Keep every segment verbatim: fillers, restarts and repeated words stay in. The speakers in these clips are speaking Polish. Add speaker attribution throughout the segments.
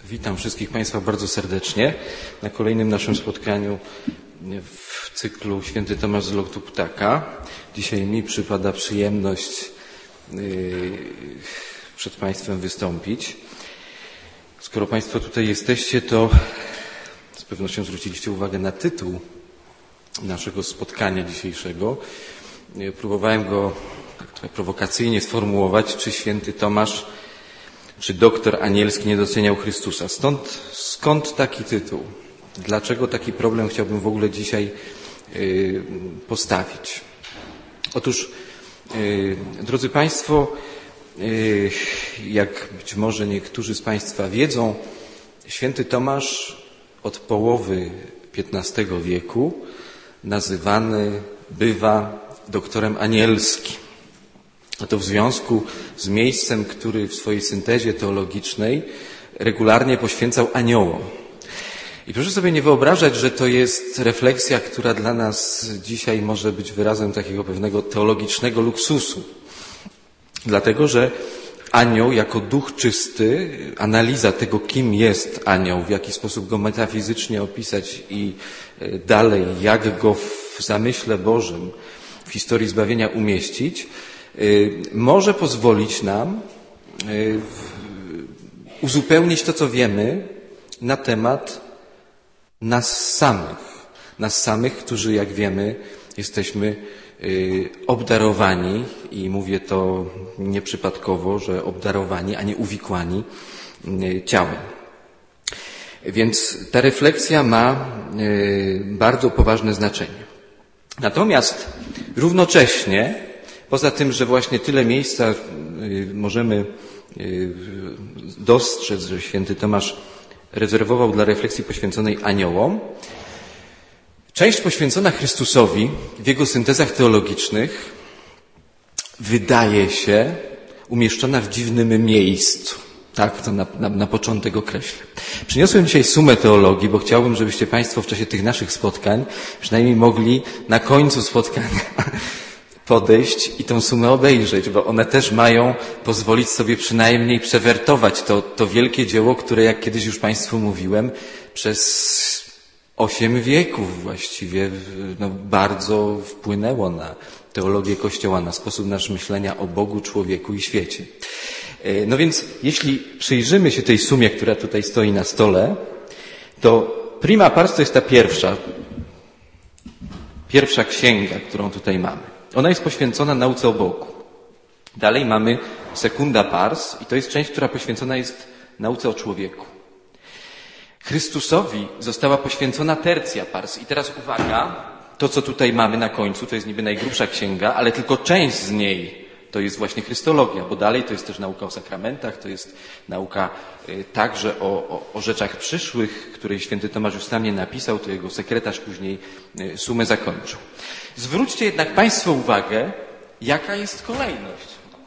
Speaker 1: Witam wszystkich Państwa bardzo serdecznie na kolejnym naszym spotkaniu w cyklu Święty Tomasz z lotu ptaka. Dzisiaj mi przypada przyjemność yy, przed Państwem wystąpić. Skoro Państwo tutaj jesteście, to z pewnością zwróciliście uwagę na tytuł naszego spotkania dzisiejszego. Próbowałem go tak trochę prowokacyjnie sformułować, czy Święty Tomasz, czy doktor Anielski nie doceniał Chrystusa. Stąd, skąd taki tytuł? Dlaczego taki problem chciałbym w ogóle dzisiaj yy, postawić? Otóż, yy, drodzy Państwo, yy, jak być może niektórzy z Państwa wiedzą, Święty Tomasz od połowy piętnastego wieku nazywany bywa doktorem Anielskim. A to w związku z miejscem, który w swojej syntezie teologicznej regularnie poświęcał aniołom. I proszę sobie nie wyobrażać, że to jest refleksja, która dla nas dzisiaj może być wyrazem takiego pewnego teologicznego luksusu. Dlatego, że anioł jako duch czysty, analiza tego, kim jest anioł, w jaki sposób go metafizycznie opisać i dalej, jak go w zamyśle Bożym, w historii zbawienia umieścić, może pozwolić nam uzupełnić to, co wiemy na temat nas samych. Nas samych, którzy, jak wiemy, jesteśmy obdarowani, i mówię to nieprzypadkowo, że obdarowani, a nie uwikłani ciałem. Więc ta refleksja ma bardzo poważne znaczenie. Natomiast równocześnie, poza tym, że właśnie tyle miejsca możemy dostrzec, że Święty Tomasz rezerwował dla refleksji poświęconej aniołom, część poświęcona Chrystusowi w jego syntezach teologicznych wydaje się umieszczona w dziwnym miejscu. Tak, to na, na, na początek określę. Przyniosłem dzisiaj sumę teologii, bo chciałbym, żebyście Państwo w czasie tych naszych spotkań przynajmniej mogli na końcu spotkania podejść i tą sumę obejrzeć, bo one też mają pozwolić sobie przynajmniej przewertować to, to wielkie dzieło, które, jak kiedyś już Państwu mówiłem, przez osiem wieków właściwie no, bardzo wpłynęło na teologię Kościoła, na sposób nasz myślenia o Bogu, człowieku i świecie. No więc, jeśli przyjrzymy się tej sumie, która tutaj stoi na stole, to prima pars to jest ta pierwsza, pierwsza księga, którą tutaj mamy. Ona jest poświęcona nauce o Bogu. Dalej mamy secunda pars i to jest część, która poświęcona jest nauce o człowieku. Chrystusowi została poświęcona tertia pars. I teraz uwaga, to co tutaj mamy na końcu, to jest niby najgrubsza księga, ale tylko część z niej to jest właśnie Chrystologia, bo dalej to jest też nauka o sakramentach, to jest nauka y, także o, o, o rzeczach przyszłych, której Święty Tomasz już sam nie napisał, to jego sekretarz później y, sumę zakończył. Zwróćcie jednak Państwo uwagę, jaka jest kolejność.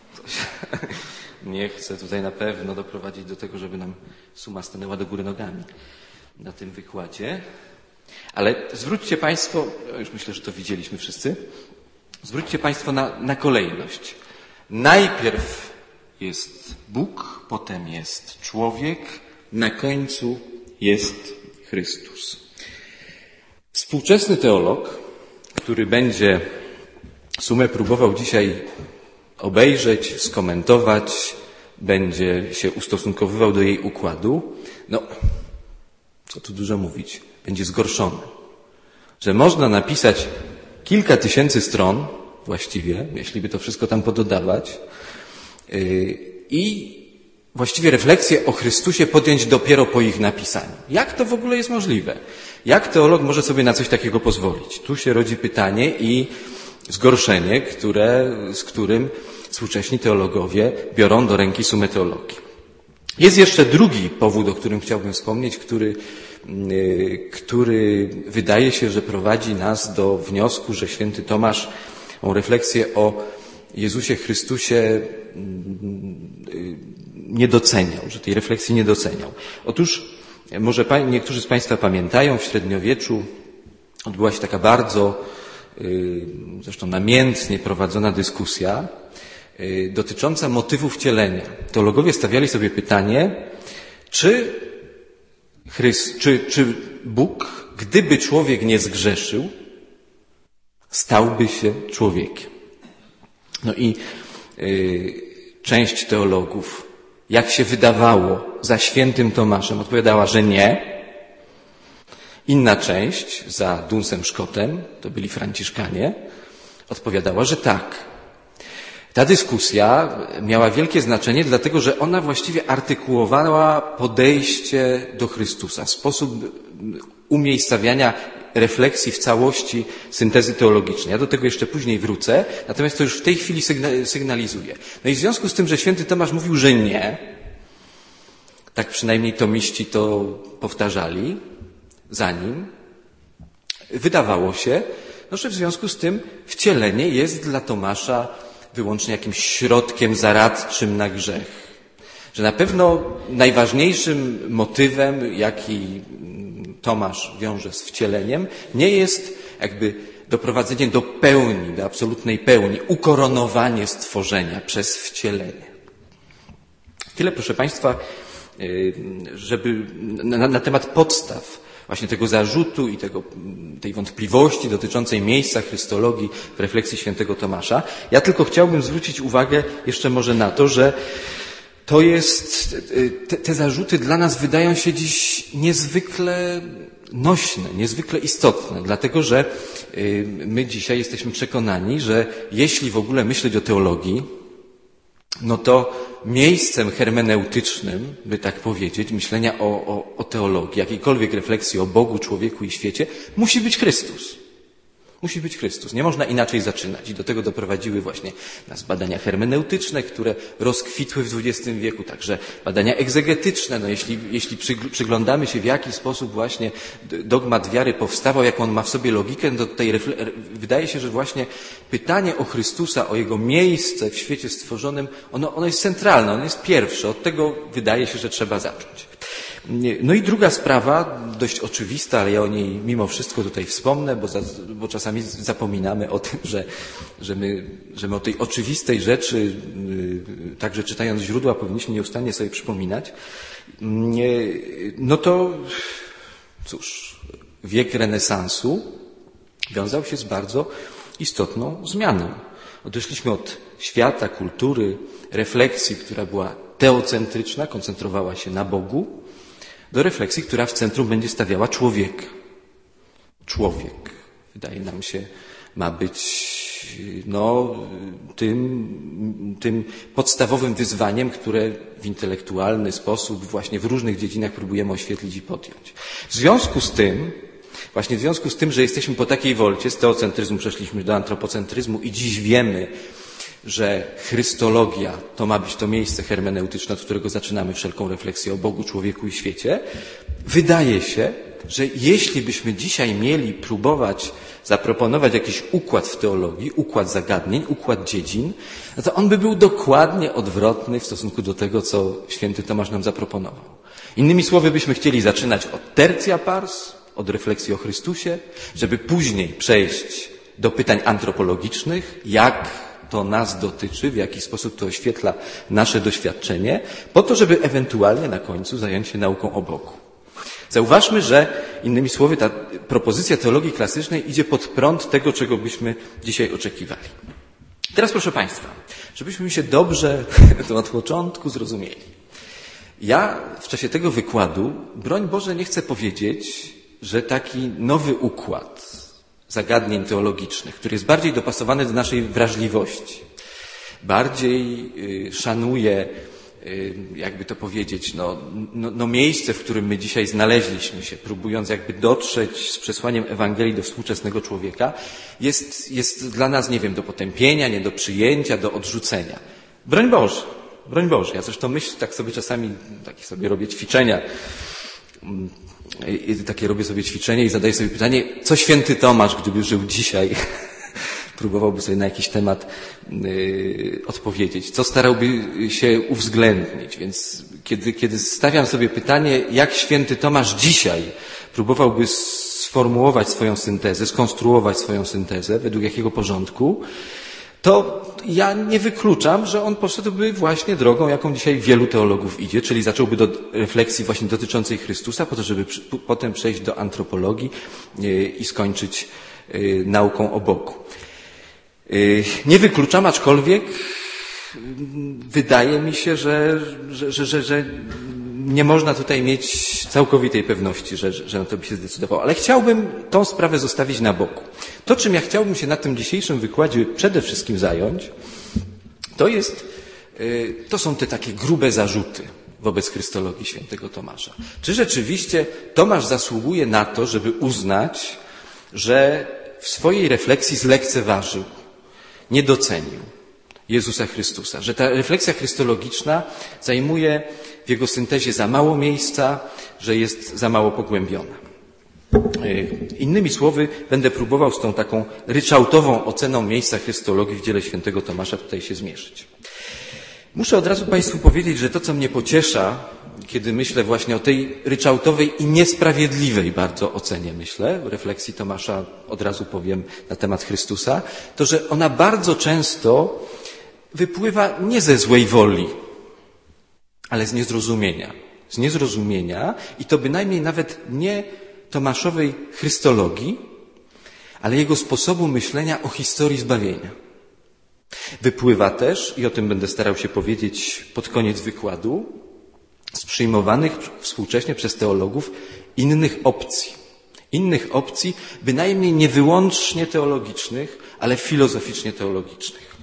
Speaker 1: Nie chcę tutaj na pewno doprowadzić do tego, żeby nam suma stanęła do góry nogami na tym wykładzie, ale zwróćcie Państwo, już myślę, że to widzieliśmy wszyscy, zwróćcie Państwo na, na kolejność. Najpierw jest Bóg, potem jest człowiek, na końcu jest Chrystus. Współczesny teolog, który będzie sumę próbował dzisiaj obejrzeć, skomentować, będzie się ustosunkowywał do jej układu, no, co tu dużo mówić, będzie zgorszony. Że można napisać kilka tysięcy stron, właściwie, jeśli by to wszystko tam pododawać, yy, i właściwie refleksję o Chrystusie podjąć dopiero po ich napisaniu. Jak to w ogóle jest możliwe? Jak teolog może sobie na coś takiego pozwolić? Tu się rodzi pytanie i zgorszenie, które, z którym współcześni teologowie biorą do ręki sumę teologii. Jest jeszcze drugi powód, o którym chciałbym wspomnieć, który, yy, który wydaje się, że prowadzi nas do wniosku, że Święty Tomasz tą refleksję o Jezusie Chrystusie nie doceniał, że tej refleksji nie doceniał. Otóż, może niektórzy z Państwa pamiętają, w średniowieczu odbyła się taka bardzo, zresztą namiętnie prowadzona dyskusja dotycząca motywu wcielenia. Teologowie stawiali sobie pytanie, czy Chryst, czy, czy Bóg, gdyby człowiek nie zgrzeszył, stałby się człowiekiem. No i yy, część teologów, jak się wydawało, za świętym Tomaszem odpowiadała, że nie. Inna część, za Dunsem Scottem, to byli Franciszkanie, odpowiadała, że tak. Ta dyskusja miała wielkie znaczenie, dlatego że ona właściwie artykułowała podejście do Chrystusa, sposób umiejscawiania refleksji w całości syntezy teologicznej. Ja do tego jeszcze później wrócę, natomiast to już w tej chwili sygnalizuję. No i w związku z tym, że święty Tomasz mówił, że nie, tak przynajmniej tomiści to powtarzali za nim, wydawało się, no, że w związku z tym wcielenie jest dla Tomasza wyłącznie jakimś środkiem zaradczym na grzech. Że na pewno najważniejszym motywem, jaki Tomasz wiąże z wcieleniem, nie jest jakby doprowadzenie do pełni, do absolutnej pełni, ukoronowanie stworzenia przez wcielenie. Tyle, proszę Państwa, żeby na, na temat podstaw właśnie tego zarzutu i tego, tej wątpliwości dotyczącej miejsca chrystologii w refleksji świętego Tomasza. Ja tylko chciałbym zwrócić uwagę jeszcze może na to, że to jest, te, te zarzuty dla nas wydają się dziś niezwykle nośne, niezwykle istotne, dlatego że my dzisiaj jesteśmy przekonani, że jeśli w ogóle myśleć o teologii, no to miejscem hermeneutycznym, by tak powiedzieć, myślenia o, o, o teologii, jakiejkolwiek refleksji o Bogu, człowieku i świecie, musi być Chrystus. Musi być Chrystus. Nie można inaczej zaczynać. I do tego doprowadziły właśnie nas badania hermeneutyczne, które rozkwitły w dwudziestym wieku, także badania egzegetyczne. No jeśli, jeśli przyglądamy się, w jaki sposób właśnie dogmat wiary powstawał, jak on ma w sobie logikę, to tutaj wydaje się, że właśnie pytanie o Chrystusa, o Jego miejsce w świecie stworzonym, ono, ono jest centralne, ono jest pierwsze. Od tego wydaje się, że trzeba zacząć. No i druga sprawa, dość oczywista, ale ja o niej mimo wszystko tutaj wspomnę, bo, za, bo czasami zapominamy o tym, że, że, my, że my o tej oczywistej rzeczy, yy, także czytając źródła, powinniśmy nieustannie sobie przypominać. Yy, no to cóż, wiek renesansu wiązał się z bardzo istotną zmianą. Odeszliśmy od świata, kultury, refleksji, która była teocentryczna, koncentrowała się na Bogu, do refleksji, która w centrum będzie stawiała człowieka. Człowiek, wydaje nam się, ma być no, tym, tym podstawowym wyzwaniem, które w intelektualny sposób właśnie w różnych dziedzinach próbujemy oświetlić i podjąć. W związku z tym, właśnie w związku z tym, że jesteśmy po takiej wolcie, z teocentryzmu przeszliśmy do antropocentryzmu i dziś wiemy, że chrystologia to ma być to miejsce hermeneutyczne, od którego zaczynamy wszelką refleksję o Bogu, człowieku i świecie, wydaje się, że jeśli byśmy dzisiaj mieli próbować zaproponować jakiś układ w teologii, układ zagadnień, układ dziedzin, no to on by był dokładnie odwrotny w stosunku do tego, co święty Tomasz nam zaproponował. Innymi słowy, byśmy chcieli zaczynać od tertia pars, od refleksji o Chrystusie, żeby później przejść do pytań antropologicznych, jak to nas dotyczy, w jaki sposób to oświetla nasze doświadczenie, po to, żeby ewentualnie na końcu zająć się nauką o Bogu. Zauważmy, że innymi słowy ta propozycja teologii klasycznej idzie pod prąd tego, czego byśmy dzisiaj oczekiwali. Teraz proszę Państwa, żebyśmy się dobrze to od początku zrozumieli. Ja w czasie tego wykładu, broń Boże, nie chcę powiedzieć, że taki nowy układ zagadnień teologicznych, który jest bardziej dopasowany do naszej wrażliwości, bardziej y, szanuje, y, jakby to powiedzieć, no, no, no miejsce, w którym my dzisiaj znaleźliśmy się, próbując jakby dotrzeć z przesłaniem Ewangelii do współczesnego człowieka, jest, jest dla nas, nie wiem, do potępienia, nie do przyjęcia, do odrzucenia. Broń Boże, broń Boże. Ja zresztą myślę, tak sobie czasami, takie sobie robię ćwiczenia, I takie robię sobie ćwiczenie i zadaję sobie pytanie, co święty Tomasz, gdyby żył dzisiaj, próbowałby sobie na jakiś temat yy, odpowiedzieć, co starałby się uwzględnić. Więc kiedy, kiedy stawiam sobie pytanie, jak święty Tomasz dzisiaj próbowałby sformułować swoją syntezę, skonstruować swoją syntezę, według jakiego porządku, to ja nie wykluczam, że on poszedłby właśnie drogą, jaką dzisiaj wielu teologów idzie, czyli zacząłby do refleksji właśnie dotyczącej Chrystusa, po to, żeby przy, potem przejść do antropologii i skończyć nauką o Bogu. Nie wykluczam, aczkolwiek wydaje mi się, że, że, że, że, że nie można tutaj mieć całkowitej pewności, że, że na to by się zdecydował. Ale chciałbym tą sprawę zostawić na boku. To, czym ja chciałbym się na tym dzisiejszym wykładzie przede wszystkim zająć, to jest, to są te takie grube zarzuty wobec Chrystologii świętego Tomasza. Czy rzeczywiście Tomasz zasługuje na to, żeby uznać, że w swojej refleksji zlekceważył, nie docenił Jezusa Chrystusa, że ta refleksja chrystologiczna zajmuje w jego syntezie za mało miejsca, że jest za mało pogłębiona. Innymi słowy, będę próbował z tą taką ryczałtową oceną miejsca chrystologii w dziele świętego Tomasza tutaj się zmierzyć. Muszę od razu Państwu powiedzieć, że to, co mnie pociesza, kiedy myślę właśnie o tej ryczałtowej i niesprawiedliwej bardzo ocenie, myślę, refleksji Tomasza, od razu powiem na temat Chrystusa, to, że ona bardzo często wypływa nie ze złej woli, ale z niezrozumienia. Z niezrozumienia i to bynajmniej nawet nie Tomaszowej chrystologii, ale jego sposobu myślenia o historii zbawienia. Wypływa też, i o tym będę starał się powiedzieć pod koniec wykładu, z przyjmowanych współcześnie przez teologów innych opcji. Innych opcji, bynajmniej nie wyłącznie teologicznych, ale filozoficznie teologicznych.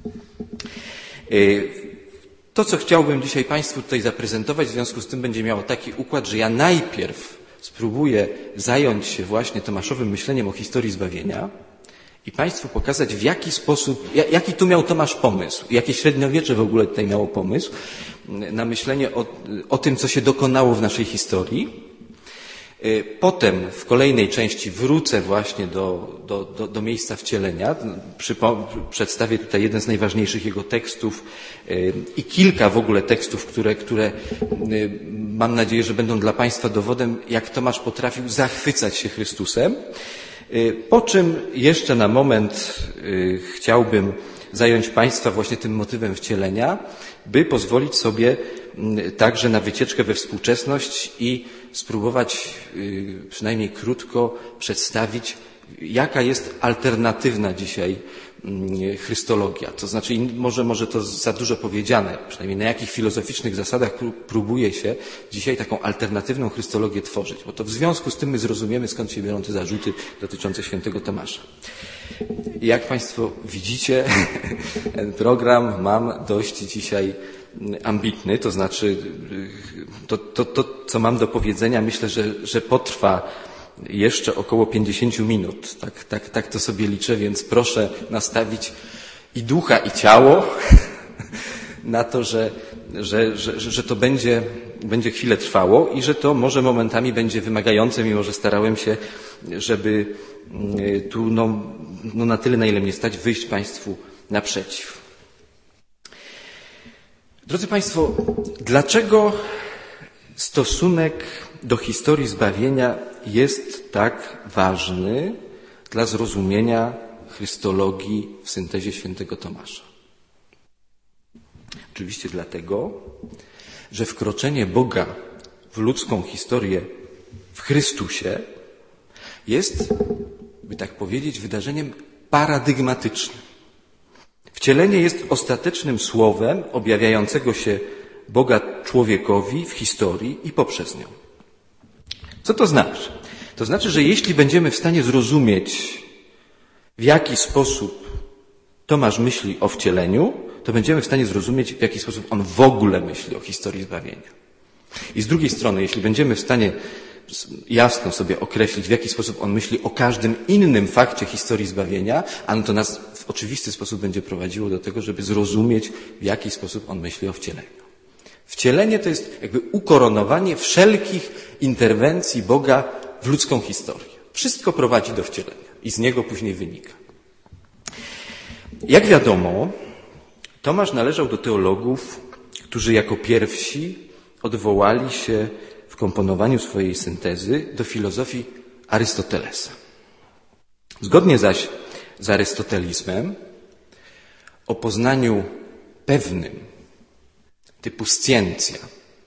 Speaker 1: To, co chciałbym dzisiaj Państwu tutaj zaprezentować, w związku z tym będzie miało taki układ, że ja najpierw spróbuję zająć się właśnie Tomaszowym myśleniem o historii zbawienia i Państwu pokazać, w jaki sposób, jaki tu miał Tomasz pomysł, jakie średniowiecze w ogóle tutaj miało pomysł na myślenie o, o tym, co się dokonało w naszej historii. Potem w kolejnej części wrócę właśnie do, do, do, do miejsca wcielenia. Przypo- przedstawię tutaj jeden z najważniejszych jego tekstów i kilka w ogóle tekstów, które, które mam nadzieję, że będą dla Państwa dowodem, jak Tomasz potrafił zachwycać się Chrystusem. Po czym jeszcze na moment chciałbym zająć Państwa właśnie tym motywem wcielenia, by pozwolić sobie także na wycieczkę we współczesność i spróbować przynajmniej krótko przedstawić, jaka jest alternatywna dzisiaj chrystologia. To znaczy, może, może to za dużo powiedziane, przynajmniej na jakich filozoficznych zasadach próbuje się dzisiaj taką alternatywną chrystologię tworzyć, bo to w związku z tym my zrozumiemy, skąd się biorą te zarzuty dotyczące świętego Tomasza. Jak Państwo widzicie, ten program mam dość dzisiaj ambitny, to znaczy to, to, to co mam do powiedzenia, myślę, że, że potrwa jeszcze około pięćdziesiąt minut. Tak, tak, tak to sobie liczę, więc proszę nastawić i ducha, i ciało na to, że, że, że, że to będzie, będzie chwilę trwało i że to może momentami będzie wymagające, mimo że starałem się, żeby tu no, no na tyle, na ile mnie stać, wyjść Państwu naprzeciw. Drodzy Państwo, dlaczego stosunek do historii zbawienia jest tak ważny dla zrozumienia chrystologii w syntezie świętego Tomasza? Oczywiście dlatego, że wkroczenie Boga w ludzką historię w Chrystusie jest, by tak powiedzieć, wydarzeniem paradygmatycznym. Wcielenie jest ostatecznym słowem objawiającego się Boga człowiekowi w historii i poprzez nią. Co to znaczy? To znaczy, że jeśli będziemy w stanie zrozumieć, w jaki sposób Tomasz myśli o wcieleniu, to będziemy w stanie zrozumieć, w jaki sposób on w ogóle myśli o historii zbawienia. I z drugiej strony, jeśli będziemy w stanie jasno sobie określić, w jaki sposób on myśli o każdym innym fakcie historii zbawienia, a no to nas w oczywisty sposób będzie prowadziło do tego, żeby zrozumieć, w jaki sposób on myśli o wcieleniu. Wcielenie to jest jakby ukoronowanie wszelkich interwencji Boga w ludzką historię. Wszystko prowadzi do wcielenia i z niego później wynika. Jak wiadomo, Tomasz należał do teologów, którzy jako pierwsi odwołali się w komponowaniu swojej syntezy do filozofii Arystotelesa. Zgodnie zaś z arystotelizmem, o poznaniu pewnym, typu scientia,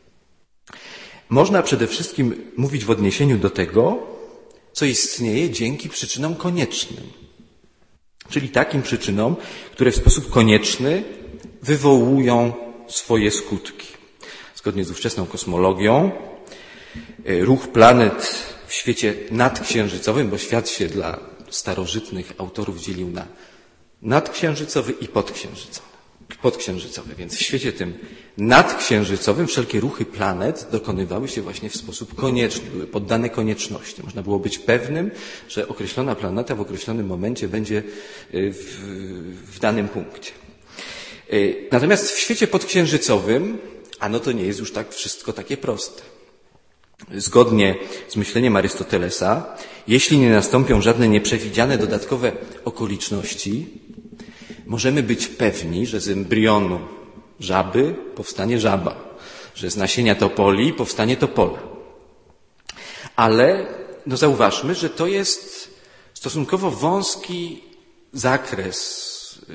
Speaker 1: można przede wszystkim mówić w odniesieniu do tego, co istnieje dzięki przyczynom koniecznym. Czyli takim przyczynom, które w sposób konieczny wywołują swoje skutki. Zgodnie z ówczesną kosmologią, ruch planet w świecie nadksiężycowym, bo świat się dla starożytnych autorów dzielił na nadksiężycowy i podksiężycowy. podksiężycowy. Więc w świecie tym nadksiężycowym wszelkie ruchy planet dokonywały się właśnie w sposób konieczny, były poddane konieczności. Można było być pewnym, że określona planeta w określonym momencie będzie w, w danym punkcie. Natomiast w świecie podksiężycowym, a no to nie jest już tak wszystko takie proste. Zgodnie z myśleniem Arystotelesa, jeśli nie nastąpią żadne nieprzewidziane dodatkowe okoliczności, możemy być pewni, że z embrionu żaby powstanie żaba, że z nasienia topoli powstanie topola. Ale no zauważmy, że to jest stosunkowo wąski zakres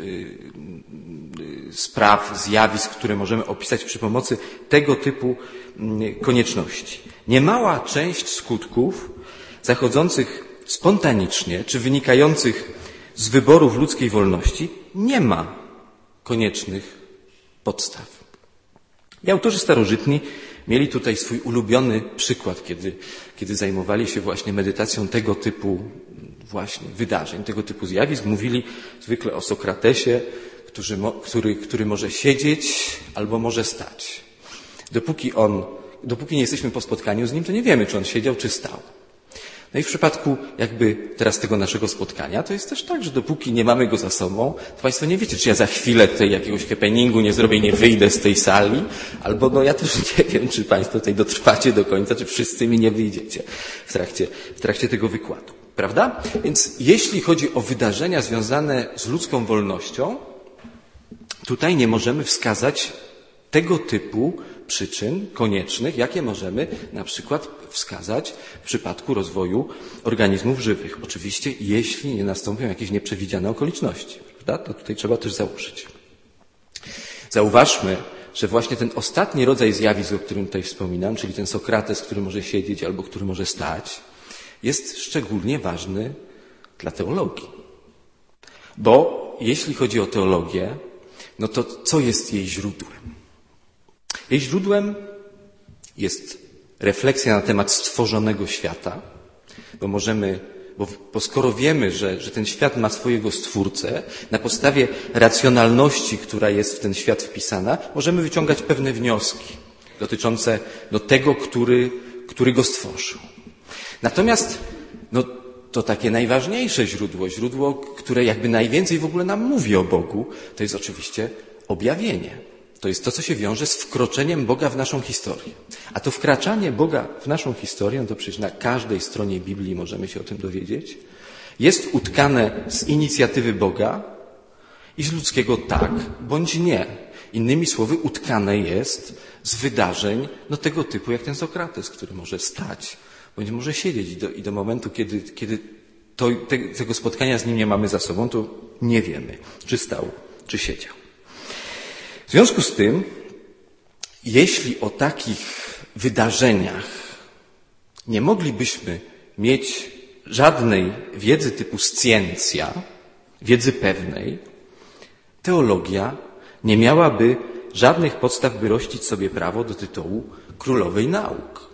Speaker 1: spraw, zjawisk, które możemy opisać przy pomocy tego typu konieczności. Niemała część skutków zachodzących spontanicznie czy wynikających z wyborów ludzkiej wolności nie ma koniecznych podstaw. I autorzy starożytni mieli tutaj swój ulubiony przykład, kiedy, kiedy zajmowali się właśnie medytacją tego typu właśnie wydarzeń, tego typu zjawisk. Mówili zwykle o Sokratesie, który, który, który może siedzieć albo może stać. Dopóki on, dopóki nie jesteśmy po spotkaniu z nim, to nie wiemy, czy on siedział, czy stał. No i w przypadku jakby teraz tego naszego spotkania, to jest też tak, że dopóki nie mamy go za sobą, to Państwo nie wiecie, czy ja za chwilę tutaj jakiegoś happeningu nie zrobię i nie wyjdę z tej sali, albo no ja też nie wiem, czy Państwo tutaj dotrwacie do końca, czy wszyscy mi nie wyjdziecie w trakcie, w trakcie tego wykładu. Prawda? Więc jeśli chodzi o wydarzenia związane z ludzką wolnością, tutaj nie możemy wskazać tego typu przyczyn koniecznych, jakie możemy na przykład wskazać w przypadku rozwoju organizmów żywych. Oczywiście, jeśli nie nastąpią jakieś nieprzewidziane okoliczności. Prawda? To tutaj trzeba też założyć. Zauważmy, że właśnie ten ostatni rodzaj zjawisk, o którym tutaj wspominam, czyli ten Sokrates, który może siedzieć albo który może stać, jest szczególnie ważny dla teologii. Bo jeśli chodzi o teologię, no to co jest jej źródłem? Jej źródłem jest refleksja na temat stworzonego świata, bo możemy, bo, bo skoro wiemy, że, że ten świat ma swojego stwórcę, na podstawie racjonalności, która jest w ten świat wpisana, możemy wyciągać pewne wnioski dotyczące no, tego, który, który go stworzył. Natomiast no, to takie najważniejsze źródło, źródło, które jakby najwięcej w ogóle nam mówi o Bogu, to jest oczywiście objawienie. To jest to, co się wiąże z wkroczeniem Boga w naszą historię. A to wkraczanie Boga w naszą historię, no to przecież na każdej stronie Biblii możemy się o tym dowiedzieć, jest utkane z inicjatywy Boga i z ludzkiego tak bądź nie. Innymi słowy, utkane jest z wydarzeń no, tego typu jak ten Sokrates, który może stać, bądź może siedzieć i do, i do momentu, kiedy, kiedy to, te, tego spotkania z nim nie mamy za sobą, to nie wiemy, czy stał, czy siedział. W związku z tym, jeśli o takich wydarzeniach nie moglibyśmy mieć żadnej wiedzy typu scientia, wiedzy pewnej, teologia nie miałaby żadnych podstaw, by rościć sobie prawo do tytułu królowej nauk.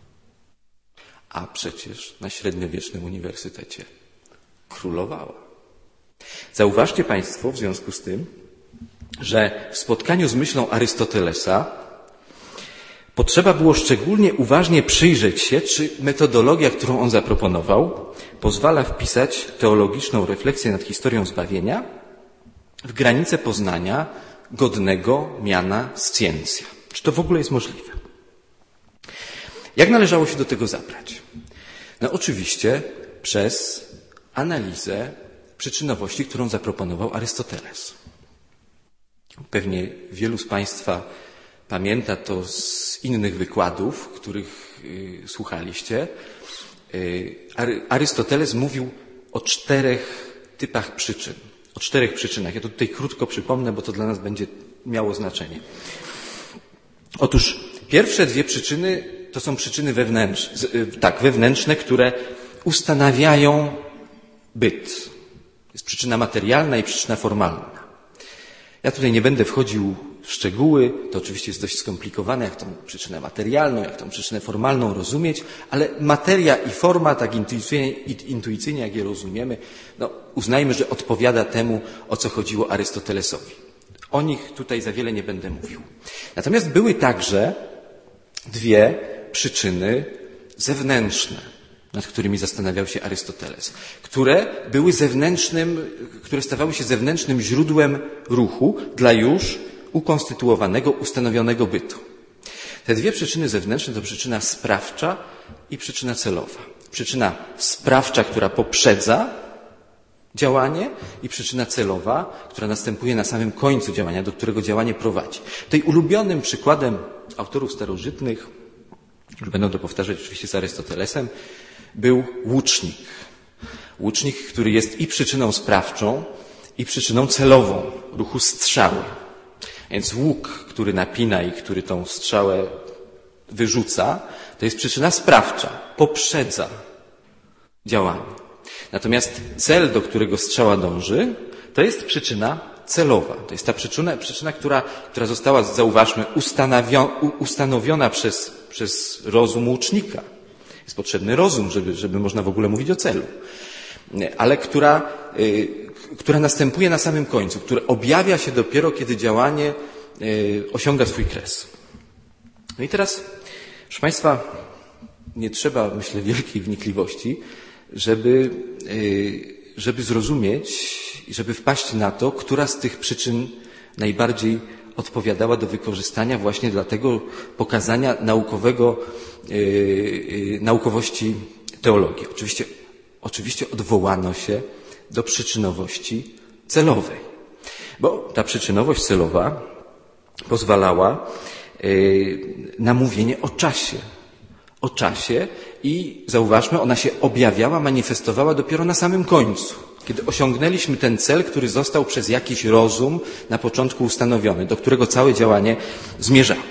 Speaker 1: A przecież na średniowiecznym uniwersytecie królowała. Zauważcie Państwo w związku z tym, że w spotkaniu z myślą Arystotelesa potrzeba było szczególnie uważnie przyjrzeć się, czy metodologia, którą on zaproponował, pozwala wpisać teologiczną refleksję nad historią zbawienia w granice poznania godnego miana scientia. Czy to w ogóle jest możliwe? Jak należało się do tego zabrać? No oczywiście przez analizę przyczynowości, którą zaproponował Arystoteles. Pewnie wielu z Państwa pamięta to z innych wykładów, których y, słuchaliście. Y, Ary, Arystoteles mówił o czterech typach przyczyn. O czterech przyczynach. Ja to tutaj krótko przypomnę, bo to dla nas będzie miało znaczenie. Otóż pierwsze dwie przyczyny to są przyczyny wewnętrzne, tak, wewnętrzne, które ustanawiają byt. Jest przyczyna materialna i przyczyna formalna. Ja tutaj nie będę wchodził w szczegóły, to oczywiście jest dość skomplikowane, jak tą przyczynę materialną, jak tą przyczynę formalną rozumieć, ale materia i forma, tak intuicyjnie, intuicyjnie jak je rozumiemy, no, uznajmy, że odpowiada temu, o co chodziło Arystotelesowi. O nich tutaj za wiele nie będę mówił. Natomiast były także dwie przyczyny zewnętrzne, nad którymi zastanawiał się Arystoteles, które były zewnętrznym, które stawały się zewnętrznym źródłem ruchu dla już ukonstytuowanego, ustanowionego bytu. Te dwie przyczyny zewnętrzne to przyczyna sprawcza i przyczyna celowa. Przyczyna sprawcza, która poprzedza działanie, i przyczyna celowa, która następuje na samym końcu działania, do którego działanie prowadzi. Tutaj ulubionym przykładem autorów starożytnych, którzy będą to powtarzać oczywiście z Arystotelesem, był łucznik. Łucznik, który jest i przyczyną sprawczą, i przyczyną celową ruchu strzały. Więc łuk, który napina i który tą strzałę wyrzuca, to jest przyczyna sprawcza, poprzedza działanie. Natomiast cel, do którego strzała dąży, to jest przyczyna celowa. To jest ta przyczyna, przyczyna która, która została, zauważmy, ustanowiona przez, przez rozum łucznika. Jest potrzebny rozum, żeby, żeby można w ogóle mówić o celu. Ale która, y, która następuje na samym końcu, która objawia się dopiero, kiedy działanie y, osiąga swój kres. No i teraz, proszę Państwa, nie trzeba, myślę, wielkiej wnikliwości, żeby, y, żeby zrozumieć i żeby wpaść na to, która z tych przyczyn najbardziej odpowiadała do wykorzystania właśnie dla tego pokazania naukowego, yy, yy, naukowości teologii. Oczywiście, oczywiście odwołano się do przyczynowości celowej, bo ta przyczynowość celowa pozwalała yy, na mówienie o czasie. O czasie i zauważmy, ona się objawiała, manifestowała dopiero na samym końcu. Kiedy osiągnęliśmy ten cel, który został przez jakiś rozum na początku ustanowiony, do którego całe działanie zmierzało.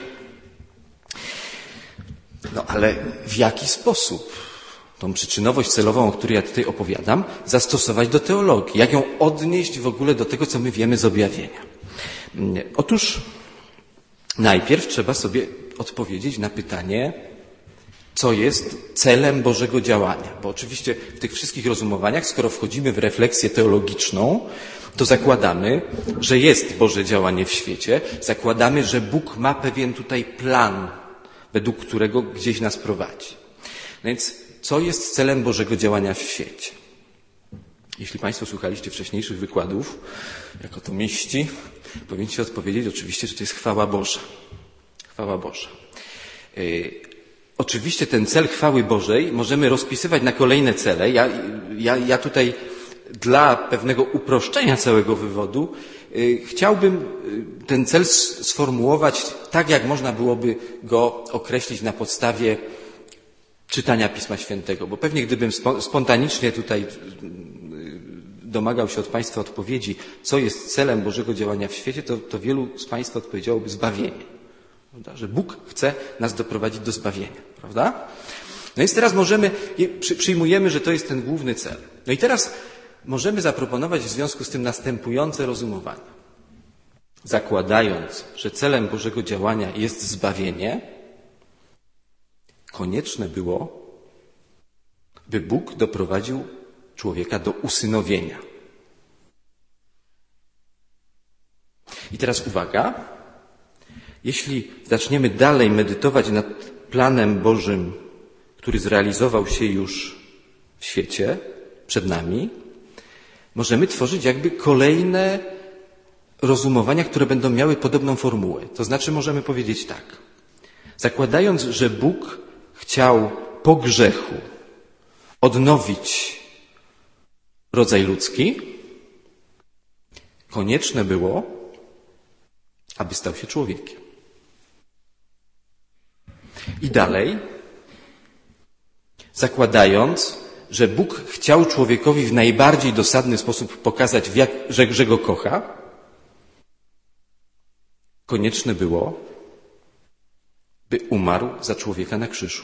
Speaker 1: No ale w jaki sposób tą przyczynowość celową, o której ja tutaj opowiadam, zastosować do teologii? Jak ją odnieść w ogóle do tego, co my wiemy z objawienia? Otóż najpierw trzeba sobie odpowiedzieć na pytanie, co jest celem Bożego działania. Bo oczywiście w tych wszystkich rozumowaniach, skoro wchodzimy w refleksję teologiczną, to zakładamy, że jest Boże działanie w świecie, zakładamy, że Bóg ma pewien tutaj plan, według którego gdzieś nas prowadzi. No więc co jest celem Bożego działania w świecie? Jeśli Państwo słuchaliście wcześniejszych wykładów, jako to mieści, powinniście odpowiedzieć oczywiście, że to jest chwała Boża. Chwała Boża. Yy, Oczywiście ten cel chwały Bożej możemy rozpisywać na kolejne cele. Ja, ja, ja tutaj dla pewnego uproszczenia całego wywodu yy, chciałbym yy, ten cel sformułować tak, jak można byłoby go określić na podstawie czytania Pisma Świętego. Bo pewnie gdybym spo, spontanicznie tutaj yy, domagał się od Państwa odpowiedzi, co jest celem Bożego działania w świecie, to, to wielu z Państwa odpowiedziałoby zbawienie. Prawda? Że Bóg chce nas doprowadzić do zbawienia, prawda? No więc teraz możemy, przyjmujemy, że to jest ten główny cel. No i teraz możemy zaproponować w związku z tym następujące rozumowanie. Zakładając, że celem Bożego działania jest zbawienie, konieczne było, by Bóg doprowadził człowieka do usynowienia. I teraz uwaga. Jeśli zaczniemy dalej medytować nad planem Bożym, który zrealizował się już w świecie, przed nami, możemy tworzyć jakby kolejne rozumowania, które będą miały podobną formułę. To znaczy możemy powiedzieć tak. Zakładając, że Bóg chciał po grzechu odnowić rodzaj ludzki, konieczne było, aby stał się człowiekiem. I dalej, zakładając, że Bóg chciał człowiekowi w najbardziej dosadny sposób pokazać, jak, że, że go kocha, konieczne było, by umarł za człowieka na krzyżu.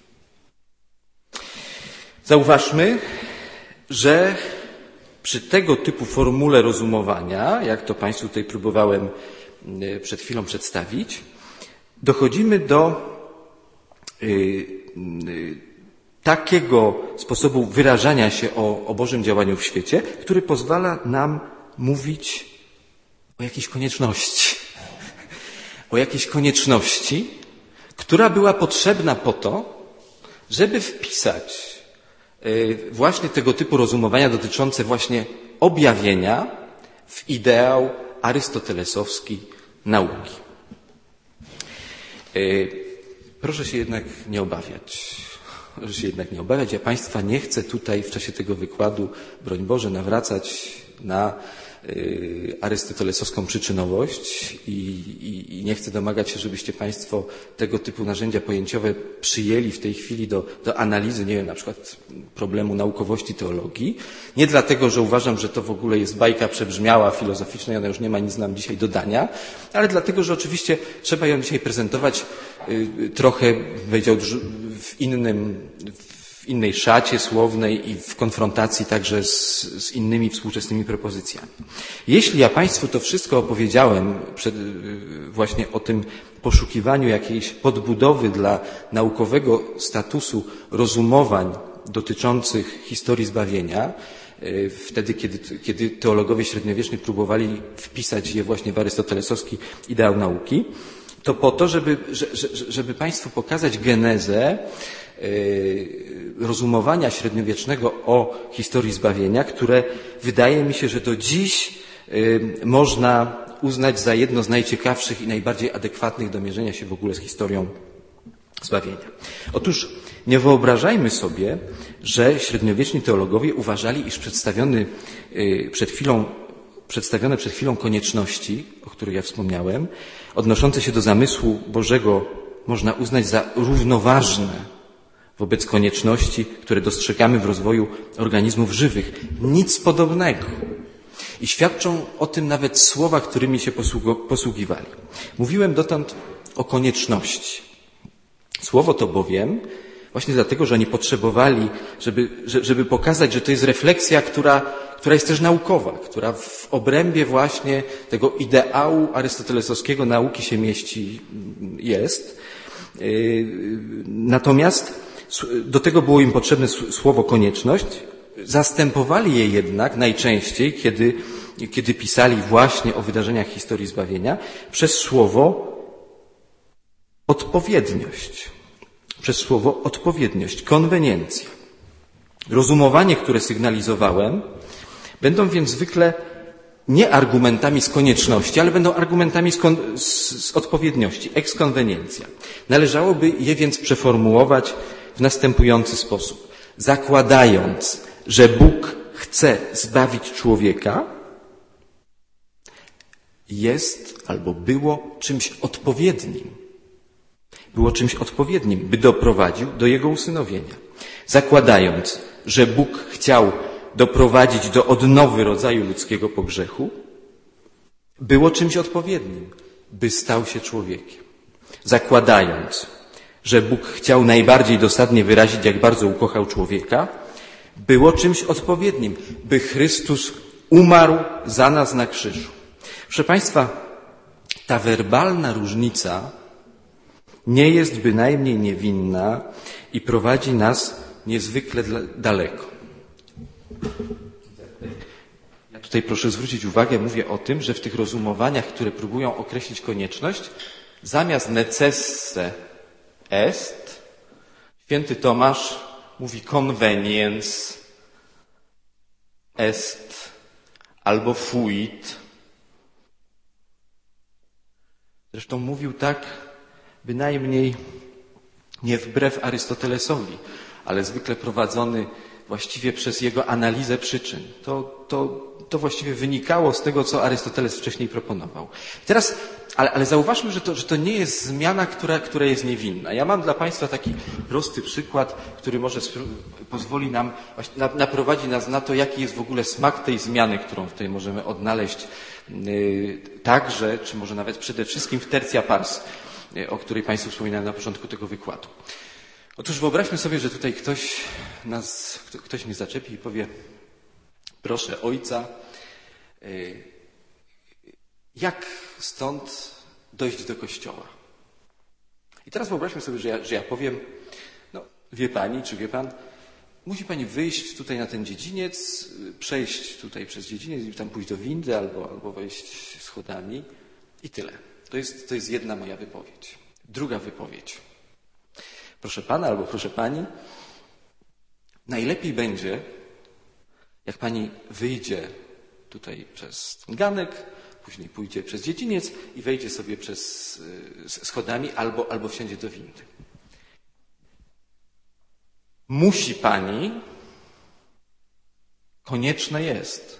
Speaker 1: Zauważmy, że przy tego typu formule rozumowania, jak to Państwu tutaj próbowałem przed chwilą przedstawić, dochodzimy do y, y, takiego sposobu wyrażania się o, o Bożym działaniu w świecie, który pozwala nam mówić o jakiejś konieczności. O jakiejś konieczności, która była potrzebna po to, żeby wpisać właśnie tego typu rozumowania dotyczące właśnie objawienia w ideał arystotelesowski nauki. Proszę się jednak nie obawiać. Proszę się jednak nie obawiać. Ja Państwa nie chcę tutaj w czasie tego wykładu, broń Boże, nawracać na y, arystotelesowską przyczynowość i, i, i nie chcę domagać się, żebyście Państwo tego typu narzędzia pojęciowe przyjęli w tej chwili do, do analizy, nie wiem, na przykład problemu naukowości teologii. Nie dlatego, że uważam, że to w ogóle jest bajka przebrzmiała, filozoficzna i ona już nie ma nic nam dzisiaj do dania, ale dlatego, że oczywiście trzeba ją dzisiaj prezentować y, trochę, powiedział, w innym, w innej szacie słownej i w konfrontacji także z, z innymi współczesnymi propozycjami. Jeśli ja Państwu to wszystko opowiedziałem przed, właśnie o tym poszukiwaniu jakiejś podbudowy dla naukowego statusu rozumowań dotyczących historii zbawienia, wtedy, kiedy, kiedy teologowie średniowieczni próbowali wpisać je właśnie w arystotelesowski ideał nauki, to po to, żeby, żeby Państwu pokazać genezę rozumowania średniowiecznego o historii zbawienia, które wydaje mi się, że do dziś można uznać za jedno z najciekawszych i najbardziej adekwatnych do mierzenia się w ogóle z historią zbawienia. Otóż nie wyobrażajmy sobie, że średniowieczni teologowie uważali, iż przedstawiony przed chwilą przedstawione przed chwilą konieczności, o których ja wspomniałem, odnoszące się do zamysłu Bożego można uznać za równoważne wobec konieczności, które dostrzegamy w rozwoju organizmów żywych. Nic podobnego. I świadczą o tym nawet słowa, którymi się posługiwali. Mówiłem dotąd o konieczności. Słowo to bowiem, właśnie dlatego, że oni potrzebowali, żeby, żeby pokazać, że to jest refleksja, która, która jest też naukowa, która w obrębie właśnie tego ideału arystotelesowskiego nauki się mieści, jest. Natomiast do tego było im potrzebne słowo konieczność. Zastępowali je jednak najczęściej, kiedy, kiedy pisali właśnie o wydarzeniach historii zbawienia, przez słowo odpowiedniość. Przez słowo odpowiedniość, konweniencja. Rozumowanie, które sygnalizowałem, będą więc zwykle nie argumentami z konieczności, ale będą argumentami z, kon, z, z odpowiedniości, ex-konweniencja. Należałoby je więc przeformułować w następujący sposób. Zakładając, że Bóg chce zbawić człowieka, jest albo było czymś odpowiednim. Było czymś odpowiednim, by doprowadził do jego usynowienia. Zakładając, że Bóg chciał doprowadzić do odnowy rodzaju ludzkiego po grzechu, było czymś odpowiednim, by stał się człowiekiem. Zakładając, że Bóg chciał najbardziej dosadnie wyrazić, jak bardzo ukochał człowieka, było czymś odpowiednim, by Chrystus umarł za nas na krzyżu. Proszę Państwa, ta werbalna różnica nie jest bynajmniej niewinna i prowadzi nas niezwykle daleko. Ja tutaj proszę zwrócić uwagę, mówię o tym, że w tych rozumowaniach, które próbują określić konieczność, zamiast necesse est, święty Tomasz mówi conveniens est albo fuit. Zresztą mówił tak bynajmniej nie wbrew Arystotelesowi, ale zwykle prowadzony właściwie przez jego analizę przyczyn. To, to, to właściwie wynikało z tego, co Arystoteles wcześniej proponował. Teraz, ale, ale zauważmy, że to, że to nie jest zmiana, która, która jest niewinna. Ja mam dla Państwa taki prosty przykład, który może pozwoli nam, naprowadzi nas na to, jaki jest w ogóle smak tej zmiany, którą tutaj możemy odnaleźć yy, także, czy może nawet przede wszystkim w tertia pars, yy, o której Państwu wspominałem na początku tego wykładu. Otóż wyobraźmy sobie, że tutaj ktoś nas, ktoś mnie zaczepi i powie: proszę ojca, jak stąd dojść do kościoła? I teraz wyobraźmy sobie, że ja, że ja powiem: no wie pani, czy wie pan, musi pani wyjść tutaj na ten dziedziniec, przejść tutaj przez dziedziniec i tam pójść do windy albo, albo wejść schodami i tyle. To jest, to jest jedna moja wypowiedź. Druga wypowiedź. Proszę pana albo proszę pani, najlepiej będzie, jak pani wyjdzie tutaj przez ten ganek, później pójdzie przez dziedziniec i wejdzie sobie przez schodami albo, albo wsiądzie do windy. Musi pani, konieczne jest.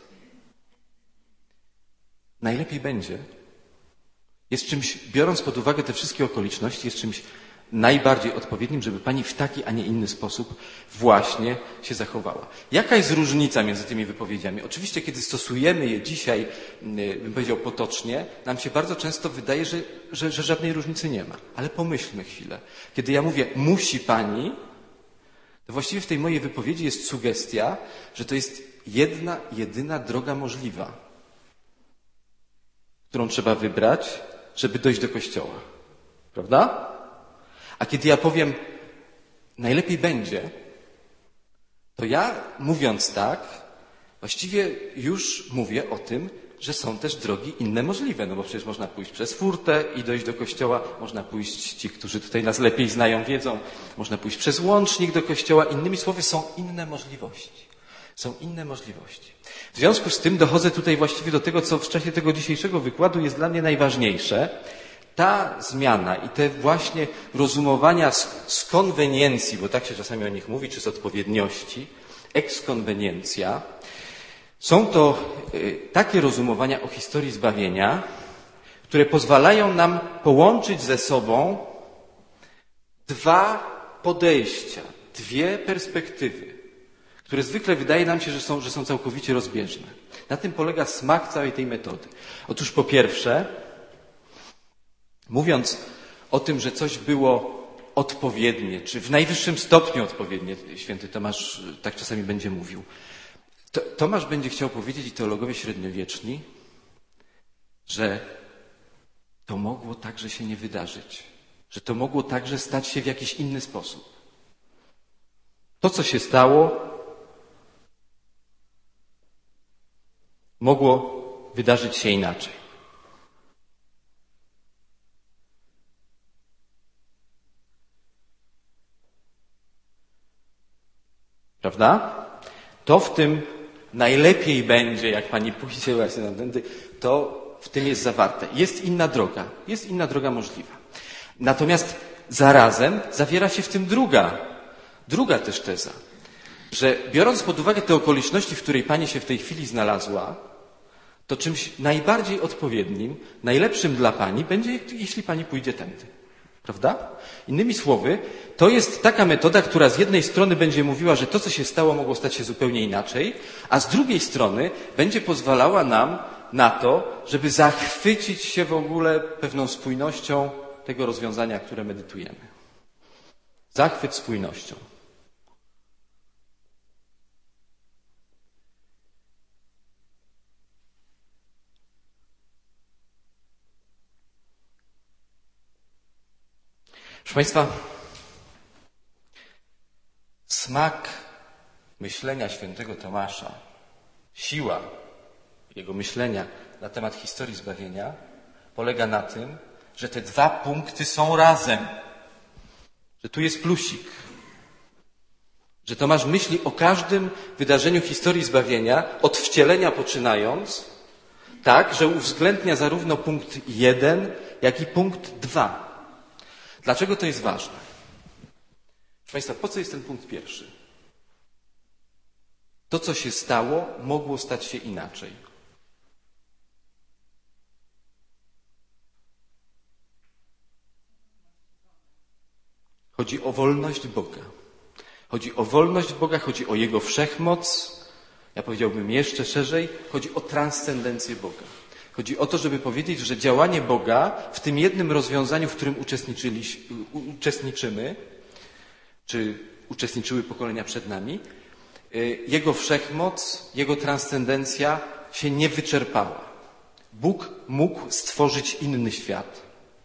Speaker 1: Najlepiej będzie, jest czymś, biorąc pod uwagę te wszystkie okoliczności, jest czymś najbardziej odpowiednim, żeby pani w taki, a nie inny sposób właśnie się zachowała. Jaka jest różnica między tymi wypowiedziami? Oczywiście, kiedy stosujemy je dzisiaj, bym powiedział potocznie, nam się bardzo często wydaje, że, że, że żadnej różnicy nie ma. Ale pomyślmy chwilę. Kiedy ja mówię musi pani, to właściwie w tej mojej wypowiedzi jest sugestia, że to jest jedna, jedyna droga możliwa, którą trzeba wybrać, żeby dojść do kościoła. Prawda? A kiedy ja powiem najlepiej będzie, to ja, mówiąc tak, właściwie już mówię o tym, że są też drogi inne możliwe. No bo przecież można pójść przez furtę i dojść do kościoła, można pójść, ci, którzy tutaj nas lepiej znają, wiedzą, można pójść przez łącznik do kościoła. Innymi słowy, są inne możliwości. Są inne możliwości. W związku z tym dochodzę tutaj właściwie do tego, co w czasie tego dzisiejszego wykładu jest dla mnie najważniejsze. Ta zmiana i te właśnie rozumowania z, z konweniencji, bo tak się czasami o nich mówi, czy z odpowiedniości, ekskonweniencja, są to y, takie rozumowania o historii zbawienia, które pozwalają nam połączyć ze sobą dwa podejścia, dwie perspektywy, które zwykle wydaje nam się, że są, że są całkowicie rozbieżne. Na tym polega smak całej tej metody. Otóż po pierwsze, mówiąc o tym, że coś było odpowiednie, czy w najwyższym stopniu odpowiednie, święty Tomasz tak czasami będzie mówił, to Tomasz będzie chciał powiedzieć, i teologowie średniowieczni, że to mogło także się nie wydarzyć, że to mogło także stać się w jakiś inny sposób. To, co się stało, mogło wydarzyć się inaczej. Prawda? To w tym najlepiej będzie, jak pani pójdzie właśnie na tędy, to w tym jest zawarte. Jest inna droga. Jest inna droga możliwa. Natomiast zarazem zawiera się w tym druga, druga też teza, że biorąc pod uwagę te okoliczności, w której pani się w tej chwili znalazła, to czymś najbardziej odpowiednim, najlepszym dla pani będzie, jeśli pani pójdzie tędy. Prawda? Innymi słowy, to jest taka metoda, która z jednej strony będzie mówiła, że to, co się stało, mogło stać się zupełnie inaczej, a z drugiej strony będzie pozwalała nam na to, żeby zachwycić się w ogóle pewną spójnością tego rozwiązania, które medytujemy. Zachwyt spójnością. Proszę Państwa, smak myślenia świętego Tomasza, siła jego myślenia na temat historii zbawienia polega na tym, że te dwa punkty są razem. Że tu jest plusik. Że Tomasz myśli o każdym wydarzeniu historii zbawienia, od wcielenia poczynając, tak, że uwzględnia zarówno punkt jeden, jak i punkt dwa. Dlaczego to jest ważne? Proszę Państwa, po co jest ten punkt pierwszy? To, co się stało, mogło stać się inaczej. Chodzi o wolność Boga. Chodzi o wolność Boga, chodzi o Jego wszechmoc. Ja powiedziałbym jeszcze szerzej, chodzi o transcendencję Boga. Chodzi o to, żeby powiedzieć, że działanie Boga w tym jednym rozwiązaniu, w którym uczestniczymy, czy uczestniczyły pokolenia przed nami, Jego wszechmoc, Jego transcendencja się nie wyczerpała. Bóg mógł stworzyć inny świat.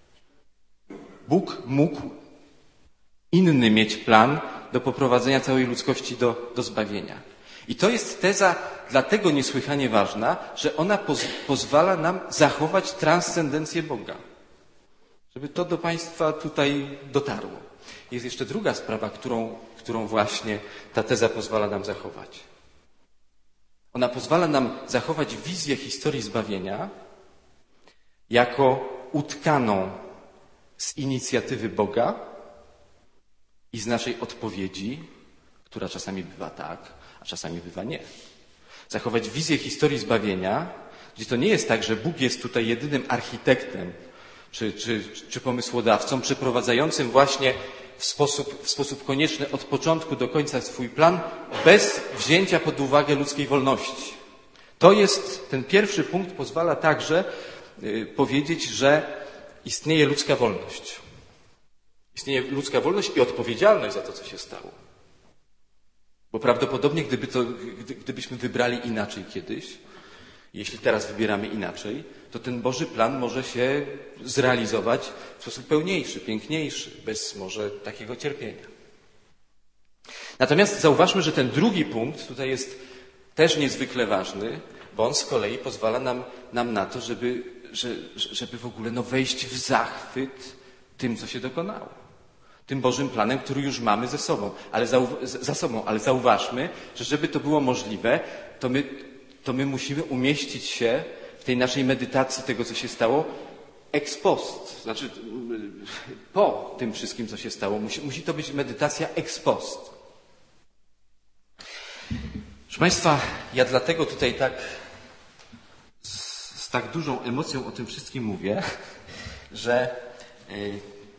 Speaker 1: Bóg mógł inny mieć plan do poprowadzenia całej ludzkości do, do zbawienia. I to jest teza dlatego niesłychanie ważna, że ona poz, pozwala nam zachować transcendencję Boga. Żeby to do Państwa tutaj dotarło. Jest jeszcze druga sprawa, którą, którą właśnie ta teza pozwala nam zachować. Ona pozwala nam zachować wizję historii zbawienia jako utkaną z inicjatywy Boga i z naszej odpowiedzi, która czasami bywa tak, a czasami bywa nie. Zachować wizję historii zbawienia, gdzie to nie jest tak, że Bóg jest tutaj jedynym architektem czy, czy, czy pomysłodawcą przeprowadzającym właśnie w sposób, w sposób konieczny od początku do końca swój plan bez wzięcia pod uwagę ludzkiej wolności. To jest, ten pierwszy punkt pozwala także y, powiedzieć, że istnieje ludzka wolność. Istnieje ludzka wolność i odpowiedzialność za to, co się stało. Bo prawdopodobnie, gdyby to, gdy, gdybyśmy wybrali inaczej kiedyś, jeśli teraz wybieramy inaczej, to ten Boży plan może się zrealizować w sposób pełniejszy, piękniejszy, bez może takiego cierpienia. Natomiast zauważmy, że ten drugi punkt tutaj jest też niezwykle ważny, bo on z kolei pozwala nam, nam na to, żeby, że, żeby w ogóle no, wejść w zachwyt tym, co się dokonało. Tym Bożym planem, który już mamy ze sobą, ale zau- za sobą. Ale zauważmy, że żeby to było możliwe, to my, to my musimy umieścić się w tej naszej medytacji tego, co się stało, ex post. Znaczy po tym wszystkim, co się stało. Musi, musi to być medytacja ex post. Proszę Państwa, ja dlatego tutaj tak z, z tak dużą emocją o tym wszystkim mówię, że yy,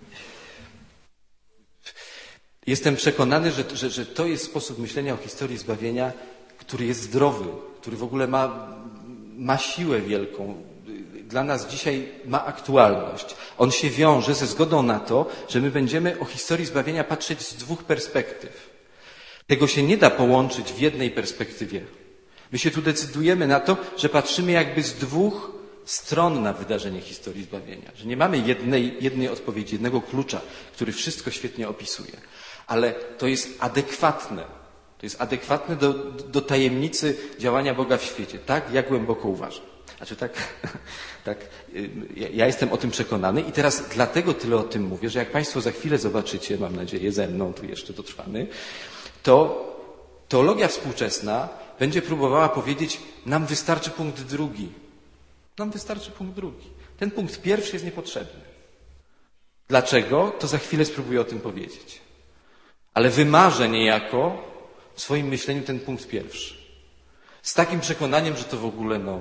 Speaker 1: jestem przekonany, że, że, że to jest sposób myślenia o historii zbawienia, który jest zdrowy, który w ogóle ma, ma siłę wielką. Dla nas dzisiaj ma aktualność. On się wiąże ze zgodą na to, że my będziemy o historii zbawienia patrzeć z dwóch perspektyw. Tego się nie da połączyć w jednej perspektywie. My się tu decydujemy na to, że patrzymy jakby z dwóch stron na wydarzenie historii zbawienia. Że nie mamy jednej, jednej odpowiedzi, jednego klucza, który wszystko świetnie opisuje. Ale to jest adekwatne. To jest adekwatne do, do tajemnicy działania Boga w świecie. Tak? Ja głęboko uważam. Znaczy tak, tak, ja jestem o tym przekonany i teraz dlatego tyle o tym mówię, że jak Państwo za chwilę zobaczycie, mam nadzieję, ze mną, tu jeszcze dotrwamy, to teologia współczesna będzie próbowała powiedzieć, nam wystarczy punkt drugi. Nam wystarczy punkt drugi. Ten punkt pierwszy jest niepotrzebny. Dlaczego? To za chwilę spróbuję o tym powiedzieć. Ale wymarzę niejako w swoim myśleniu ten punkt pierwszy. Z takim przekonaniem, że to w ogóle, no,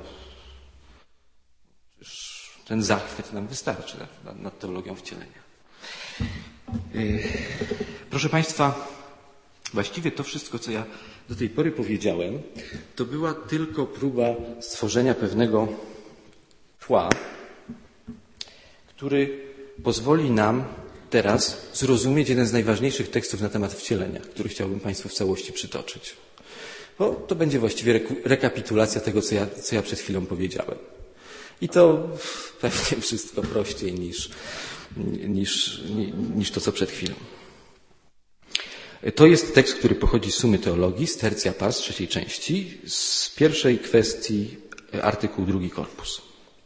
Speaker 1: ten zachwyt nam wystarczy nad, nad teologią wcielenia. Yy, proszę Państwa, właściwie to wszystko, co ja do tej pory powiedziałem, to była tylko próba stworzenia pewnego tła, który pozwoli nam teraz zrozumieć jeden z najważniejszych tekstów na temat wcielenia, który chciałbym Państwu w całości przytoczyć. Bo to będzie właściwie rekapitulacja tego, co ja, co ja przed chwilą powiedziałem. I to pewnie wszystko prościej niż, niż, niż to, co przed chwilą. To jest tekst, który pochodzi z Sumy Teologii, z Tertia Pars, trzeciej części, z pierwszej kwestii, artykuł drugi korpus.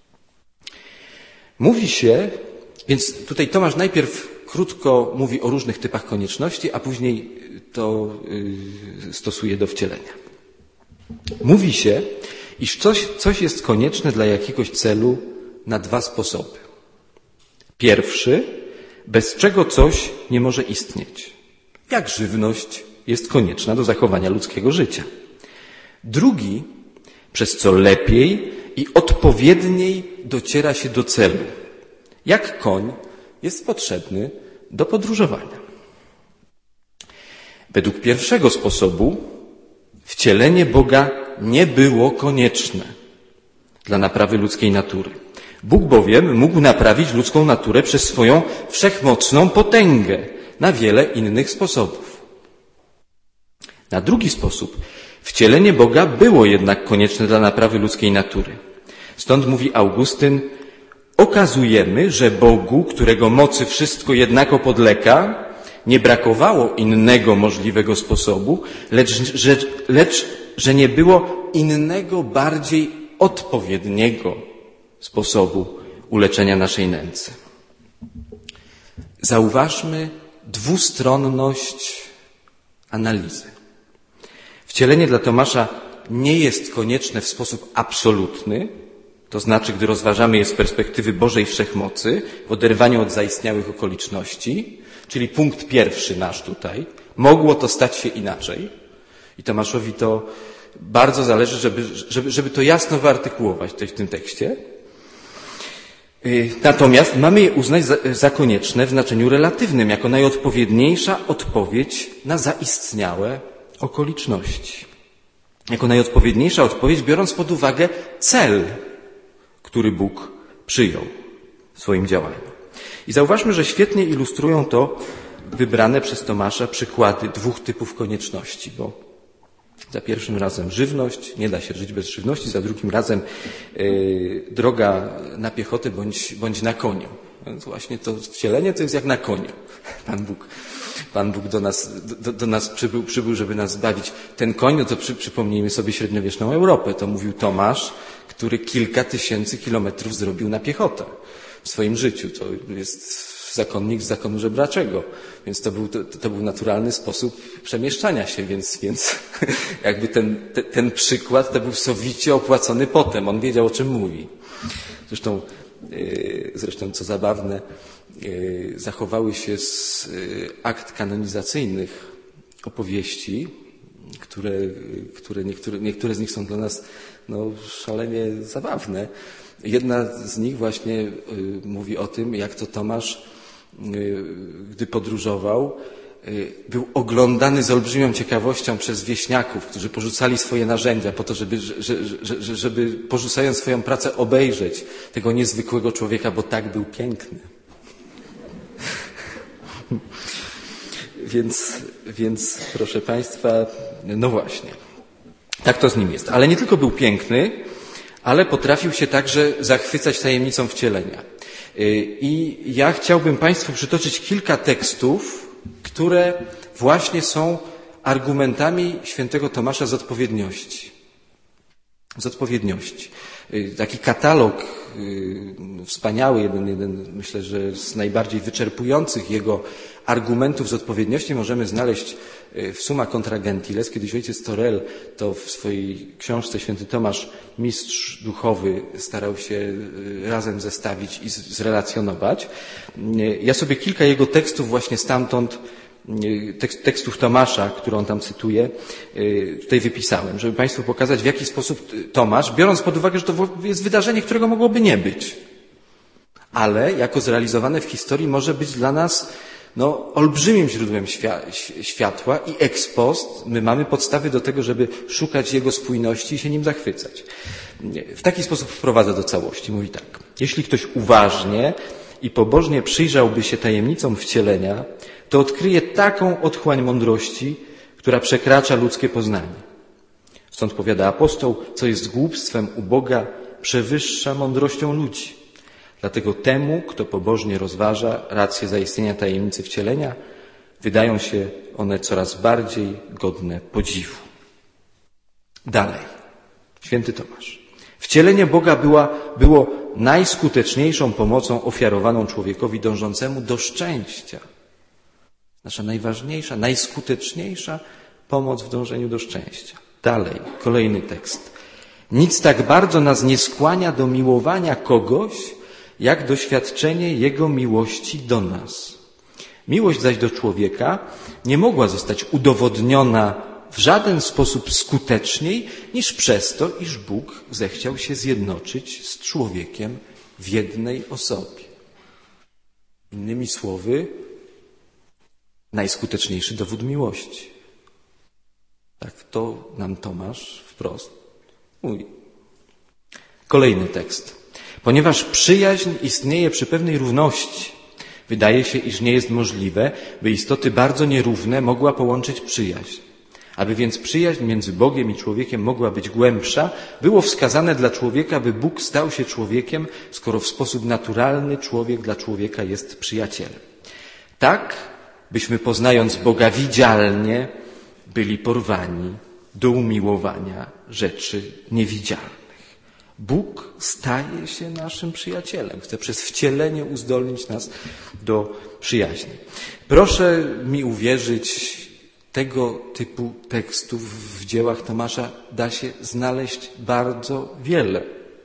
Speaker 1: Mówi się, więc tutaj Tomasz najpierw krótko mówi o różnych typach konieczności, a później to yy, stosuje do wcielenia. Mówi się, iż coś, coś jest konieczne dla jakiegoś celu na dwa sposoby. Pierwszy, bez czego coś nie może istnieć. jak żywność jest konieczna do zachowania ludzkiego życia. Drugi, przez co lepiej i odpowiedniej dociera się do celu, jak koń jest potrzebny do podróżowania. Według pierwszego sposobu wcielenie Boga nie było konieczne dla naprawy ludzkiej natury. Bóg bowiem mógł naprawić ludzką naturę przez swoją wszechmocną potęgę na wiele innych sposobów. Na drugi sposób wcielenie Boga było jednak konieczne dla naprawy ludzkiej natury. Stąd mówi Augustyn, okazujemy, że Bogu, którego mocy wszystko jednako podlega, nie brakowało innego możliwego sposobu, lecz że, lecz, że nie było innego, bardziej odpowiedniego sposobu uleczenia naszej nędzy. Zauważmy dwustronność analizy. Wcielenie dla Tomasza nie jest konieczne w sposób absolutny, to znaczy, gdy rozważamy je z perspektywy Bożej Wszechmocy, w oderwaniu od zaistniałych okoliczności, czyli punkt pierwszy nasz tutaj, mogło to stać się inaczej. I Tomaszowi to bardzo zależy, żeby, żeby, żeby to jasno wyartykułować tutaj w tym tekście. Natomiast mamy je uznać za, za konieczne w znaczeniu relatywnym, jako najodpowiedniejsza odpowiedź na zaistniałe okoliczności. Jako najodpowiedniejsza odpowiedź, biorąc pod uwagę cel, który Bóg przyjął w swoim działaniu. I zauważmy, że świetnie ilustrują to wybrane przez Tomasza przykłady dwóch typów konieczności, bo za pierwszym razem żywność, nie da się żyć bez żywności, za drugim razem yy, droga na piechotę bądź, bądź na koniu. Więc właśnie to wcielenie to jest jak na koniu. Pan Bóg, Pan Bóg do nas, do, do nas przybył, przybył, żeby nas zbawić. Ten koń, no to przy, przypomnijmy sobie średniowieczną Europę. To mówił Tomasz, który kilka tysięcy kilometrów zrobił na piechotę w swoim życiu. To jest zakonnik z zakonu żebraczego. Więc to był, to, to był naturalny sposób przemieszczania się, więc, więc jakby ten, te, ten przykład to był sowicie opłacony potem. On wiedział, o czym mówi. Zresztą, yy, zresztą co zabawne, yy, zachowały się z yy, akt kanonizacyjnych opowieści, które, które niektóre, niektóre z nich są dla nas no, szalenie zabawne. Jedna z nich właśnie yy, mówi o tym, jak to Tomasz, gdy podróżował, był oglądany z olbrzymią ciekawością przez wieśniaków, którzy porzucali swoje narzędzia po to, żeby, żeby, żeby porzucając swoją pracę obejrzeć tego niezwykłego człowieka, bo tak był piękny. Więc, więc proszę Państwa, no właśnie, tak to z nim jest. Ale nie tylko był piękny, ale potrafił się także zachwycać tajemnicą wcielenia. I ja chciałbym Państwu przytoczyć kilka tekstów, które właśnie są argumentami świętego Tomasza z odpowiedniości. Z odpowiedniości. Taki katalog wspaniały, jeden, jeden myślę, że z najbardziej wyczerpujących jego argumentów z odpowiedniości możemy znaleźć w Summa Contra Gentiles. Kiedyś ojciec Torel to w swojej książce Święty Tomasz, mistrz duchowy, starał się razem zestawić i zrelacjonować. Ja sobie kilka jego tekstów właśnie stamtąd, tekstów Tomasza, które on tam cytuje, tutaj wypisałem, żeby Państwu pokazać, w jaki sposób Tomasz, biorąc pod uwagę, że to jest wydarzenie, którego mogłoby nie być, ale jako zrealizowane w historii może być dla nas no, olbrzymim źródłem światła i ex post my mamy podstawy do tego, żeby szukać jego spójności i się nim zachwycać. W taki sposób wprowadza do całości. Mówi tak. Jeśli ktoś uważnie i pobożnie przyjrzałby się tajemnicom wcielenia, to odkryje taką otchłań mądrości, która przekracza ludzkie poznanie. Stąd powiada apostoł, co jest głupstwem u Boga, przewyższa mądrością ludzi. Dlatego temu, kto pobożnie rozważa rację zaistnienia tajemnicy wcielenia, wydają się one coraz bardziej godne podziwu. Dalej. Święty Tomasz. Wcielenie Boga była, było najskuteczniejszą pomocą ofiarowaną człowiekowi dążącemu do szczęścia. Nasza najważniejsza, najskuteczniejsza pomoc w dążeniu do szczęścia. Dalej, kolejny tekst. Nic tak bardzo nas nie skłania do miłowania kogoś, jak doświadczenie Jego miłości do nas. Miłość zaś do człowieka nie mogła zostać udowodniona w żaden sposób skuteczniej niż przez to, iż Bóg zechciał się zjednoczyć z człowiekiem w jednej osobie. Innymi słowy, najskuteczniejszy dowód miłości. Tak to nam Tomasz wprost mówi. Kolejny tekst. Ponieważ przyjaźń istnieje przy pewnej równości, wydaje się, iż nie jest możliwe, by istoty bardzo nierówne mogła połączyć przyjaźń. Aby więc przyjaźń między Bogiem i człowiekiem mogła być głębsza, było wskazane dla człowieka, by Bóg stał się człowiekiem, skoro w sposób naturalny człowiek dla człowieka jest przyjacielem. Tak, byśmy poznając Boga widzialnie, byli porwani do umiłowania rzeczy niewidzialnych. Bóg staje się naszym przyjacielem. Chce przez wcielenie uzdolnić nas do przyjaźni. Proszę mi uwierzyć, tego typu tekstów w dziełach Tomasza da się znaleźć bardzo wiele.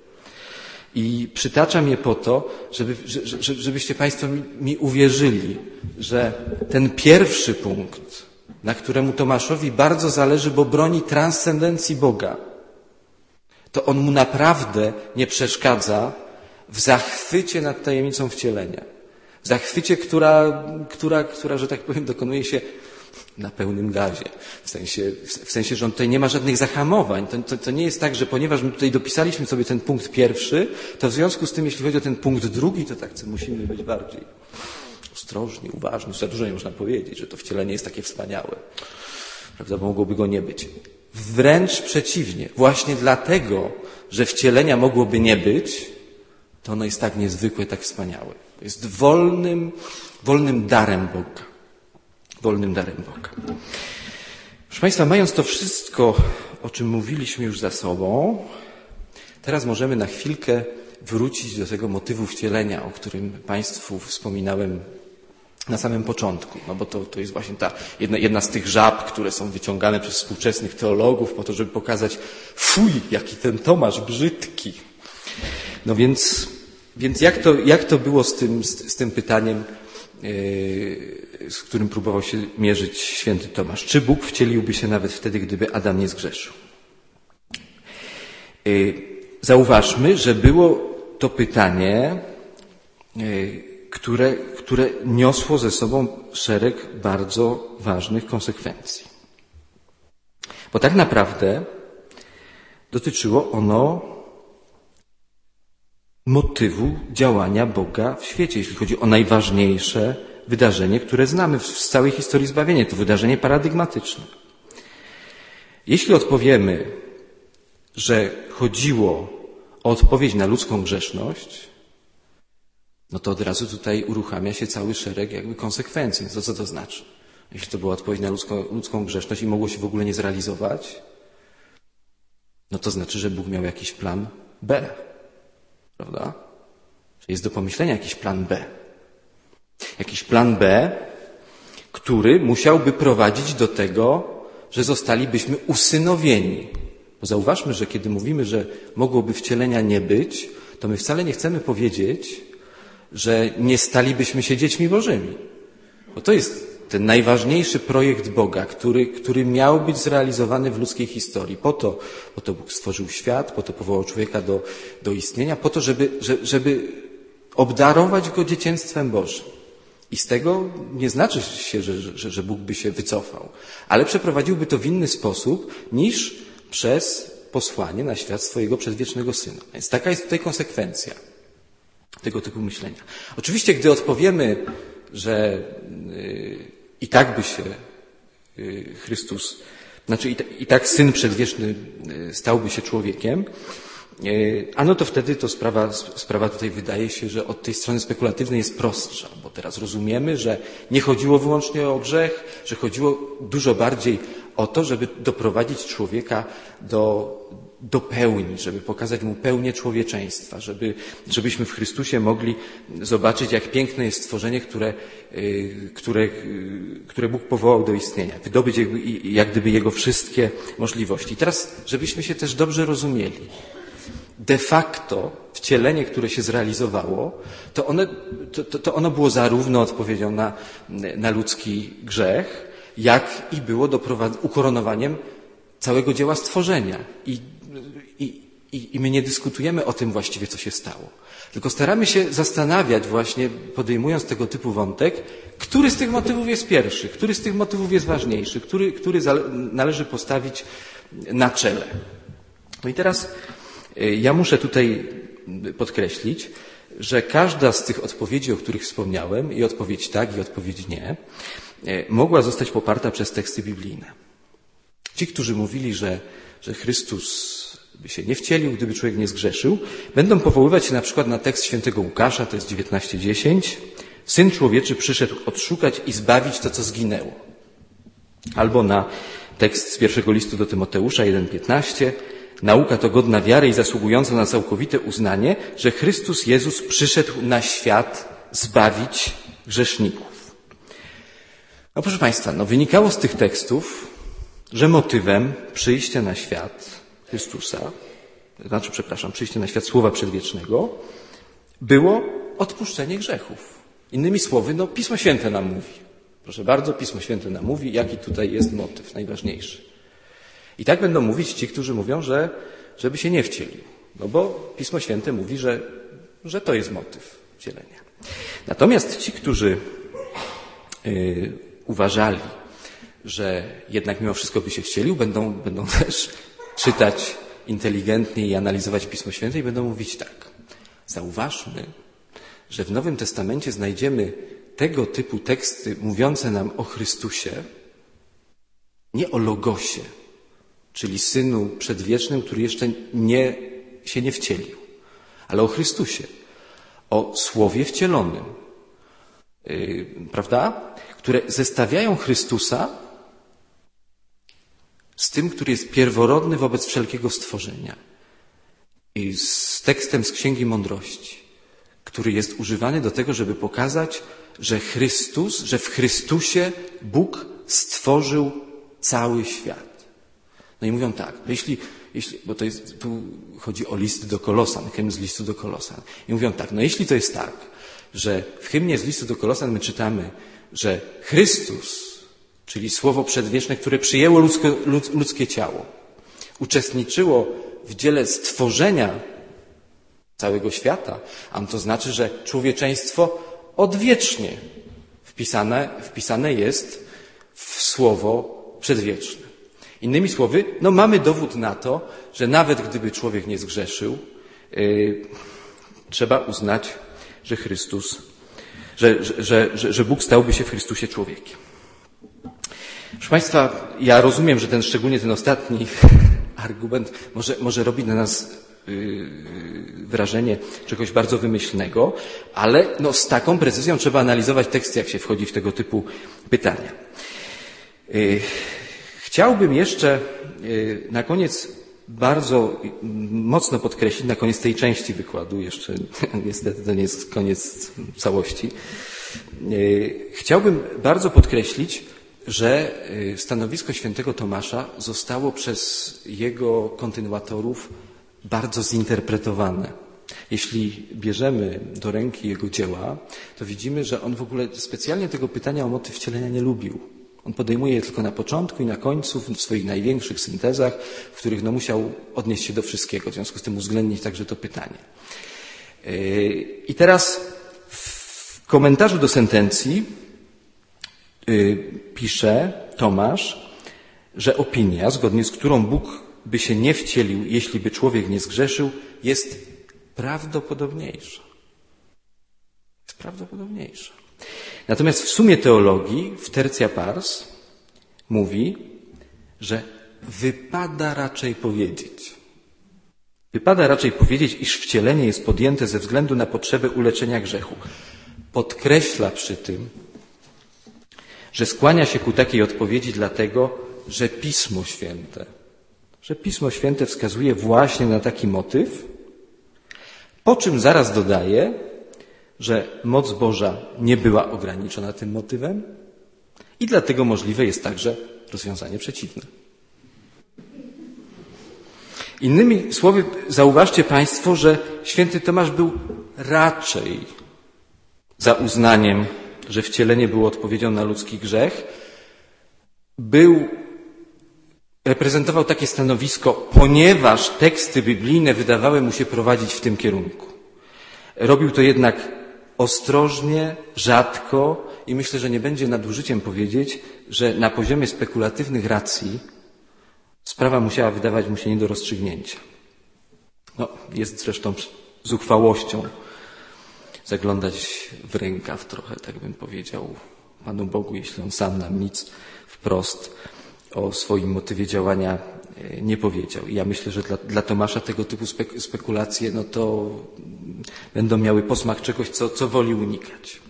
Speaker 1: I przytaczam je po to, żeby, żebyście Państwo mi, mi uwierzyli, że ten pierwszy punkt, na któremu Tomaszowi bardzo zależy, bo broni transcendencji Boga, to on mu naprawdę nie przeszkadza w zachwycie nad tajemnicą wcielenia. W zachwycie, która, która, która, że tak powiem, dokonuje się na pełnym gazie. W sensie, w sensie, że on tutaj nie ma żadnych zahamowań. To, to, to nie jest tak, że ponieważ my tutaj dopisaliśmy sobie ten punkt pierwszy, to w związku z tym, jeśli chodzi o ten punkt drugi, to tak musimy być bardziej ostrożni, uważni. Za dużo nie można powiedzieć, że to wcielenie jest takie wspaniałe. Prawda? Bo mogłoby go nie być. Wręcz przeciwnie. Właśnie dlatego, że wcielenia mogłoby nie być, to ono jest tak niezwykłe, tak wspaniałe. To jest wolnym, wolnym darem Boga. Wolnym darem Boga. Proszę Państwa, mając to wszystko, o czym mówiliśmy już za sobą, teraz możemy na chwilkę wrócić do tego motywu wcielenia, o którym Państwu wspominałem na samym początku. No bo to, to jest właśnie ta jedna, jedna z tych żab, które są wyciągane przez współczesnych teologów po to, żeby pokazać, fuj, jaki ten Tomasz brzydki. No więc, więc jak to, jak to było z tym, z, z tym pytaniem, z którym próbował się mierzyć święty Tomasz? Czy Bóg wcieliłby się nawet wtedy, gdyby Adam nie zgrzeszył? Zauważmy, że było to pytanie, które, które niosło ze sobą szereg bardzo ważnych konsekwencji. Bo tak naprawdę dotyczyło ono motywu działania Boga w świecie, jeśli chodzi o najważniejsze wydarzenie, które znamy z całej historii zbawienia. To wydarzenie paradygmatyczne. Jeśli odpowiemy, że chodziło o odpowiedź na ludzką grzeszność, no to od razu tutaj uruchamia się cały szereg jakby konsekwencji. No to co to znaczy? Jeśli to była odpowiedź na ludzką, ludzką grzeszność i mogło się w ogóle nie zrealizować, no to znaczy, że Bóg miał jakiś plan B. Prawda? Że jest do pomyślenia jakiś plan B. Jakiś plan B, który musiałby prowadzić do tego, że zostalibyśmy usynowieni. Bo zauważmy, że kiedy mówimy, że mogłoby wcielenia nie być, to my wcale nie chcemy powiedzieć, że nie stalibyśmy się dziećmi Bożymi. Bo to jest ten najważniejszy projekt Boga, który, który miał być zrealizowany w ludzkiej historii. Po to, po to Bóg stworzył świat, po to powołał człowieka do, do istnienia, po to, żeby, żeby obdarować go dzieciństwem Bożym. I z tego nie znaczy się, że, że, że Bóg by się wycofał, ale przeprowadziłby to w inny sposób niż przez posłanie na świat swojego przedwiecznego Syna. Więc taka jest tutaj konsekwencja tego typu myślenia. Oczywiście, gdy odpowiemy, że i tak by się Chrystus, znaczy i tak Syn Przedwieczny stałby się człowiekiem, a no to wtedy to sprawa, sprawa tutaj wydaje się, że od tej strony spekulatywnej jest prostsza, bo teraz rozumiemy, że nie chodziło wyłącznie o grzech, że chodziło dużo bardziej o to, żeby doprowadzić człowieka do, do pełni, żeby pokazać mu pełnię człowieczeństwa, żeby, żebyśmy w Chrystusie mogli zobaczyć, jak piękne jest stworzenie, które, które, które Bóg powołał do istnienia, wydobyć jakby, jak gdyby Jego wszystkie możliwości. I teraz, żebyśmy się też dobrze rozumieli. de facto wcielenie, które się zrealizowało, to, one, to, to ono było zarówno odpowiedzią na, na ludzki grzech, jak i było doprowad- ukoronowaniem całego dzieła stworzenia. I, i, i, I my nie dyskutujemy o tym właściwie, co się stało. Tylko staramy się zastanawiać właśnie, podejmując tego typu wątek, który z tych motywów jest pierwszy, który z tych motywów jest ważniejszy, który, który należy postawić na czele. No i teraz ja muszę tutaj podkreślić, że każda z tych odpowiedzi, o których wspomniałem, i odpowiedź tak, i odpowiedź nie, mogła zostać poparta przez teksty biblijne. Ci, którzy mówili, że, że Chrystus by się nie wcielił, gdyby człowiek nie zgrzeszył, będą powoływać się na przykład na tekst świętego Łukasza, to jest dziewiętnaście dziesięć. Syn człowieczy przyszedł odszukać i zbawić to, co zginęło. Albo na tekst z pierwszego listu do Tymoteusza jeden piętnaście. Nauka to godna wiary i zasługująca na całkowite uznanie, że Chrystus Jezus przyszedł na świat zbawić grzeszników. No proszę Państwa, no wynikało z tych tekstów, że motywem przyjścia na świat Chrystusa, znaczy, przepraszam, przyjście na świat Słowa Przedwiecznego, było odpuszczenie grzechów. Innymi słowy, no Pismo Święte nam mówi. Proszę bardzo, Pismo Święte nam mówi, jaki tutaj jest motyw najważniejszy. I tak będą mówić ci, którzy mówią, że żeby się nie wcielił. No bo Pismo Święte mówi, że, że to jest motyw wcielenia. Natomiast ci, którzy yy, uważali, że jednak mimo wszystko by się wcielił, będą, będą też czytać inteligentnie i analizować Pismo Święte i będą mówić tak. Zauważmy, że w Nowym Testamencie znajdziemy tego typu teksty mówiące nam o Chrystusie, nie o Logosie, czyli Synu Przedwiecznym, który jeszcze nie, się nie wcielił, ale o Chrystusie, o Słowie wcielonym, yy, prawda? Które zestawiają Chrystusa z tym, który jest pierworodny wobec wszelkiego stworzenia. I z tekstem z Księgi Mądrości, który jest używany do tego, żeby pokazać, że Chrystus, że w Chrystusie Bóg stworzył cały świat. No i mówią tak, jeśli, jeśli, bo to jest, tu chodzi o list do Kolosan, hymn z listu do Kolosan. I mówią tak, no jeśli to jest tak, że w hymnie z listu do Kolosan my czytamy, że Chrystus, czyli Słowo Przedwieczne, które przyjęło ludzko, ludz, ludzkie ciało, uczestniczyło w dziele stworzenia całego świata, a to znaczy, że człowieczeństwo odwiecznie wpisane, wpisane jest w Słowo Przedwieczne. Innymi słowy, no mamy dowód na to, że nawet gdyby człowiek nie zgrzeszył, yy, trzeba uznać, że Chrystus, że, że, że, że, że Bóg stałby się w Chrystusie człowiekiem. Proszę Państwa, ja rozumiem, że ten, szczególnie ten ostatni argument może, może robi na nas yy, wrażenie czegoś bardzo wymyślnego, ale no, z taką precyzją trzeba analizować teksty, jak się wchodzi w tego typu pytania. Yy, chciałbym jeszcze yy, na koniec bardzo mocno podkreślić, na koniec tej części wykładu, jeszcze niestety to nie jest koniec całości, yy, chciałbym bardzo podkreślić, że stanowisko świętego Tomasza zostało przez jego kontynuatorów bardzo zinterpretowane. Jeśli bierzemy do ręki jego dzieła, to widzimy, że on w ogóle specjalnie tego pytania o motyw wcielenia nie lubił. On podejmuje je tylko na początku i na końcu w swoich największych syntezach, w których no, musiał odnieść się do wszystkiego, w związku z tym uwzględnić także to pytanie. I teraz w komentarzu do sentencji pisze Tomasz, że opinia, zgodnie z którą Bóg by się nie wcielił, jeśli by człowiek nie zgrzeszył, jest prawdopodobniejsza. Jest prawdopodobniejsza. Natomiast w sumie teologii, w tertia pars, mówi, że wypada raczej powiedzieć, wypada raczej powiedzieć, iż wcielenie jest podjęte ze względu na potrzebę uleczenia grzechu. Podkreśla przy tym, że skłania się ku takiej odpowiedzi dlatego, że Pismo Święte, że Pismo Święte wskazuje właśnie na taki motyw, po czym zaraz dodaje, że moc Boża nie była ograniczona tym motywem i dlatego możliwe jest także rozwiązanie przeciwne. Innymi słowy, zauważcie Państwo, że święty Tomasz był raczej za uznaniem, że wcielenie było odpowiedzią na ludzki grzech. Był, reprezentował takie stanowisko, ponieważ teksty biblijne wydawały mu się prowadzić w tym kierunku. Robił to jednak ostrożnie, rzadko i myślę, że nie będzie nadużyciem powiedzieć, że na poziomie spekulatywnych racji sprawa musiała wydawać mu się nie do rozstrzygnięcia. No, jest zresztą zuchwałością zaglądać w rękaw trochę, tak bym powiedział Panu Bogu, jeśli On sam nam nic wprost o swoim motywie działania nie powiedział. I ja myślę, że dla, dla Tomasza tego typu spek- spekulacje, no to będą miały posmak czegoś, co, co woli unikać.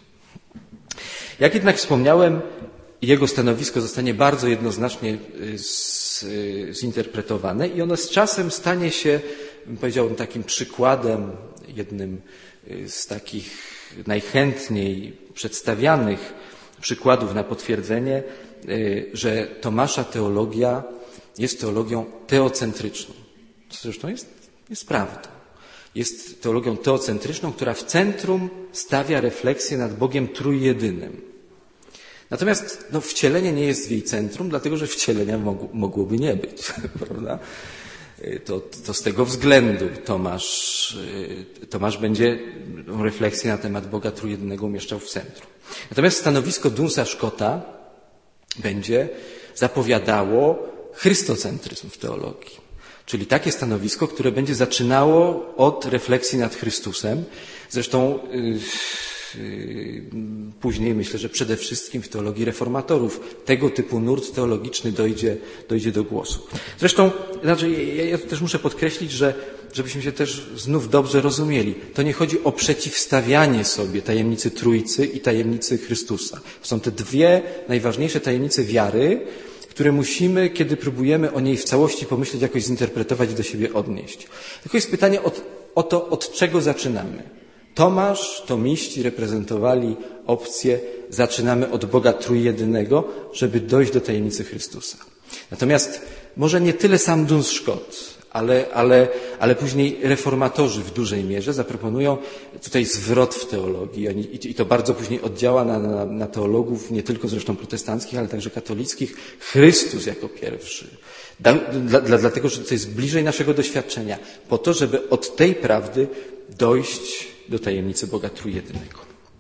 Speaker 1: Jak jednak wspomniałem, jego stanowisko zostanie bardzo jednoznacznie z, zinterpretowane i ono z czasem stanie się, bym powiedział, takim przykładem, jednym z takich najchętniej przedstawianych przykładów na potwierdzenie, że Tomasza teologia jest teologią teocentryczną. Co zresztą jest, jest prawdą. Jest teologią teocentryczną, która w centrum stawia refleksję nad Bogiem trójjedynym. Natomiast no, wcielenie nie jest w jej centrum, dlatego że wcielenia mog, mogłoby nie być, prawda? To, to z tego względu Tomasz, Tomasz będzie refleksję na temat Boga trójjedynego umieszczał w centrum. Natomiast stanowisko Dunsa Scotta będzie zapowiadało chrystocentryzm w teologii. Czyli takie stanowisko, które będzie zaczynało od refleksji nad Chrystusem. Zresztą yy, yy, później myślę, że przede wszystkim w teologii reformatorów tego typu nurt teologiczny dojdzie, dojdzie do głosu. Zresztą, znaczy, ja, ja też muszę podkreślić, że żebyśmy się też znów dobrze rozumieli, to nie chodzi o przeciwstawianie sobie tajemnicy Trójcy i tajemnicy Chrystusa. Są te dwie najważniejsze tajemnice wiary, które musimy, kiedy próbujemy o niej w całości pomyśleć, jakoś zinterpretować i do siebie odnieść. Tylko jest pytanie od, o to, od czego zaczynamy. Tomasz, tomiści reprezentowali opcję, zaczynamy od Boga trójjedynego, żeby dojść do tajemnicy Chrystusa. Natomiast może nie tyle sam Duns Scott, ale, ale, ale później reformatorzy w dużej mierze zaproponują tutaj zwrot w teologii i to bardzo później oddziała na, na, na teologów, nie tylko zresztą protestanckich, ale także katolickich. Chrystus jako pierwszy. Da, dla, dla, dlatego, że to jest bliżej naszego doświadczenia. Po to, żeby od tej prawdy dojść do tajemnicy Boga trójjedynego.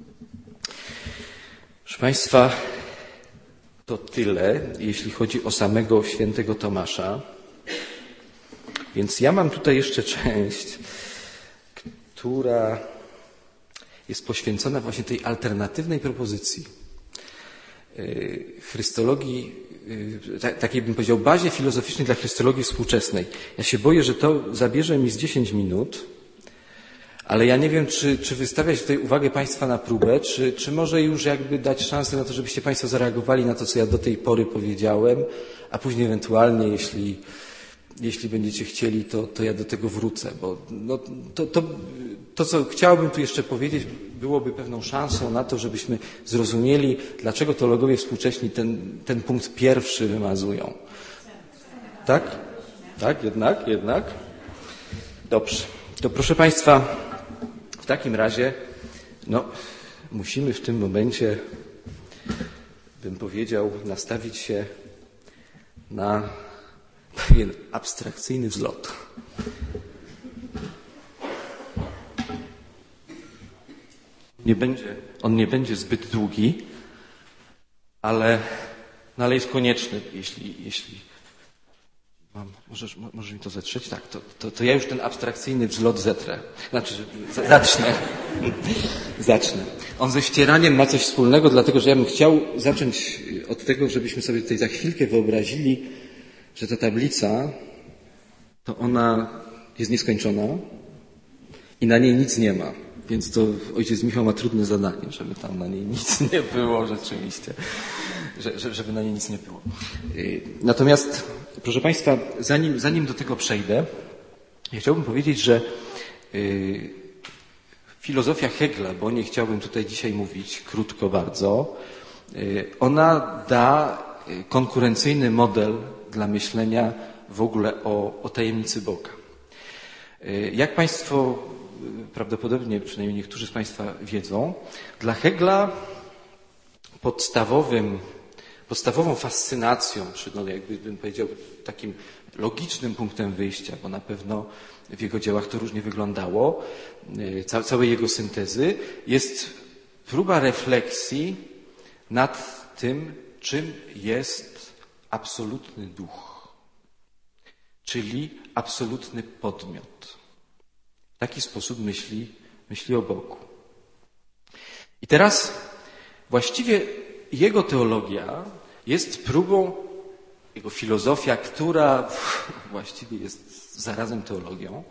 Speaker 1: Proszę Państwa, to tyle, jeśli chodzi o samego świętego Tomasza. Więc ja mam tutaj jeszcze część, która jest poświęcona właśnie tej alternatywnej propozycji chrystologii, takiej bym powiedział bazie filozoficznej dla chrystologii współczesnej. Ja się boję, że to zabierze mi z dziesięć minut, ale ja nie wiem, czy, czy wystawiać tutaj uwagę Państwa na próbę, czy, czy może już jakby dać szansę na to, żebyście Państwo zareagowali na to, co ja do tej pory powiedziałem, a później ewentualnie, jeśli Jeśli będziecie chcieli, to, to ja do tego wrócę, bo no, to, to, to, co chciałbym tu jeszcze powiedzieć, byłoby pewną szansą na to, żebyśmy zrozumieli, dlaczego teologowie współcześni ten, ten punkt pierwszy wymazują. Tak? Tak? Jednak? Jednak? Dobrze. To proszę Państwa, w takim razie, no, musimy w tym momencie, bym powiedział, nastawić się na pewien abstrakcyjny wzlot. Nie będzie, on nie będzie zbyt długi, ale, no ale jest konieczny, jeśli, jeśli mam, możesz, możesz mi to zetrzeć? Tak, to, to, to ja już ten abstrakcyjny wzlot zetrę. Znaczy, że zacznę. Zacznę. On ze ścieraniem ma coś wspólnego, dlatego że ja bym chciał zacząć od tego, żebyśmy sobie tutaj za chwilkę wyobrazili, że ta tablica, to ona jest nieskończona i na niej nic nie ma. Więc to ojciec Michał ma trudne zadanie, żeby tam na niej nic nie było rzeczywiście. Że, żeby na niej nic nie było. Natomiast, proszę Państwa, zanim, zanim do tego przejdę, ja chciałbym powiedzieć, że yy, filozofia Hegla, bo nie chciałbym tutaj dzisiaj mówić krótko bardzo, yy, ona da konkurencyjny model dla myślenia w ogóle o, o tajemnicy Boga. Jak Państwo prawdopodobnie, przynajmniej niektórzy z Państwa wiedzą, dla Hegla podstawowym, podstawową fascynacją, czy no jakby bym powiedział takim logicznym punktem wyjścia, bo na pewno w jego dziełach to różnie wyglądało, całej jego syntezy, jest próba refleksji nad tym, czym jest absolutny duch, czyli absolutny podmiot. W taki sposób myśli, myśli o Bogu. I teraz właściwie jego teologia jest próbą, jego filozofia, która właściwie jest zarazem teologią,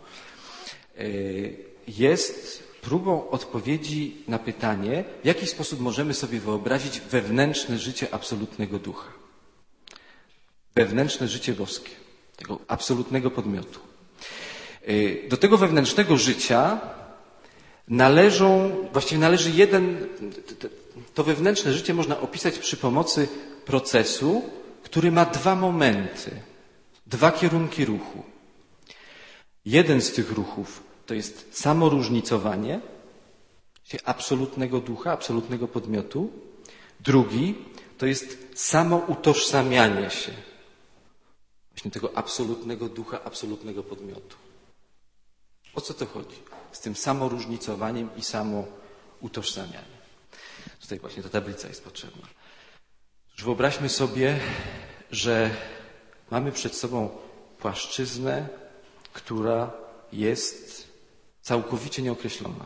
Speaker 1: jest próbą odpowiedzi na pytanie, w jaki sposób możemy sobie wyobrazić wewnętrzne życie absolutnego ducha. Wewnętrzne życie boskie, tego absolutnego podmiotu. Do tego wewnętrznego życia należą, właściwie należy jeden, to wewnętrzne życie można opisać przy pomocy procesu, który ma dwa momenty, dwa kierunki ruchu. Jeden z tych ruchów to jest samoróżnicowanie się absolutnego ducha, absolutnego podmiotu. Drugi to jest samoutożsamianie się właśnie tego absolutnego ducha, absolutnego podmiotu. O co to chodzi? Z tym samoróżnicowaniem i samoutożsamianiem. Tutaj właśnie ta tablica jest potrzebna. Już wyobraźmy sobie, że mamy przed sobą płaszczyznę, która jest całkowicie nieokreślona